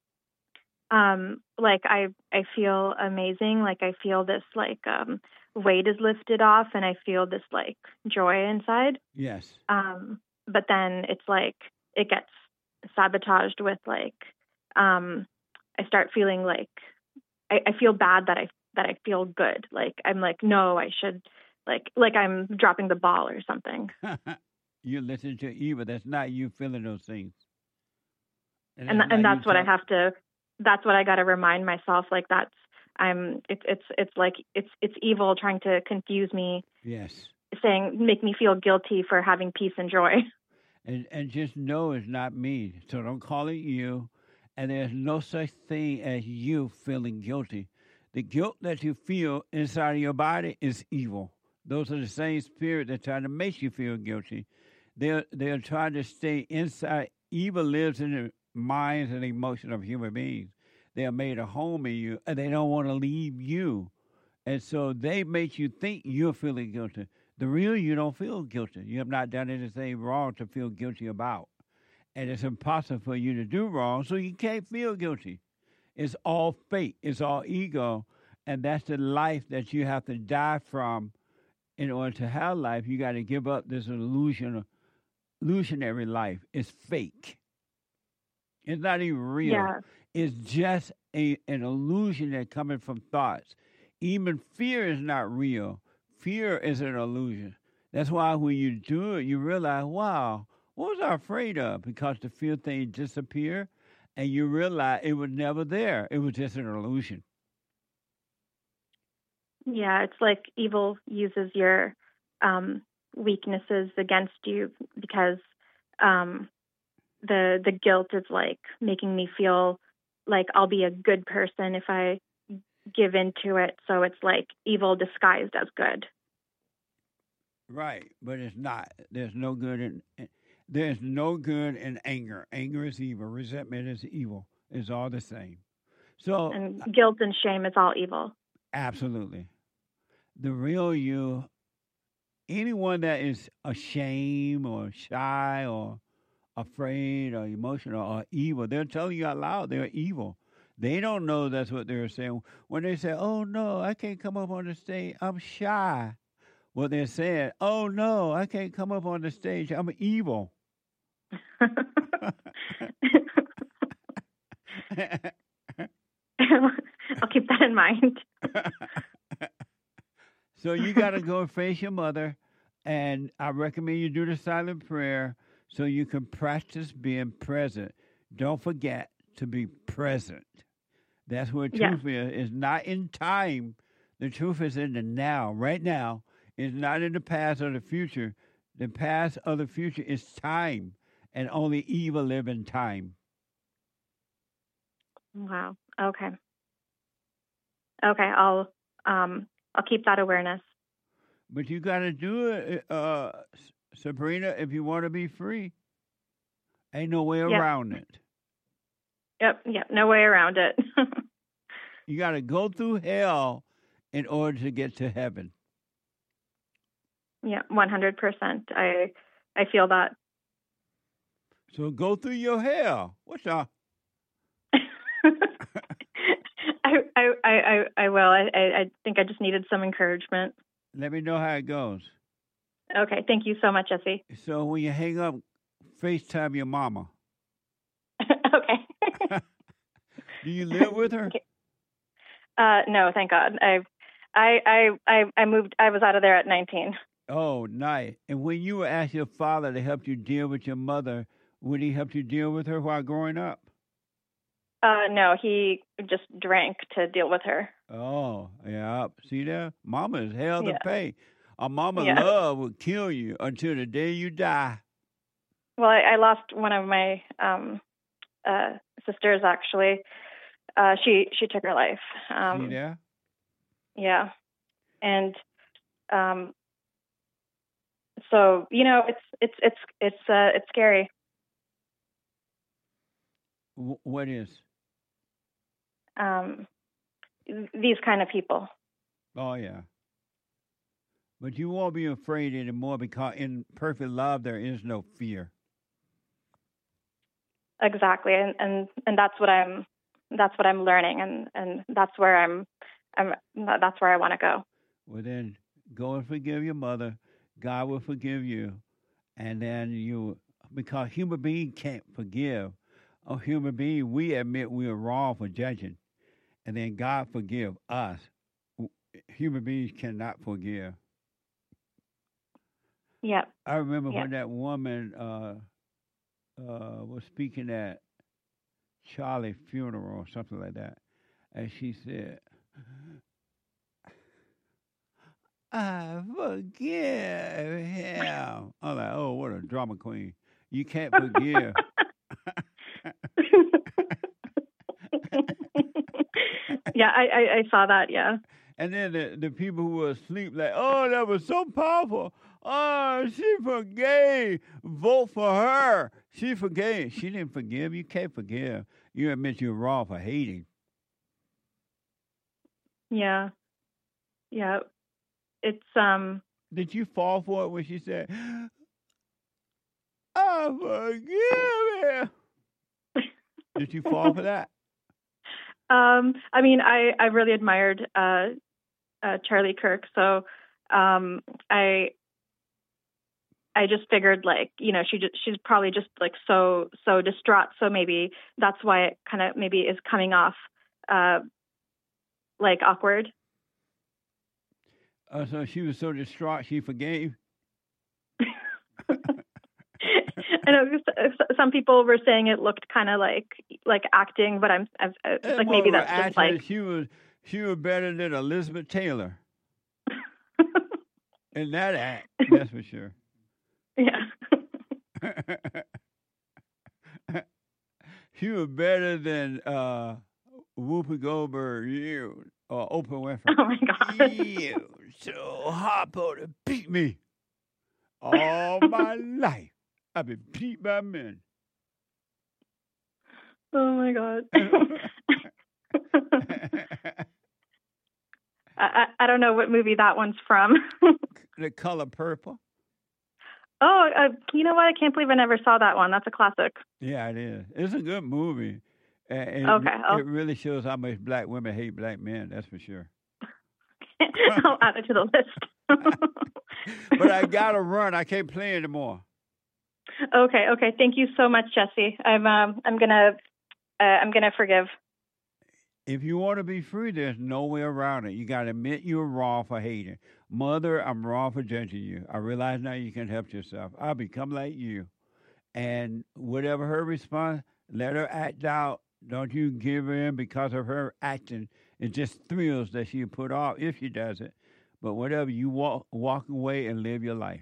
Like I feel amazing. Like I feel this like weight is lifted off, and I feel this like joy inside. Yes. But then it's like it gets sabotaged with like I start feeling like I feel bad that I feel good. Like I'm like, no, I should like I'm dropping the ball or something. You listen to Eva. That's not you feeling those things. And that's what I have to. That's what I got to remind myself. Like it's like it's evil trying to confuse me. Yes. Make me feel guilty for having peace and joy. And just know it's not me. So don't call it you. And there's no such thing as you feeling guilty. The guilt that you feel inside of your body is evil. Those are the same spirit that try to make you feel guilty. They're trying to stay inside. Evil lives in the minds and emotions of human beings. They have made a home in you, and they don't want to leave you. And so they make you think you're feeling guilty. The real you don't feel guilty. You have not done anything wrong to feel guilty about. And it's impossible for you to do wrong, so you can't feel guilty. It's all fake. It's all ego. And that's the life that you have to die from in order to have life. You got to give up this illusionary life. It's fake. It's not even real. Yeah. It's just an illusion that's coming from thoughts. Even fear is not real. Fear is an illusion. That's why when you do it, you realize, wow, what was I afraid of? Because the fear thing disappeared, and you realize it was never there. It was just an illusion. Yeah, it's like evil uses your weaknesses against you because the guilt is like making me feel like I'll be a good person if I give into it. So it's like evil disguised as good. Right, but it's not. There's no good in anger. Anger is evil. Resentment is evil. It's all the same. So and guilt and shame is all evil. Absolutely. The real you, anyone that is ashamed or shy or afraid or emotional or evil, they're telling you out loud they're evil. They don't know that's what they're saying. When they say, oh, no, I can't come up on the stage, I'm shy. What they're saying, oh, no, I can't come up on the stage, I'm evil. I'll keep that in mind. So you got to go face your mother, and I recommend you do the silent prayer so you can practice being present. Don't forget to be present. That's where truth is. It's not in time. The truth is in the now, right now. It's not in the past or the future. The past or the future is time, and only evil live in time. Wow. Okay. I'll keep that awareness. But you got to do it, Sabrina, if you want to be free. Ain't no way around it. Yep. No way around it. You got to go through hell in order to get to heaven. Yeah, 100%. I feel that. So go through your hell. What's up? I will. I think I just needed some encouragement. Let me know how it goes. Okay. Thank you so much, Jesse. So when you hang up, FaceTime your mama. Okay. Do you live with her? No, thank God. I moved. I was out of there at 19. Oh, nice. And when you asked your father to help you deal with your mother, would he help you deal with her while growing up? No, he just drank to deal with her. Oh, yeah. See there? Mama is hell to pay. A mama love will kill you until the day you die. Well, I lost one of my sisters, actually. She took her life. See there? Yeah. And so, you know, it's scary. What is? These kind of people. Oh, yeah. But you won't be afraid anymore because in perfect love there is no fear. exactly, and that's what I'm learning, and that's where that's where I want to go. Well, then go and forgive your mother. God will forgive you, and then because human being can't forgive. A human being, we admit we are wrong for judging, and then God forgive us. Human beings cannot forgive. Yeah. I remember when that woman was speaking at Charlie's funeral or something like that, and she said, "I forgive him." I'm like, oh, what a drama queen. You can't forgive. Yeah, I saw that, yeah. And then the people who were asleep, like, oh, that was so powerful. Oh, she forgave. Vote for her. She forgave. She didn't forgive. You can't forgive. You admit you're wrong for hating. Yeah. Yeah. It's Did you fall for it when she said, I forgive him? Did you fall for that? I mean, I really admired Charlie Kirk, so I just figured, like, you know, she's probably just like so distraught, so maybe that's why it kind of maybe is coming off like awkward. So she was so distraught she forgave. I know some people were saying it looked kind of like acting, but I'm like, maybe that's just like she was better than Elizabeth Taylor in that act. That's for sure. Yeah. She was better than Whoopi Goldberg, or Oprah Winfrey. Oh my God! You so hot to beat me all my life. I've been beat by men. Oh my God. I don't know what movie that one's from. The Color Purple. Oh, you know what? I can't believe I never saw that one. That's a classic. Yeah, it is. It's a good movie. And okay. It really shows how much black women hate black men. That's for sure. I'll add it to the list. But I gotta run. I can't play anymore. Okay. Thank you so much, Jesse. I'm gonna forgive. If you want to be free, there's no way around it. You gotta admit you're wrong for hating. Mother, I'm wrong for judging you. I realize now you can help yourself. I'll become like you. And whatever her response, let her act out. Don't you give her in because of her acting. It just thrills that she put off if she does it. But whatever, you walk away and live your life.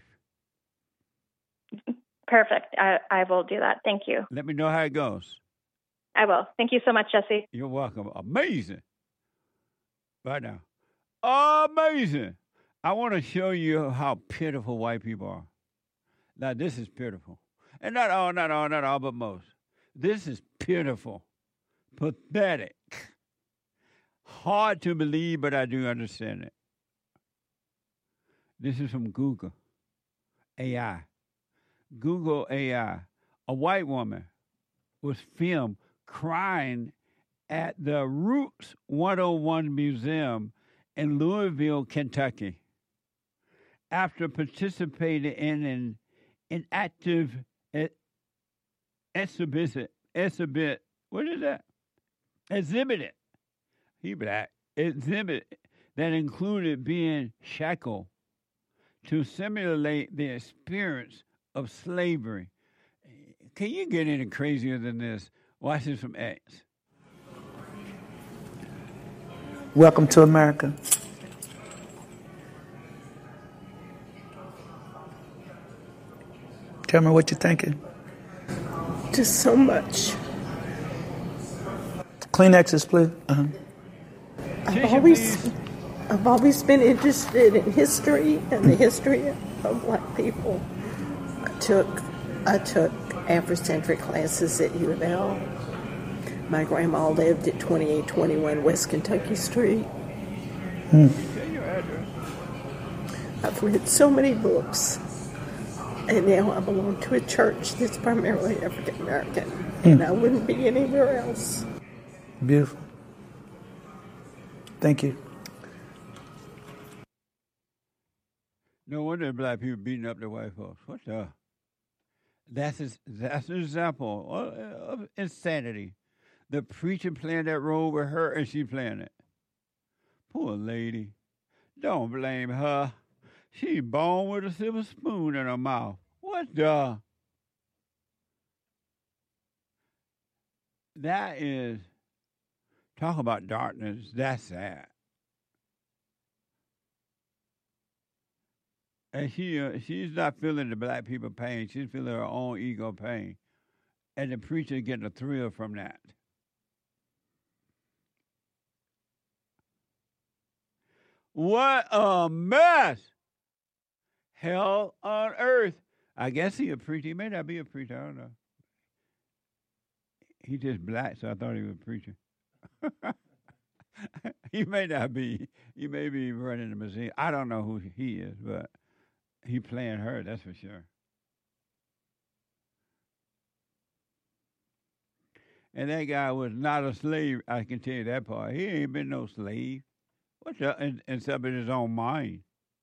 Perfect. I will do that. Thank you. Let me know how it goes. I will. Thank you so much, Jesse. You're welcome. Amazing. Right now. Amazing. I want to show you how pitiful white people are. Now, this is pitiful. And not all, but most. This is pitiful. Pathetic. Hard to believe, but I do understand it. This is from Google AI. Google AI. A white woman was filmed crying at the Roots 101 Museum in Louisville, Kentucky, after participating in an inactive exhibit. What is that? Exhibit that included being shackled to simulate the experience of slavery. Can you get any crazier than this? Watch this from X. Welcome to America. Tell me what you're thinking. Just so much. Kleenexes, please. I've always been interested in history and the history of black people. I took Afrocentric classes at U of L. My grandma lived at 2821 West Kentucky Street. I've read so many books And now I belong to a church that's primarily African American, and I wouldn't be anywhere else. Beautiful. Thank you. No wonder black people beating up their white folks. What the? That's an example of insanity. The preacher playing that role with her, and she playing it. Poor lady. Don't blame her. She born with a silver spoon in her mouth. What the? That is, talk about darkness. That's sad. And she's not feeling the black people pain. She's feeling her own ego pain. And the preacher getting a thrill from that. What a mess! Hell on earth. I guess he a preacher. He may not be a preacher. I don't know. He's just black, so I thought he was a preacher. He may not be. He may be running the museum. I don't know who he is, but he playing her, that's for sure. And that guy was not a slave, I can tell you that part. He ain't been no slave. What's up? Except in his own mind.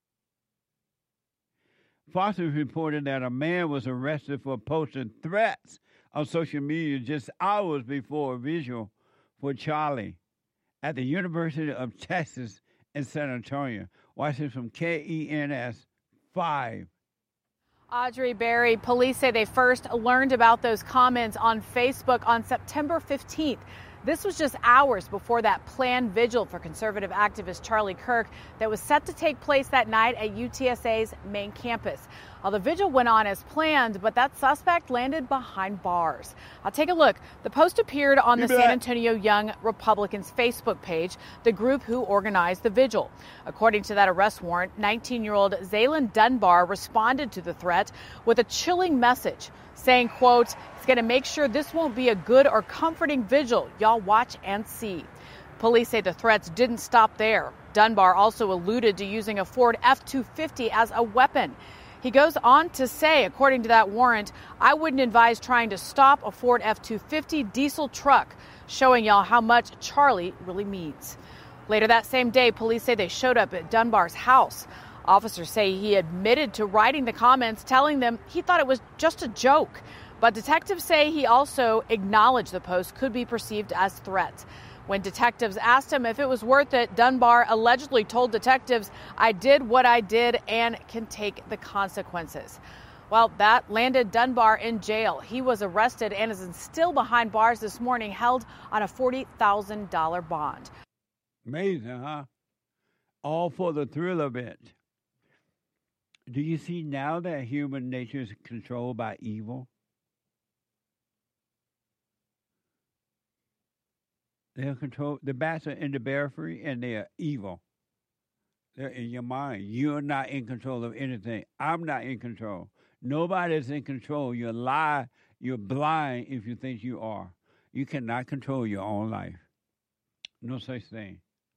Fox News reported that a man was arrested for posting threats on social media just hours before a vigil for Charlie at the University of Texas in San Antonio. Watch this from KENS 5. Audrey Berry, police say they first learned about those comments on Facebook on September 15th. This was just hours before that planned vigil for conservative activist Charlie Kirk that was set to take place that night at UTSA's main campus. Well, the vigil went on as planned, but that suspect landed behind bars. I'll take a look. The post appeared on the San Antonio Young Republicans Facebook page, the group who organized the vigil. According to that arrest warrant, 19-year-old Zaylin Dunbar responded to the threat with a chilling message saying, quote, "It's going to make sure this won't be a good or comforting vigil. Y'all watch and see." Police say the threats didn't stop there. Dunbar also alluded to using a Ford F-250 as a weapon. He goes on to say, according to that warrant, "I wouldn't advise trying to stop a Ford F-250 diesel truck," showing y'all how much Charlie really means. Later that same day, police say they showed up at Dunbar's house. Officers say he admitted to writing the comments, telling them he thought it was just a joke. But detectives say he also acknowledged the post could be perceived as threats. When detectives asked him if it was worth it, Dunbar allegedly told detectives, "I did what I did and can take the consequences." Well, that landed Dunbar in jail. He was arrested and is still behind bars this morning, held on a $40,000 bond. Amazing, huh? All for the thrill of it. Do you see now that human nature is controlled by evil? They're controlled. The bats are in the belfry, and they are evil. They're in your mind. You're not in control of anything. I'm not in control. Nobody's in control. You lie. You're blind if you think you are. You cannot control your own life. No such thing.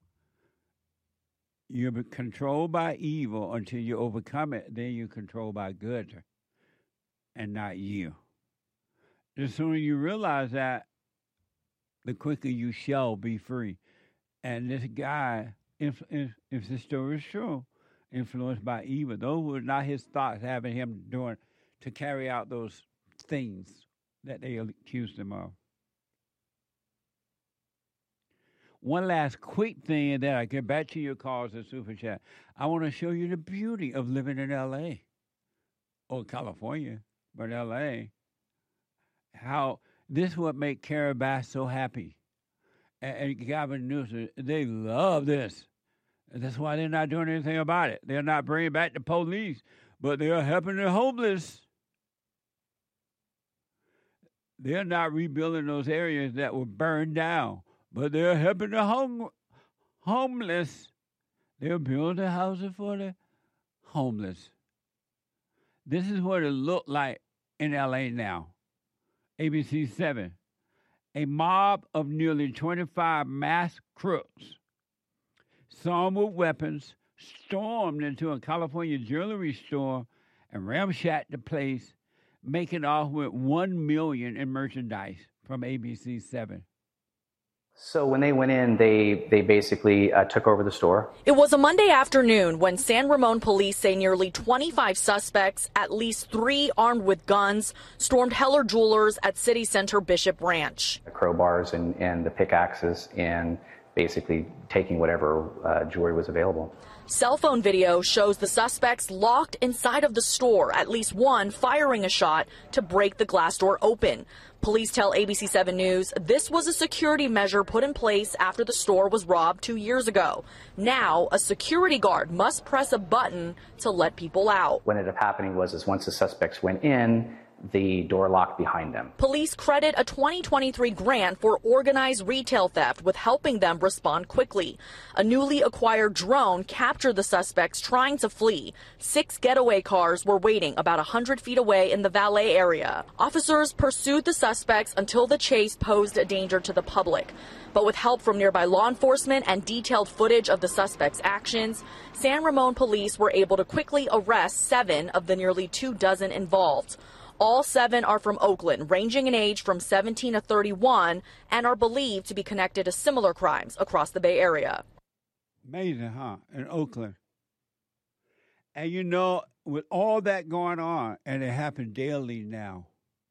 You're controlled by evil until you overcome it. Then you're controlled by good and not you. The sooner you realize that, the quicker you shall be free. And this guy, if the story is true, influenced by evil, those were not his thoughts having him doing to carry out those things that they accused him of. One last quick thing, and then I get back to your calls and super chat. I want to show you the beauty of living in L.A. or California, but L.A. How this is what makes Carrie Bass so happy. And Gavin Newsom, they love this. And that's why they're not doing anything about it. They're not bringing back the police, but they are helping the homeless. They're not rebuilding those areas that were burned down. But they're helping the homeless. They're building houses for the homeless. This is what it looked like in L.A. now. ABC 7. A mob of nearly 25 masked crooks, some with weapons, stormed into a California jewelry store and ramshacked the place, making off with $1 million in merchandise from ABC 7. So when they went in, they basically took over the store. It was a Monday afternoon when San Ramon police say nearly 25 suspects, at least 3 armed with guns, stormed Heller Jewelers at City Center Bishop Ranch. The crowbars and the pickaxes, and basically taking whatever jewelry was available. Cell phone video shows the suspects locked inside of the store, at least one firing a shot to break the glass door open. Police tell ABC 7 News this was a security measure put in place after the store was robbed 2 years ago. Now, a security guard must press a button to let people out. What ended up happening was once the suspects went in, the door locked behind them. Police credit a 2023 grant for organized retail theft with helping them respond quickly. A newly acquired drone captured the suspects trying to flee. 6 getaway cars were waiting about 100 feet away in the valet area. Officers pursued the suspects until the chase posed a danger to the public. But with help from nearby law enforcement and detailed footage of the suspects' actions, San Ramon police were able to quickly arrest 7 of the nearly 24 involved. All 7 are from Oakland, ranging in age from 17 to 31, and are believed to be connected to similar crimes across the Bay Area. Amazing, huh? In Oakland. And you know, with all that going on, and it happens daily now,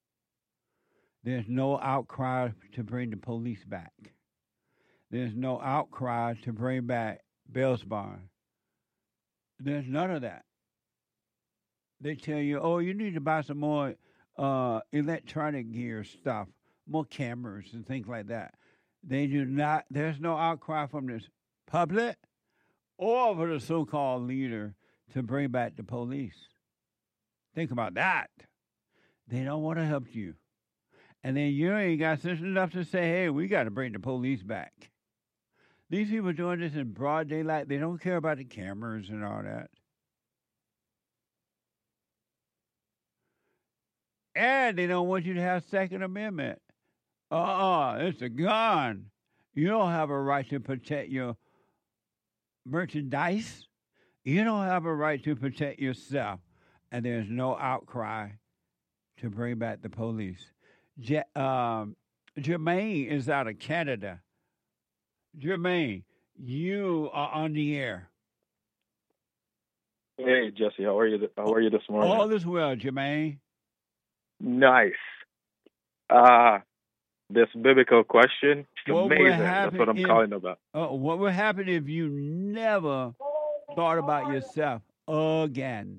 there's no outcry to bring the police back. There's no outcry to bring back Bell's Barn. There's none of that. They tell you, oh, you need to buy some more electronic gear stuff, more cameras and things like that. They do not, there's no outcry from the public or for the so-called leader to bring back the police. Think about that. They don't want to help you. And then you ain't got sense enough to say, hey, we got to bring the police back. These people doing this in broad daylight. They don't care about the cameras and all that. And they don't want you to have Second Amendment. It's a gun. You don't have a right to protect your merchandise. You don't have a right to protect yourself. And there's no outcry to bring back the police. Jermaine is out of Canada. Jermaine, you are on the air. Hey, Jesse, how are you? How are you this morning? All is well, Jermaine. Nice. This biblical question, amazing. That's what I'm calling about. What would happen if you never thought about yourself again?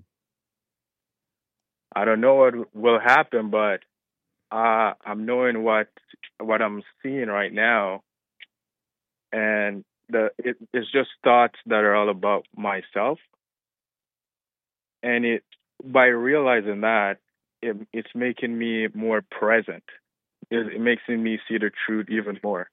I don't know what will happen, but I'm knowing what I'm seeing right now, and it's just thoughts that are all about myself, and by realizing that. It's making me more present. It makes me see the truth even more.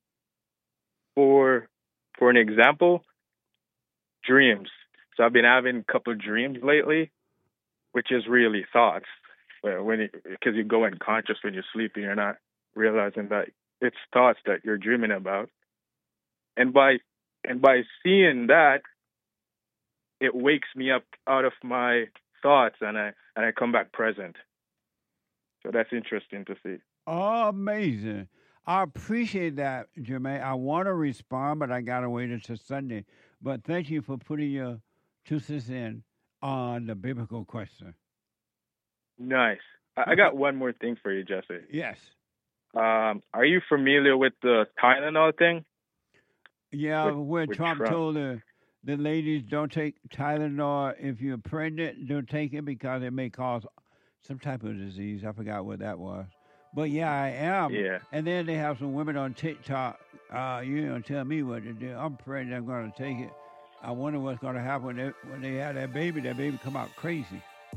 For an example, dreams. So I've been having a couple of dreams lately, which is really thoughts. Because you go unconscious when you're sleeping, you're not realizing that it's thoughts that you're dreaming about. And by seeing that, it wakes me up out of my thoughts, and I come back present. So that's interesting to see. Amazing. I appreciate that, Jermaine. I want to respond, but I got to wait until Sunday. But thank you for putting your 2 cents in on the biblical question. Nice. I got one more thing for you, Jesse. Yes. Are you familiar with the Tylenol thing? Yeah, where Trump told the ladies, don't take Tylenol if you're pregnant. Don't take it because it may cause some type of disease. I forgot what that was. But yeah, I am. Yeah. And then they have some women on TikTok. You don't tell me what to do. I'm pregnant. I'm going to take it. I wonder what's going to happen when they have that baby. That baby come out crazy.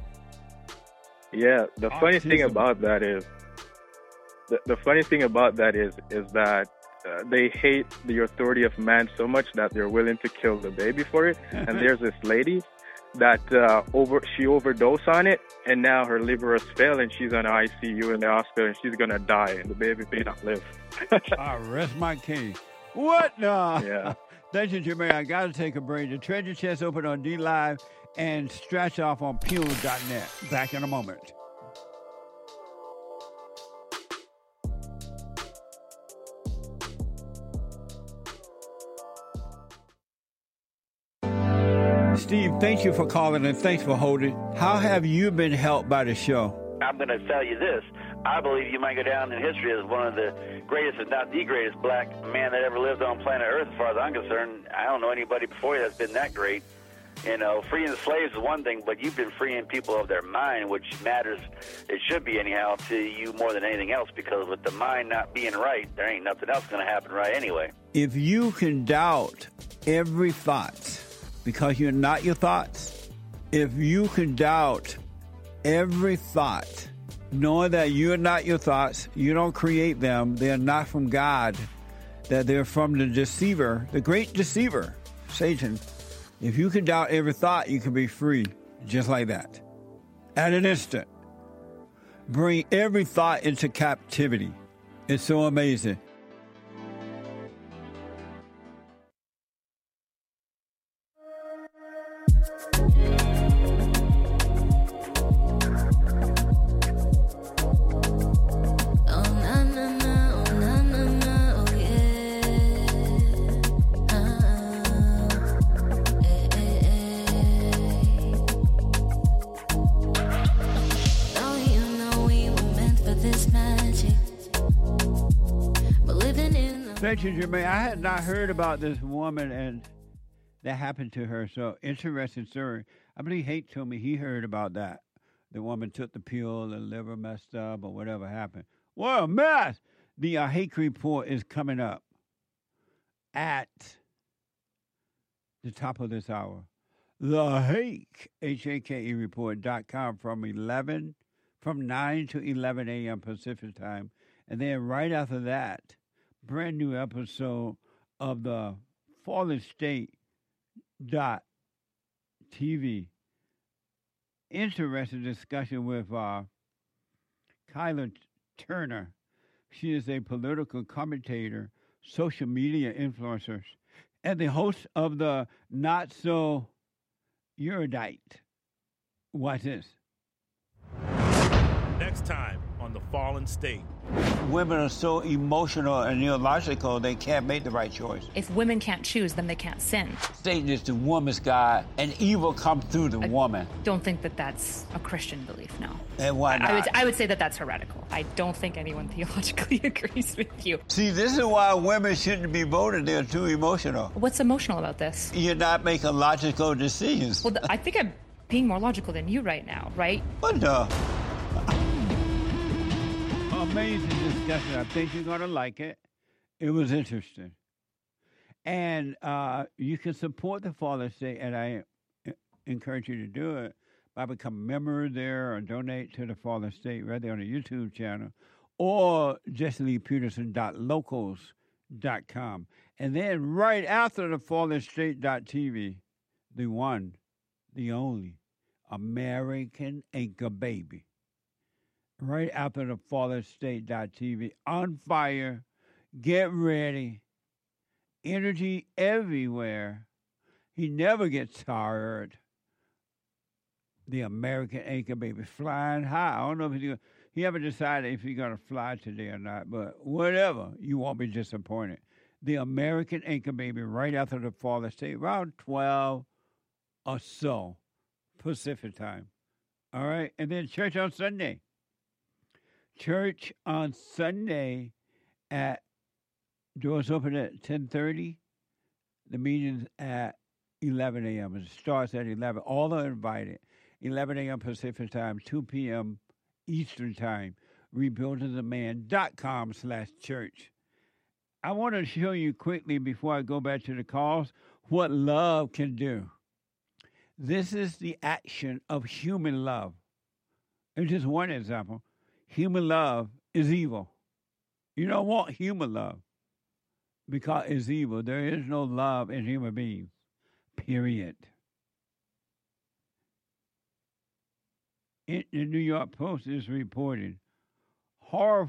Yeah. The funny thing about that is, that they hate the authority of man so much that they're willing to kill the baby for it. And there's this lady that she overdosed on it, and now her liver has failed, and she's on ICU in the hospital, and she's gonna die, and the baby may not live. I rest my case. What? No. Yeah. Thank you, Jermaine. I got to take a break. The Treasure Chest open on DLive and Scratch Off on Pure.net. Back in a moment. Steve, thank you for calling and thanks for holding. How have you been helped by the show? I'm going to tell you this. I believe you might go down in history as one of the greatest, if not the greatest, black man that ever lived on planet Earth, as far as I'm concerned. I don't know anybody before you that's been that great. You know, freeing the slaves is one thing, but you've been freeing people of their mind, which matters, it should be anyhow, to you more than anything else, because with the mind not being right, there ain't nothing else going to happen right anyway. If you can doubt every thought because you're not your thoughts, if you can doubt every thought, knowing that you're not your thoughts, you don't create them, they're not from God, that they're from the deceiver, the great deceiver, Satan. If you can doubt every thought, you can be free just like that. At an instant. Bring every thought into captivity. It's so amazing. Thank you, Jermaine. I had not heard about this woman and that happened to her. So interesting story. I believe Hate told me he heard about that. The woman took the pill, the liver messed up, or whatever happened. What a mess! The Hake report is coming up at the top of this hour. The Hake, Hake report.com from 9 to 11 a.m. Pacific time. And then right after that, brand new episode of the Fallen State.tv. Interesting discussion with Kyla Turner. She is a political commentator, social media influencer, and the host of the Not So Erudite. Watch this. Next time on The Fallen State. Women are so emotional and illogical, they can't make the right choice. If women can't choose, then they can't sin. Satan is the woman's God, and evil comes through the woman. Don't think that that's a Christian belief, no. And why not? I would say that that's heretical. I don't think anyone theologically agrees with you. See, this is why women shouldn't be voted. They're too emotional. What's emotional about this? You're not making logical decisions. Well, I think I'm being more logical than you right now, right? What the? Amazing discussion. I think you're going to like it. It was interesting. And you can support the Fallen State, and I encourage you to do it by becoming a member there or donate to the Fallen State right there on the YouTube channel or JesseLeePeterson.locals.com. And then right after the FallenState.tv, the one, the only, American Anchor Baby. Right after the FallenState.tv, on fire, get ready, energy everywhere. He never gets tired. The American Anchor Baby, flying high. I don't know if he haven't decided if he's going to fly today or not, but whatever, you won't be disappointed. The American Anchor Baby, right after the Fallen State, around 12 or so Pacific time. All right, and then church on Sunday. Church on Sunday at doors open at 10:30. The meeting's at 11 a.m. It starts at 11. All are invited. 11 a.m. Pacific time, 2 p.m. Eastern time. RebuildingTheMan.com/church. I want to show you quickly before I go back to the calls what love can do. This is the action of human love. It's just one example. Human love is evil. You don't want human love because it's evil. There is no love in human beings, period. The New York Post is reporting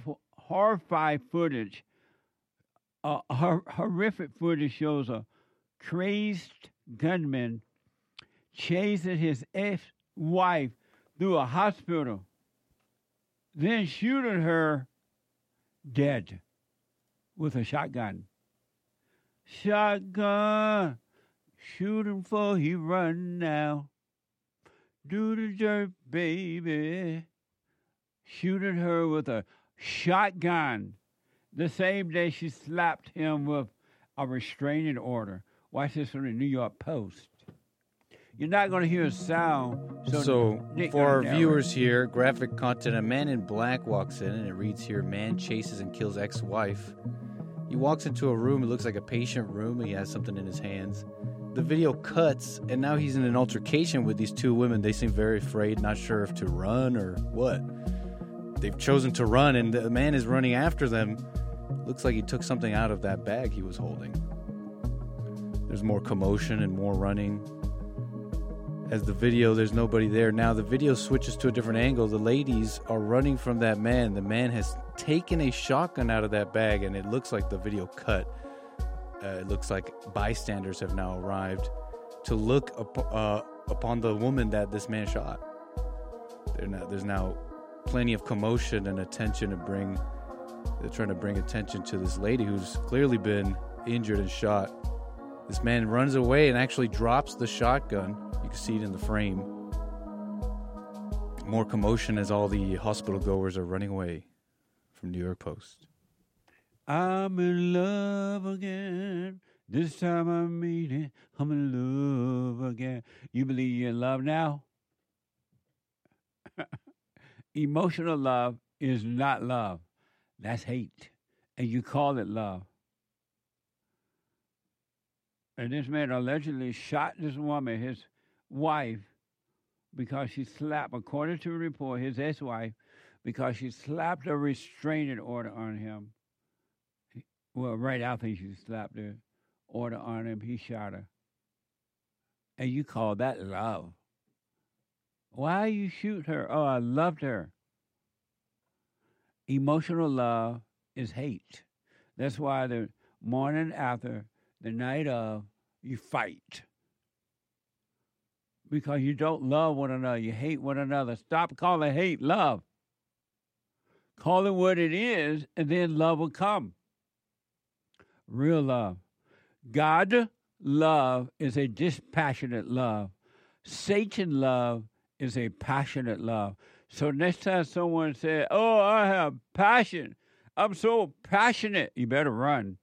horrific footage. Horrific footage shows a crazed gunman chasing his ex-wife through a hospital, then shooting her dead with a shotgun. Shotgun, shoot him for he run now. Do the dirt, baby. Shooting her with a shotgun the same day she slapped him with a restraining order. Watch this from the New York Post. You're not going to hear a sound. So Nick, for our narrate. viewers here, graphic content, a man in black walks in, and it reads here, man chases and kills ex-wife. He walks into a room, it looks like a patient room, he has something in his hands. The video cuts, and now he's in an altercation with these two women. They seem very afraid, not sure if to run or what. They've chosen to run, and the man is running after them. Looks like he took something out of that bag he was holding. There's more commotion and more running. As the video, there's nobody there. Now the video switches to a different angle. The ladies are running from that man. The man has taken a shotgun out of that bag, and it looks like the video cut. It looks like bystanders have now arrived to look upon the woman that this man shot. There's now plenty of commotion and attention to bring. They're trying to bring attention to this lady who's clearly been injured and shot. This man runs away and actually drops the shotgun. You can see it in the frame. More commotion as all the hospital goers are running away from New York Post. I'm in love again. This time I mean it. I'm in love again. You believe you're in love now? Emotional love is not love. That's hate. And you call it love. And this man allegedly shot this woman, his wife, because she slapped, according to the report, his ex-wife, because she slapped a restraining order on him. Well, right after she slapped the order on him, he shot her. And you call that love. Why you shoot her? Oh, I loved her. Emotional love is hate. That's why the morning after, the night of, you fight. Because you don't love one another. You hate one another. Stop calling hate love. Call it what it is, and then love will come. Real love. God love is a dispassionate love. Satan love is a passionate love. So next time someone says, oh, I have passion. I'm so passionate. You better run.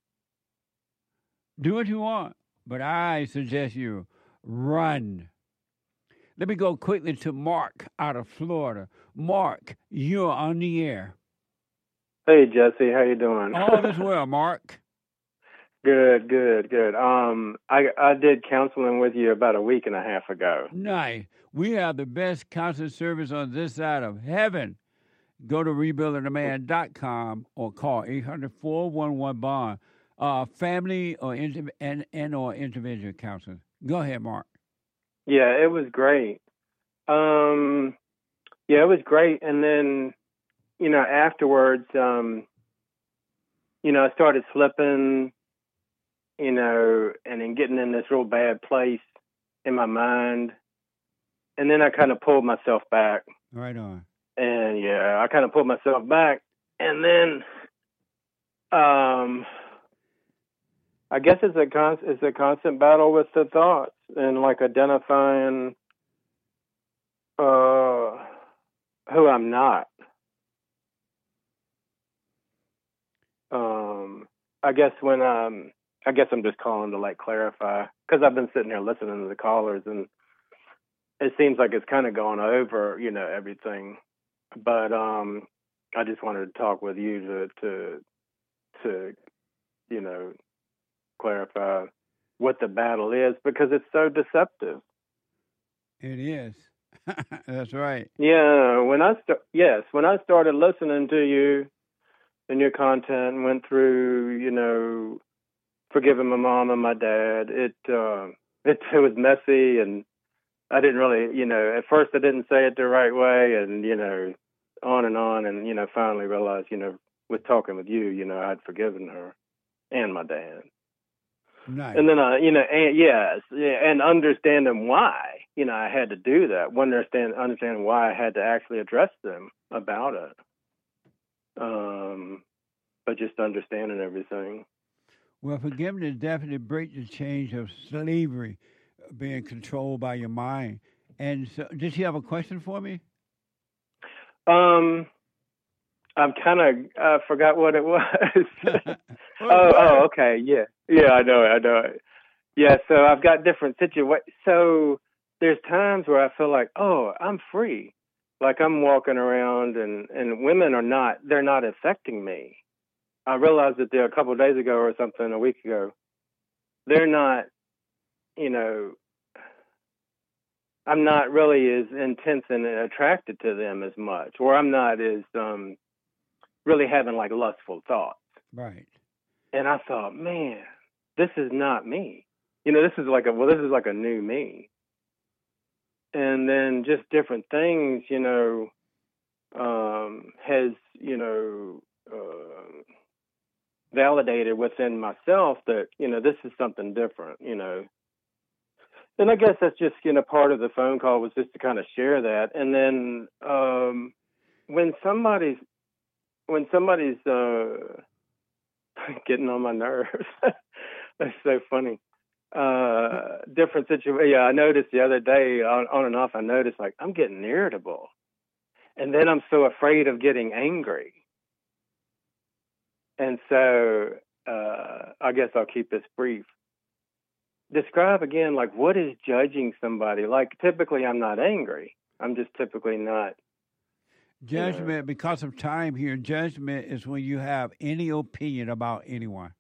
Do what you want. But I suggest you run. Let me go quickly to Mark out of Florida. Mark, you're on the air. Hey, Jesse, how you doing? All is well, Mark. Good. I did counseling with you about a week and a half ago. Nice. We have the best counseling service on this side of heaven. Go to rebuildingtheman.com or call 800-411-BOND. Family or or individual counseling. Go ahead, Mark. Yeah, it was great. It was great. And then, afterwards, I started slipping, and then getting in this real bad place in my mind. And then I kind of pulled myself back. Right on. And I kind of pulled myself back. And then, I guess it's a constant battle with the thoughts and like identifying who I'm not. I guess I'm just calling to like clarify, because I've been sitting here listening to the callers, and it seems like it's kind of going over, everything. But I just wanted to talk with you to clarify what the battle is, because it's so deceptive. It is. That's right. Yeah, when I started listening to you and your content and went through, forgiving my mom and my dad, it was messy, and I didn't really, at first I didn't say it the right way, and on, and finally realized, with talking with you, I'd forgiven her and my dad. Nice. And then, and understanding why, I had to do that. Understanding why I had to actually address them about it. But just understanding everything. Well, forgiveness definitely breaks the chains of slavery, being controlled by your mind. And so, did you have a question for me? I'm kind of forgot what it was. Okay, yeah, I know it. Yeah, so I've got different situations. So there's times where I feel like, oh, I'm free, like I'm walking around, and women they're not affecting me. I realized that there a couple of days ago or something, a week ago, they're not, I'm not really as intense and attracted to them as much, or I'm not as really having like lustful thoughts. Right. And I thought, man, this is not me. This is like a new me. And then just different things, has, validated within myself that, this is something different, And I guess that's just, part of the phone call was just to kind of share that. And then when somebody's getting on my nerves, that's so funny. Different situation. Yeah, I noticed the other day on and off, I noticed like I'm getting irritable. And then I'm so afraid of getting angry. And so I guess I'll keep this brief. Describe again, like, what is judging somebody? Like, typically I'm not angry. I'm just typically not. Judgment, because of time here, judgment is when you have any opinion about anyone.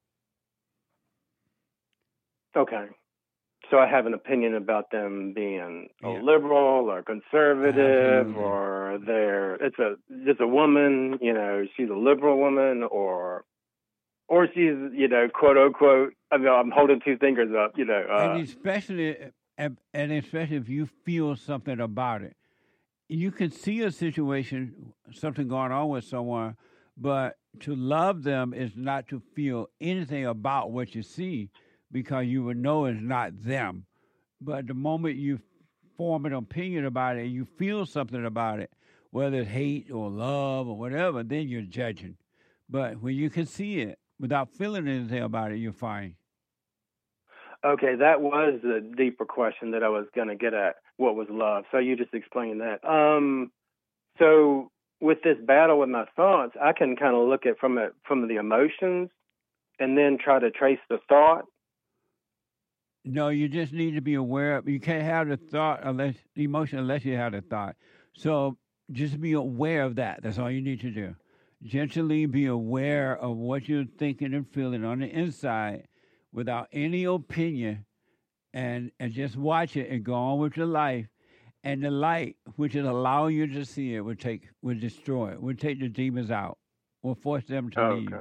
Okay. So I have an opinion about them being liberal or conservative. Absolutely. Or it's a woman, she's a liberal woman, or she's, quote unquote, I'm holding two fingers up, and especially if you feel something about it. You can see a situation, something going on with someone, but to love them is not to feel anything about what you see, because you would know it's not them. But the moment you form an opinion about it, you feel something about it, whether it's hate or love or whatever, then you're judging. But when you can see it without feeling anything about it, you're fine. Okay, that was the deeper question that I was going to get at. What was love? So you just explained that. So with this battle with my thoughts, I can kind of look at from the emotions and then try to trace the thought. No, you just need to be aware of. You can't have the thought unless you have the thought. So just be aware of that. That's all you need to do. Gently be aware of what you're thinking and feeling on the inside without any opinion, and just watch it and go on with your life. And the light, which is allowing you to see it, will destroy it. Will take the demons out. Will force them to leave.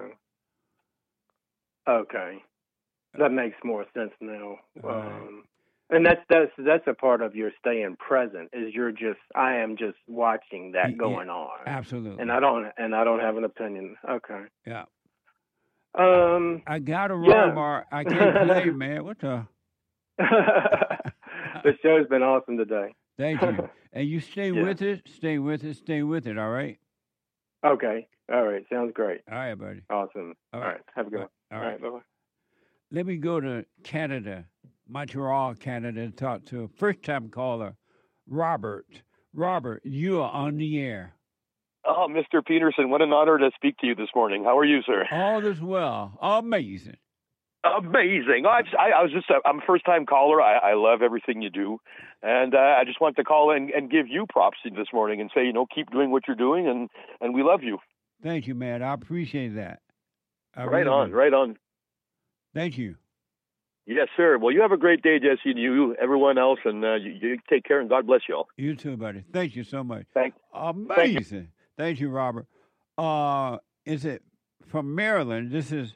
Okay. That makes more sense now. And that's a part of your staying present. Is I am just watching that going on. Absolutely. And I don't have an opinion. Okay. Yeah. I got a Walmart. I can't play, man. What the? The show's been awesome today. Thank you. And you stay with it. Stay with it. Stay with it. All right. Okay. All right. Sounds great. All right, buddy. Awesome. All right. Have a good one. All right. Bye-bye. Let me go to Canada, Montreal, Canada, and talk to a first-time caller, Robert. Robert, you are on the air. Oh, Mr. Peterson, what an honor to speak to you this morning. How are you, sir? All is well. Amazing. Amazing. I'm a first-time caller. I love everything you do. And I just want to call and give you props this morning and say, keep doing what you're doing, and we love you. Thank you, man. I appreciate that. Right on. Thank you. Yes, sir. Well, you have a great day, Jesse, and you, everyone else, and you take care, and God bless you all. You too, buddy. Thank you so much. Amazing. Thank you, Robert. Is it from Maryland? This is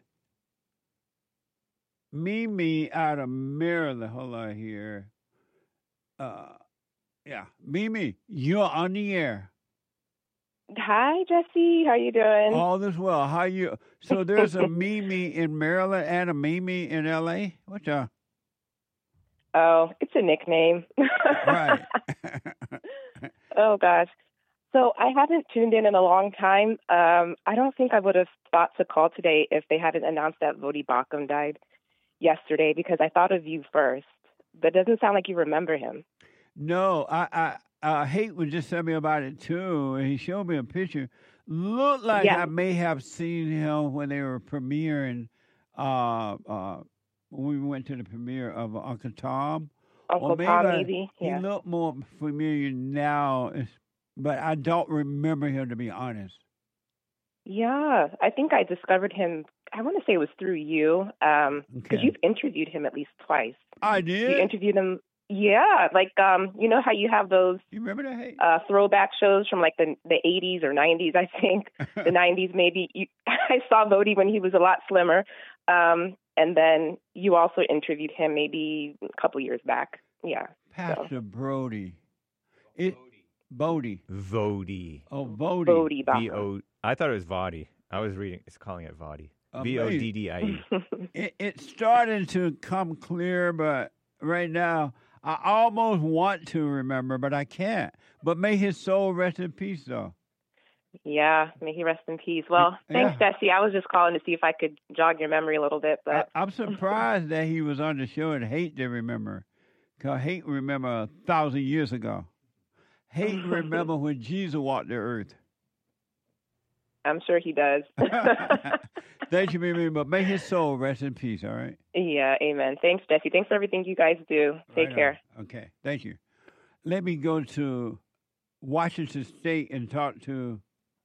Mimi out of Maryland. Hold on here. Mimi, you're on the air. Hi, Jesse. How you doing? All this well. How you? So there's a Mimi in Maryland and a Mimi in L.A. What's Oh, it's a nickname. Right. Oh, gosh. So I haven't tuned in a long time. I don't think I would have thought to call today if they hadn't announced that Vodi Bakum died yesterday, because I thought of you first. But it doesn't sound like you remember him. No, I hate would just tell me about it too. And he showed me a picture. Looked like I may have seen him when they were premiering. When we went to the premiere of Uncle Tom. Uncle Tom, maybe. Yeah. He looked more familiar now, but I don't remember him, to be honest. Yeah, I think I discovered him. I want to say it was through you, because you've interviewed him at least twice. I did. You interviewed him. Yeah, like you know how you have those. You remember that? Throwback shows from like the 80s or 90s, I think. The 90s maybe. I saw Vodi when he was a lot slimmer, and then you also interviewed him maybe a couple years back. Yeah. Pastor Brody. Bodie. Vodi. Oh, Vodi. Vodi. V-O. I thought it was Vodi. I was reading. It's calling it Vodi. Voddie. It's starting to come clear, but right now I almost want to remember, but I can't. But may his soul rest in peace, though. Yeah, may he rest in peace. Well, thanks, Jesse. I was just calling to see if I could jog your memory a little bit. But I'm surprised that he was on the show and hate to remember. Because hate remember 1,000 years ago. Hate remember when Jesus walked the earth. I'm sure he does. Thank you, Mimi. But may his soul rest in peace, all right? Yeah, amen. Thanks, Jesse. Thanks for everything you guys do. Take care. Okay, thank you. Let me go to Washington State and talk to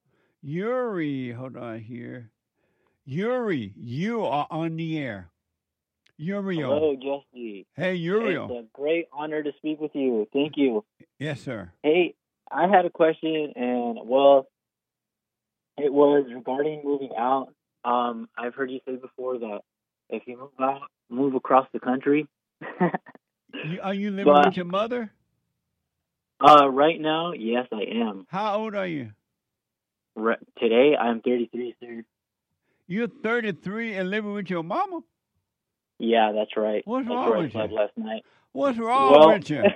Yuri. Hold on here. Yuri, you are on the air. Uriel. Hello, Jesse. Hey, Uriel. It's a great honor to speak with you. Thank you. Yes, sir. Hey, I had a question, and, well, it was regarding moving out. I've heard you say before that if you move across the country. Are you living with your mother? Right now, yes, I am. How old are you? Today, I'm 33, sir. You're 33 and living with your mama? Yeah, that's right. What's wrong with you? Last night. What's wrong with you?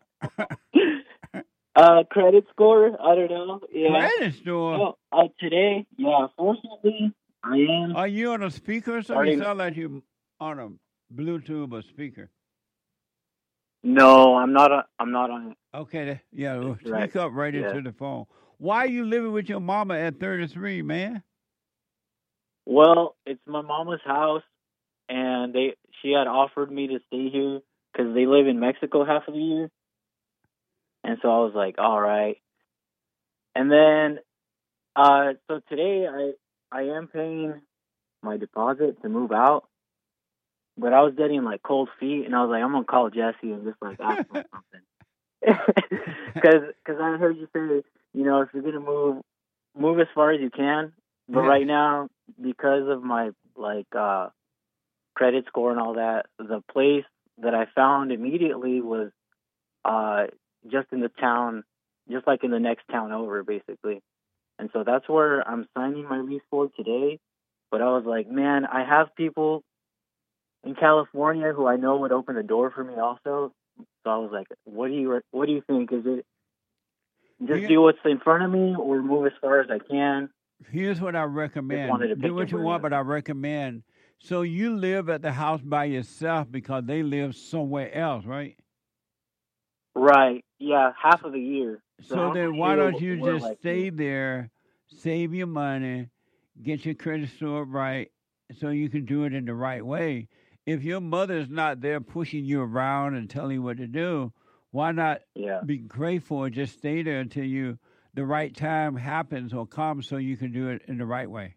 Credit score? I don't know. Yeah. Credit score? Today, yeah, fortunately, I am. Are you on a speaker or something? You sound like you're on a Bluetooth or speaker. No, I'm not on it. Okay, yeah, speak up right into the phone. Why are you living with your mama at 33, man? Well, it's my mama's house, and she had offered me to stay here because they live in Mexico half of the year. And so I was like, all right. And then, so today I am paying my deposit to move out, but I was getting like cold feet, and I was like, I'm gonna call Jesse and just like ask him something, because I heard you say, you know, if you're gonna move as far as you can. But right now, because of my credit score and all that, the place that I found immediately was just in the town, just like in the next town over, basically. And so that's where I'm signing my lease for today. But I was like, man, I have people in California who I know would open the door for me also. So I was like, what do you think? Is it just do what's in front of me or move as far as I can? Here's what I recommend. Do what you want, but I recommend. So you live at the house by yourself because they live somewhere else, right? Right. Yeah, half of the year. So then why don't you just stay there, save your money, get your credit score right so you can do it in the right way. If your mother's not there pushing you around and telling you what to do, why not be grateful and just stay there until the right time happens or comes so you can do it in the right way?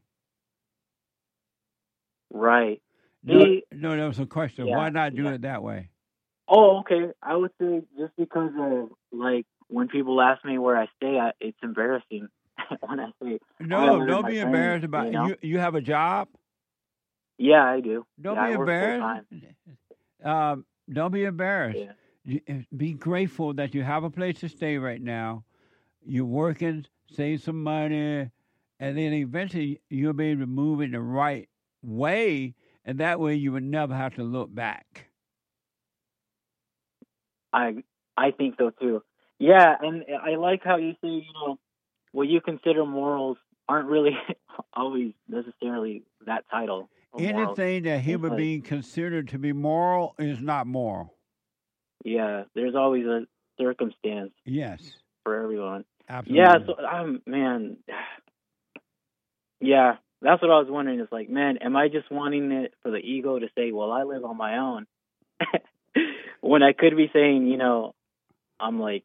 Right. No, that was a question. Why not do it that way? Oh, okay. I would say just because of, like, when people ask me where I stay, it's embarrassing when I say. No, don't be embarrassed about it. You have a job? Yeah, I do. Don't be embarrassed. Don't be embarrassed. Yeah. Be grateful that you have a place to stay right now. You're working save some money, and then eventually you'll be able to move in the right way, and that way you would never have to look back. I think so too. Yeah, and I like how you say, you know, what you consider morals aren't really always necessarily that title. Anything that human being considered to be moral is not moral. Yeah, there's always a circumstance. Yes. For everyone. Absolutely. Yeah, so man, yeah, that's what I was wondering. It's like, man, am I just wanting it for the ego to say, well, I live on my own, when I could be saying, you know, I'm like,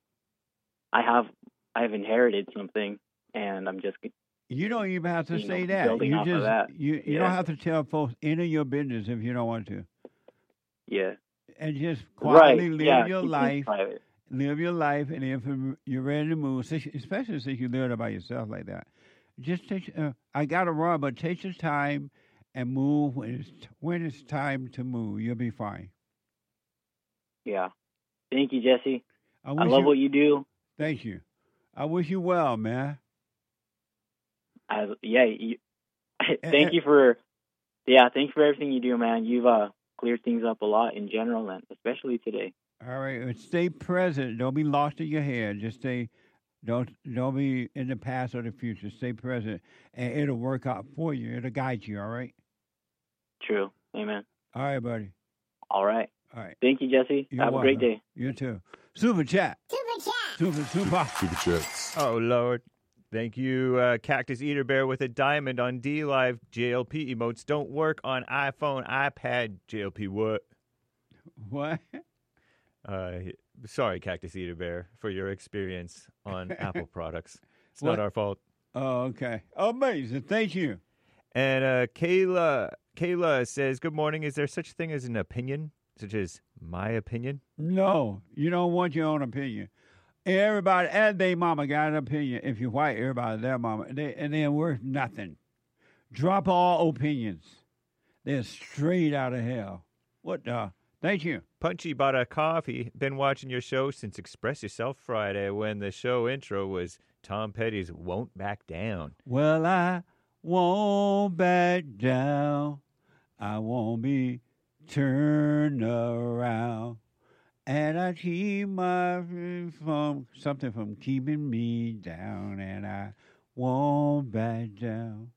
I've inherited something, and I'm just. You don't even have to say that. Building You off of just that. you don't have to tell folks any of your business if you don't want to. Yeah. And just quietly Right. live Yeah, your keep it life. private. Live your life, and if you're ready to move, especially since you live by yourself like that, just take. I gotta run, but take your time and move when it's time to move. You'll be fine. Yeah. Thank you, Jesse. I wish love what you do. Thank you. I wish you well, man. Thank you for everything you do, man. You've cleared things up a lot in general, and especially today. All right, stay present. Don't be lost in your head. Just stay. Don't be in the past or the future. Stay present, and it'll work out for you. It'll guide you. All right. True. Amen. All right, buddy. All right. All right. Thank you, Jesse. You're Have a great welcome. day. You too. Super chat. Super. Super chats. Oh, Lord. Thank you, Cactus Eater Bear with a diamond on D Live. JLP emotes don't work on iPhone, iPad. JLP what? What? Sorry, Cactus Eater Bear, for your experience on Apple products. It's What? not our fault. Oh, okay. Amazing. Thank you. And Kayla says, good morning. Is there such thing as an opinion, such as my opinion? No, you don't want your own opinion. Everybody and their mama got an opinion. If you're white, everybody their mama, they're worth nothing. Drop all opinions. They're straight out of hell. What the? Thank you. Punchy bought a coffee. Been watching your show since Express Yourself Friday when the show intro was Tom Petty's Won't Back Down. Well, I won't back down. I won't be turned around. And I keep from keeping me down, and I won't back down.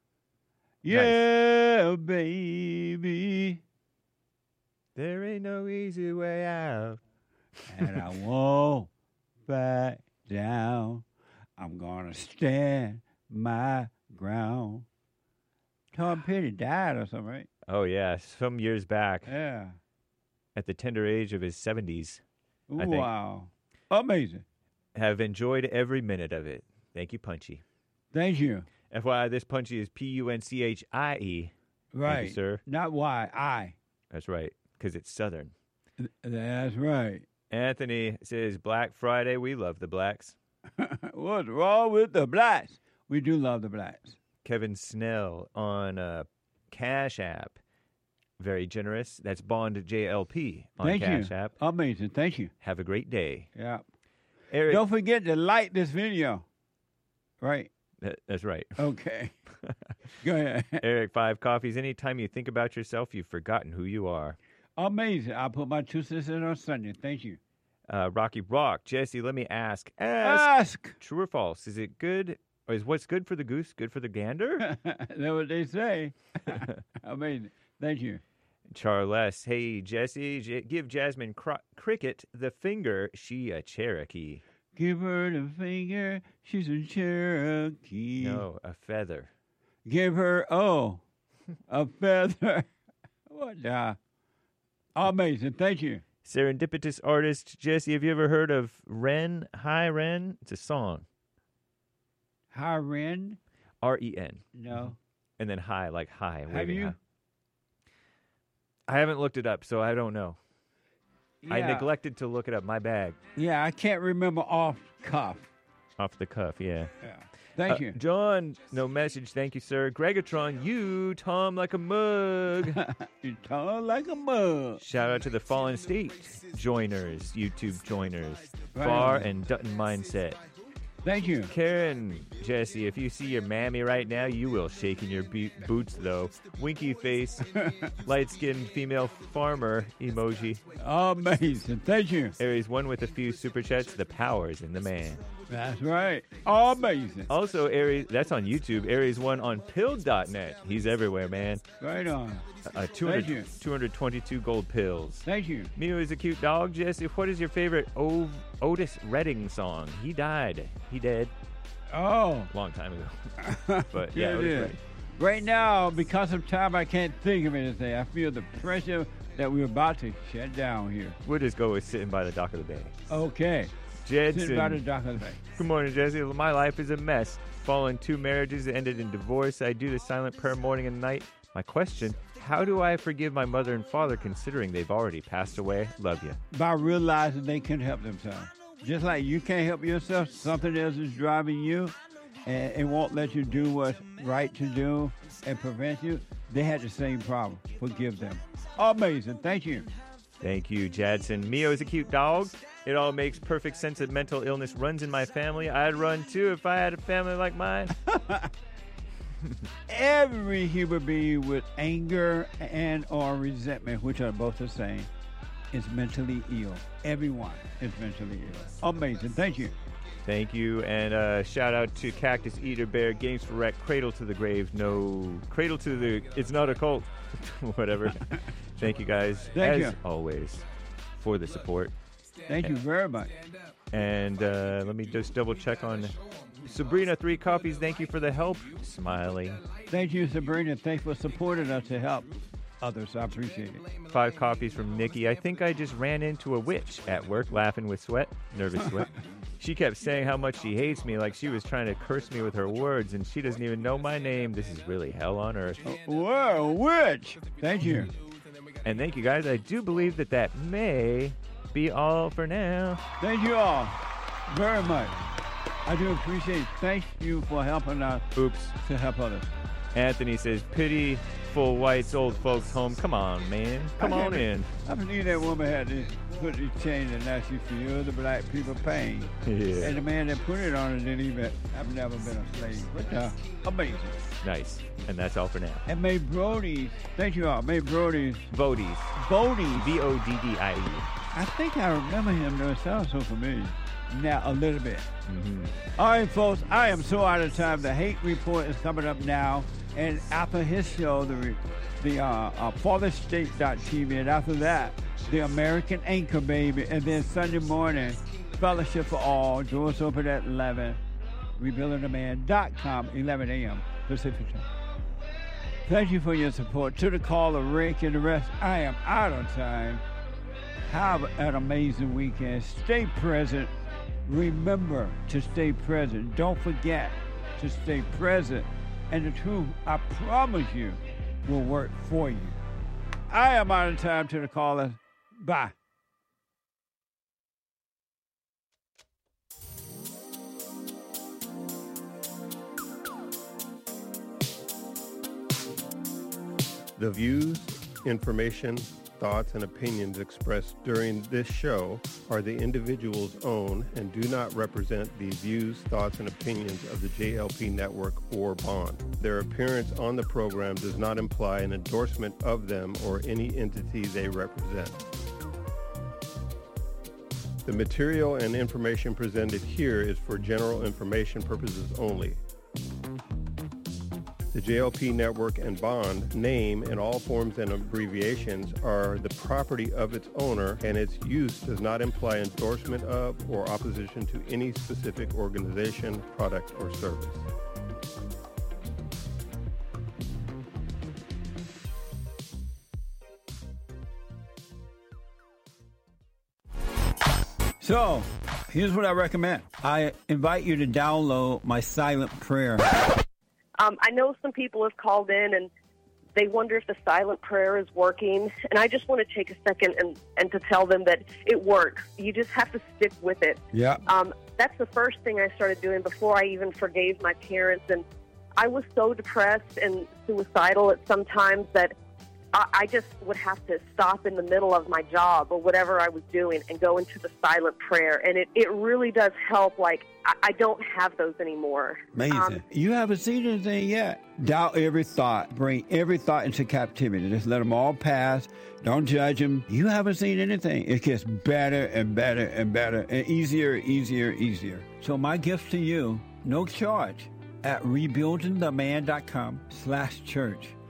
Yeah, baby. There ain't no easy way out. And I won't back down. I'm gonna stand my ground. Tom Petty died or something, right? Oh, yeah, some years back. Yeah. At the tender age of his 70s, I think. Wow. Amazing. Have enjoyed every minute of it. Thank you, Punchy. Thank you. FYI, this Punchy is Punchie. Right. Thank you, sir. Not Y, I. That's right, because it's Southern. That's right. Anthony says, Black Friday, we love the blacks. What's wrong with the blacks? We do love the blacks. Kevin Snell on Cash App. Very generous. That's Bond JLP on Thank Cash you. App. Amazing. Thank you. Have a great day. Yeah. Eric, don't forget to like this video. Right? That's right. Okay. Go ahead. Eric, 5 coffees. Anytime you think about yourself, you've forgotten who you are. Amazing. I'll put my 2 cents in on Sunday. Thank you. Rocky Rock. Jesse, let me ask. True or false? Is it good? Or is what's good for the goose good for the gander? That's what they say. Amazing. Thank you. Charles, hey, Jesse, give Jasmine Cricket the finger. She a Cherokee. Give her the finger. She's a Cherokee. No, a feather. Give her, a feather. What the? Amazing. Thank you. Serendipitous artist. Jesse, have you ever heard of Ren? Hi, Ren. It's a song. Hi, Ren? R-E-N. No. And then hi, like hi. Have you? High. I haven't looked it up, so I don't know. Yeah. I neglected to look it up. My bag. Yeah, I can't remember off cuff. Off the cuff, yeah. Yeah. Thank you. John, no message. Thank you, sir. Gregatron, you Tom like a mug. You Tom like a mug. Shout out to the Fallen State joiners, YouTube joiners. Right Far on. and Dutton Mindset. Thank you. Karen, Jesse, if you see your mammy right now, you will shake in your boots, though. Winky face, light-skinned female farmer emoji. Amazing. Thank you. Aries 1 with a few super chats. The power is in the man. That's right. Amazing. Also, Aries, that's on YouTube. Aries 1 on Pilled.net. He's everywhere, man. Right on. 222 gold pills. Thank you. Mio is a cute dog. Jesse, what is your favorite Otis Redding song? He died. He dead. Oh. Long time ago. But yeah, it Otis is. Redding. Right now, because of time, I can't think of anything. I feel the pressure that we're about to shut down here. We'll just go with Sitting by the Dock of the Bay. Okay. Jedson. Sitting by the Dock of the Bay. Good morning, Jesse. My life is a mess. Following 2 marriages that ended in divorce, I do the silent prayer morning and night. My question, how do I forgive my mother and father considering they've already passed away? Love you. By realizing they can help themselves. Just like you can't help yourself, something else is driving you, and it won't let you do what's right to do and prevent you. They had the same problem. Forgive them. Amazing. Thank you. Thank you, Jadson. Mio is a cute dog. It all makes perfect sense that mental illness runs in my family. I'd run too if I had a family like mine. Every human being with anger and or resentment, which are both the same, is mentally ill. Everyone is mentally ill. Amazing. Thank you. Thank you. And shout out to Cactus Eater Bear, Games for Wreck, Cradle to the Grave. No, Cradle to the, it's not a cult. Whatever. Thank you guys, as always, for the support. Thank you very much. And let me just double check on Sabrina, 3 copies. Thank you for the help. Smiling. Thank you, Sabrina. Thanks for supporting us to help others. I appreciate it. 5 copies from Nikki. I think I just ran into a witch at work, laughing with sweat, nervous sweat. She kept saying how much she hates me, like she was trying to curse me with her words, and she doesn't even know my name. This is really hell on earth. Whoa, witch! Thank you. And thank you, guys. I do believe that may be all for now. Thank you all very much. I do appreciate it. Thank you for helping us. Oops. To help others. Anthony says, pitiful whites, old folks home. Come on, man. Come on in. I believe that woman had to put these chains and now she feel the black people pain. Yeah. And the man that put it on her didn't even, I've never been a slave. But amazing. Nice. And that's all for now. And May Brody's, thank you all. May Brody's. Bodie's. Bodie's. Boddie. I think I remember him, though. It sounds so familiar. Now, a little bit. Mm-hmm. All right, folks, I am so out of time. The Hate Report is coming up now. And after his show, the FartherState.tv. And after that, the American Anchor Baby. And then Sunday morning, Fellowship for All. Doors open at 11. RebuildingTheMan.com, 11 a.m. Pacific time. Thank you for your support. To the caller, Rick, and the rest, I am out of time. Have an amazing weekend. Stay present. Remember to stay present. Don't forget to stay present. And the truth, I promise you, will work for you. I am out of time. To the caller. Bye. The views, information, thoughts, and opinions expressed during this show are the individual's own and do not represent the views, thoughts, and opinions of the JLP Network or Bond. Their appearance on the program does not imply an endorsement of them or any entity they represent. The material and information presented here is for general information purposes only. The JLP Network and Bond name and all forms and abbreviations are the property of its owner, and its use does not imply endorsement of or opposition to any specific organization, product, or service. So, here's what I recommend. I invite you to download my silent prayer. I know some people have called in and they wonder if the silent prayer is working. And I just want to take a second and to tell them that it works. You just have to stick with it. Yeah. That's the first thing I started doing before I even forgave my parents. And I was so depressed and suicidal at some times that I just would have to stop in the middle of my job or whatever I was doing and go into the silent prayer. And it really does help. Like, I don't have those anymore. Amazing. You haven't seen anything yet. Doubt every thought. Bring every thought into captivity. Just let them all pass. Don't judge them. You haven't seen anything. It gets better and better and better and easier. So my gift to you, no charge, at rebuildingtheman.com/church.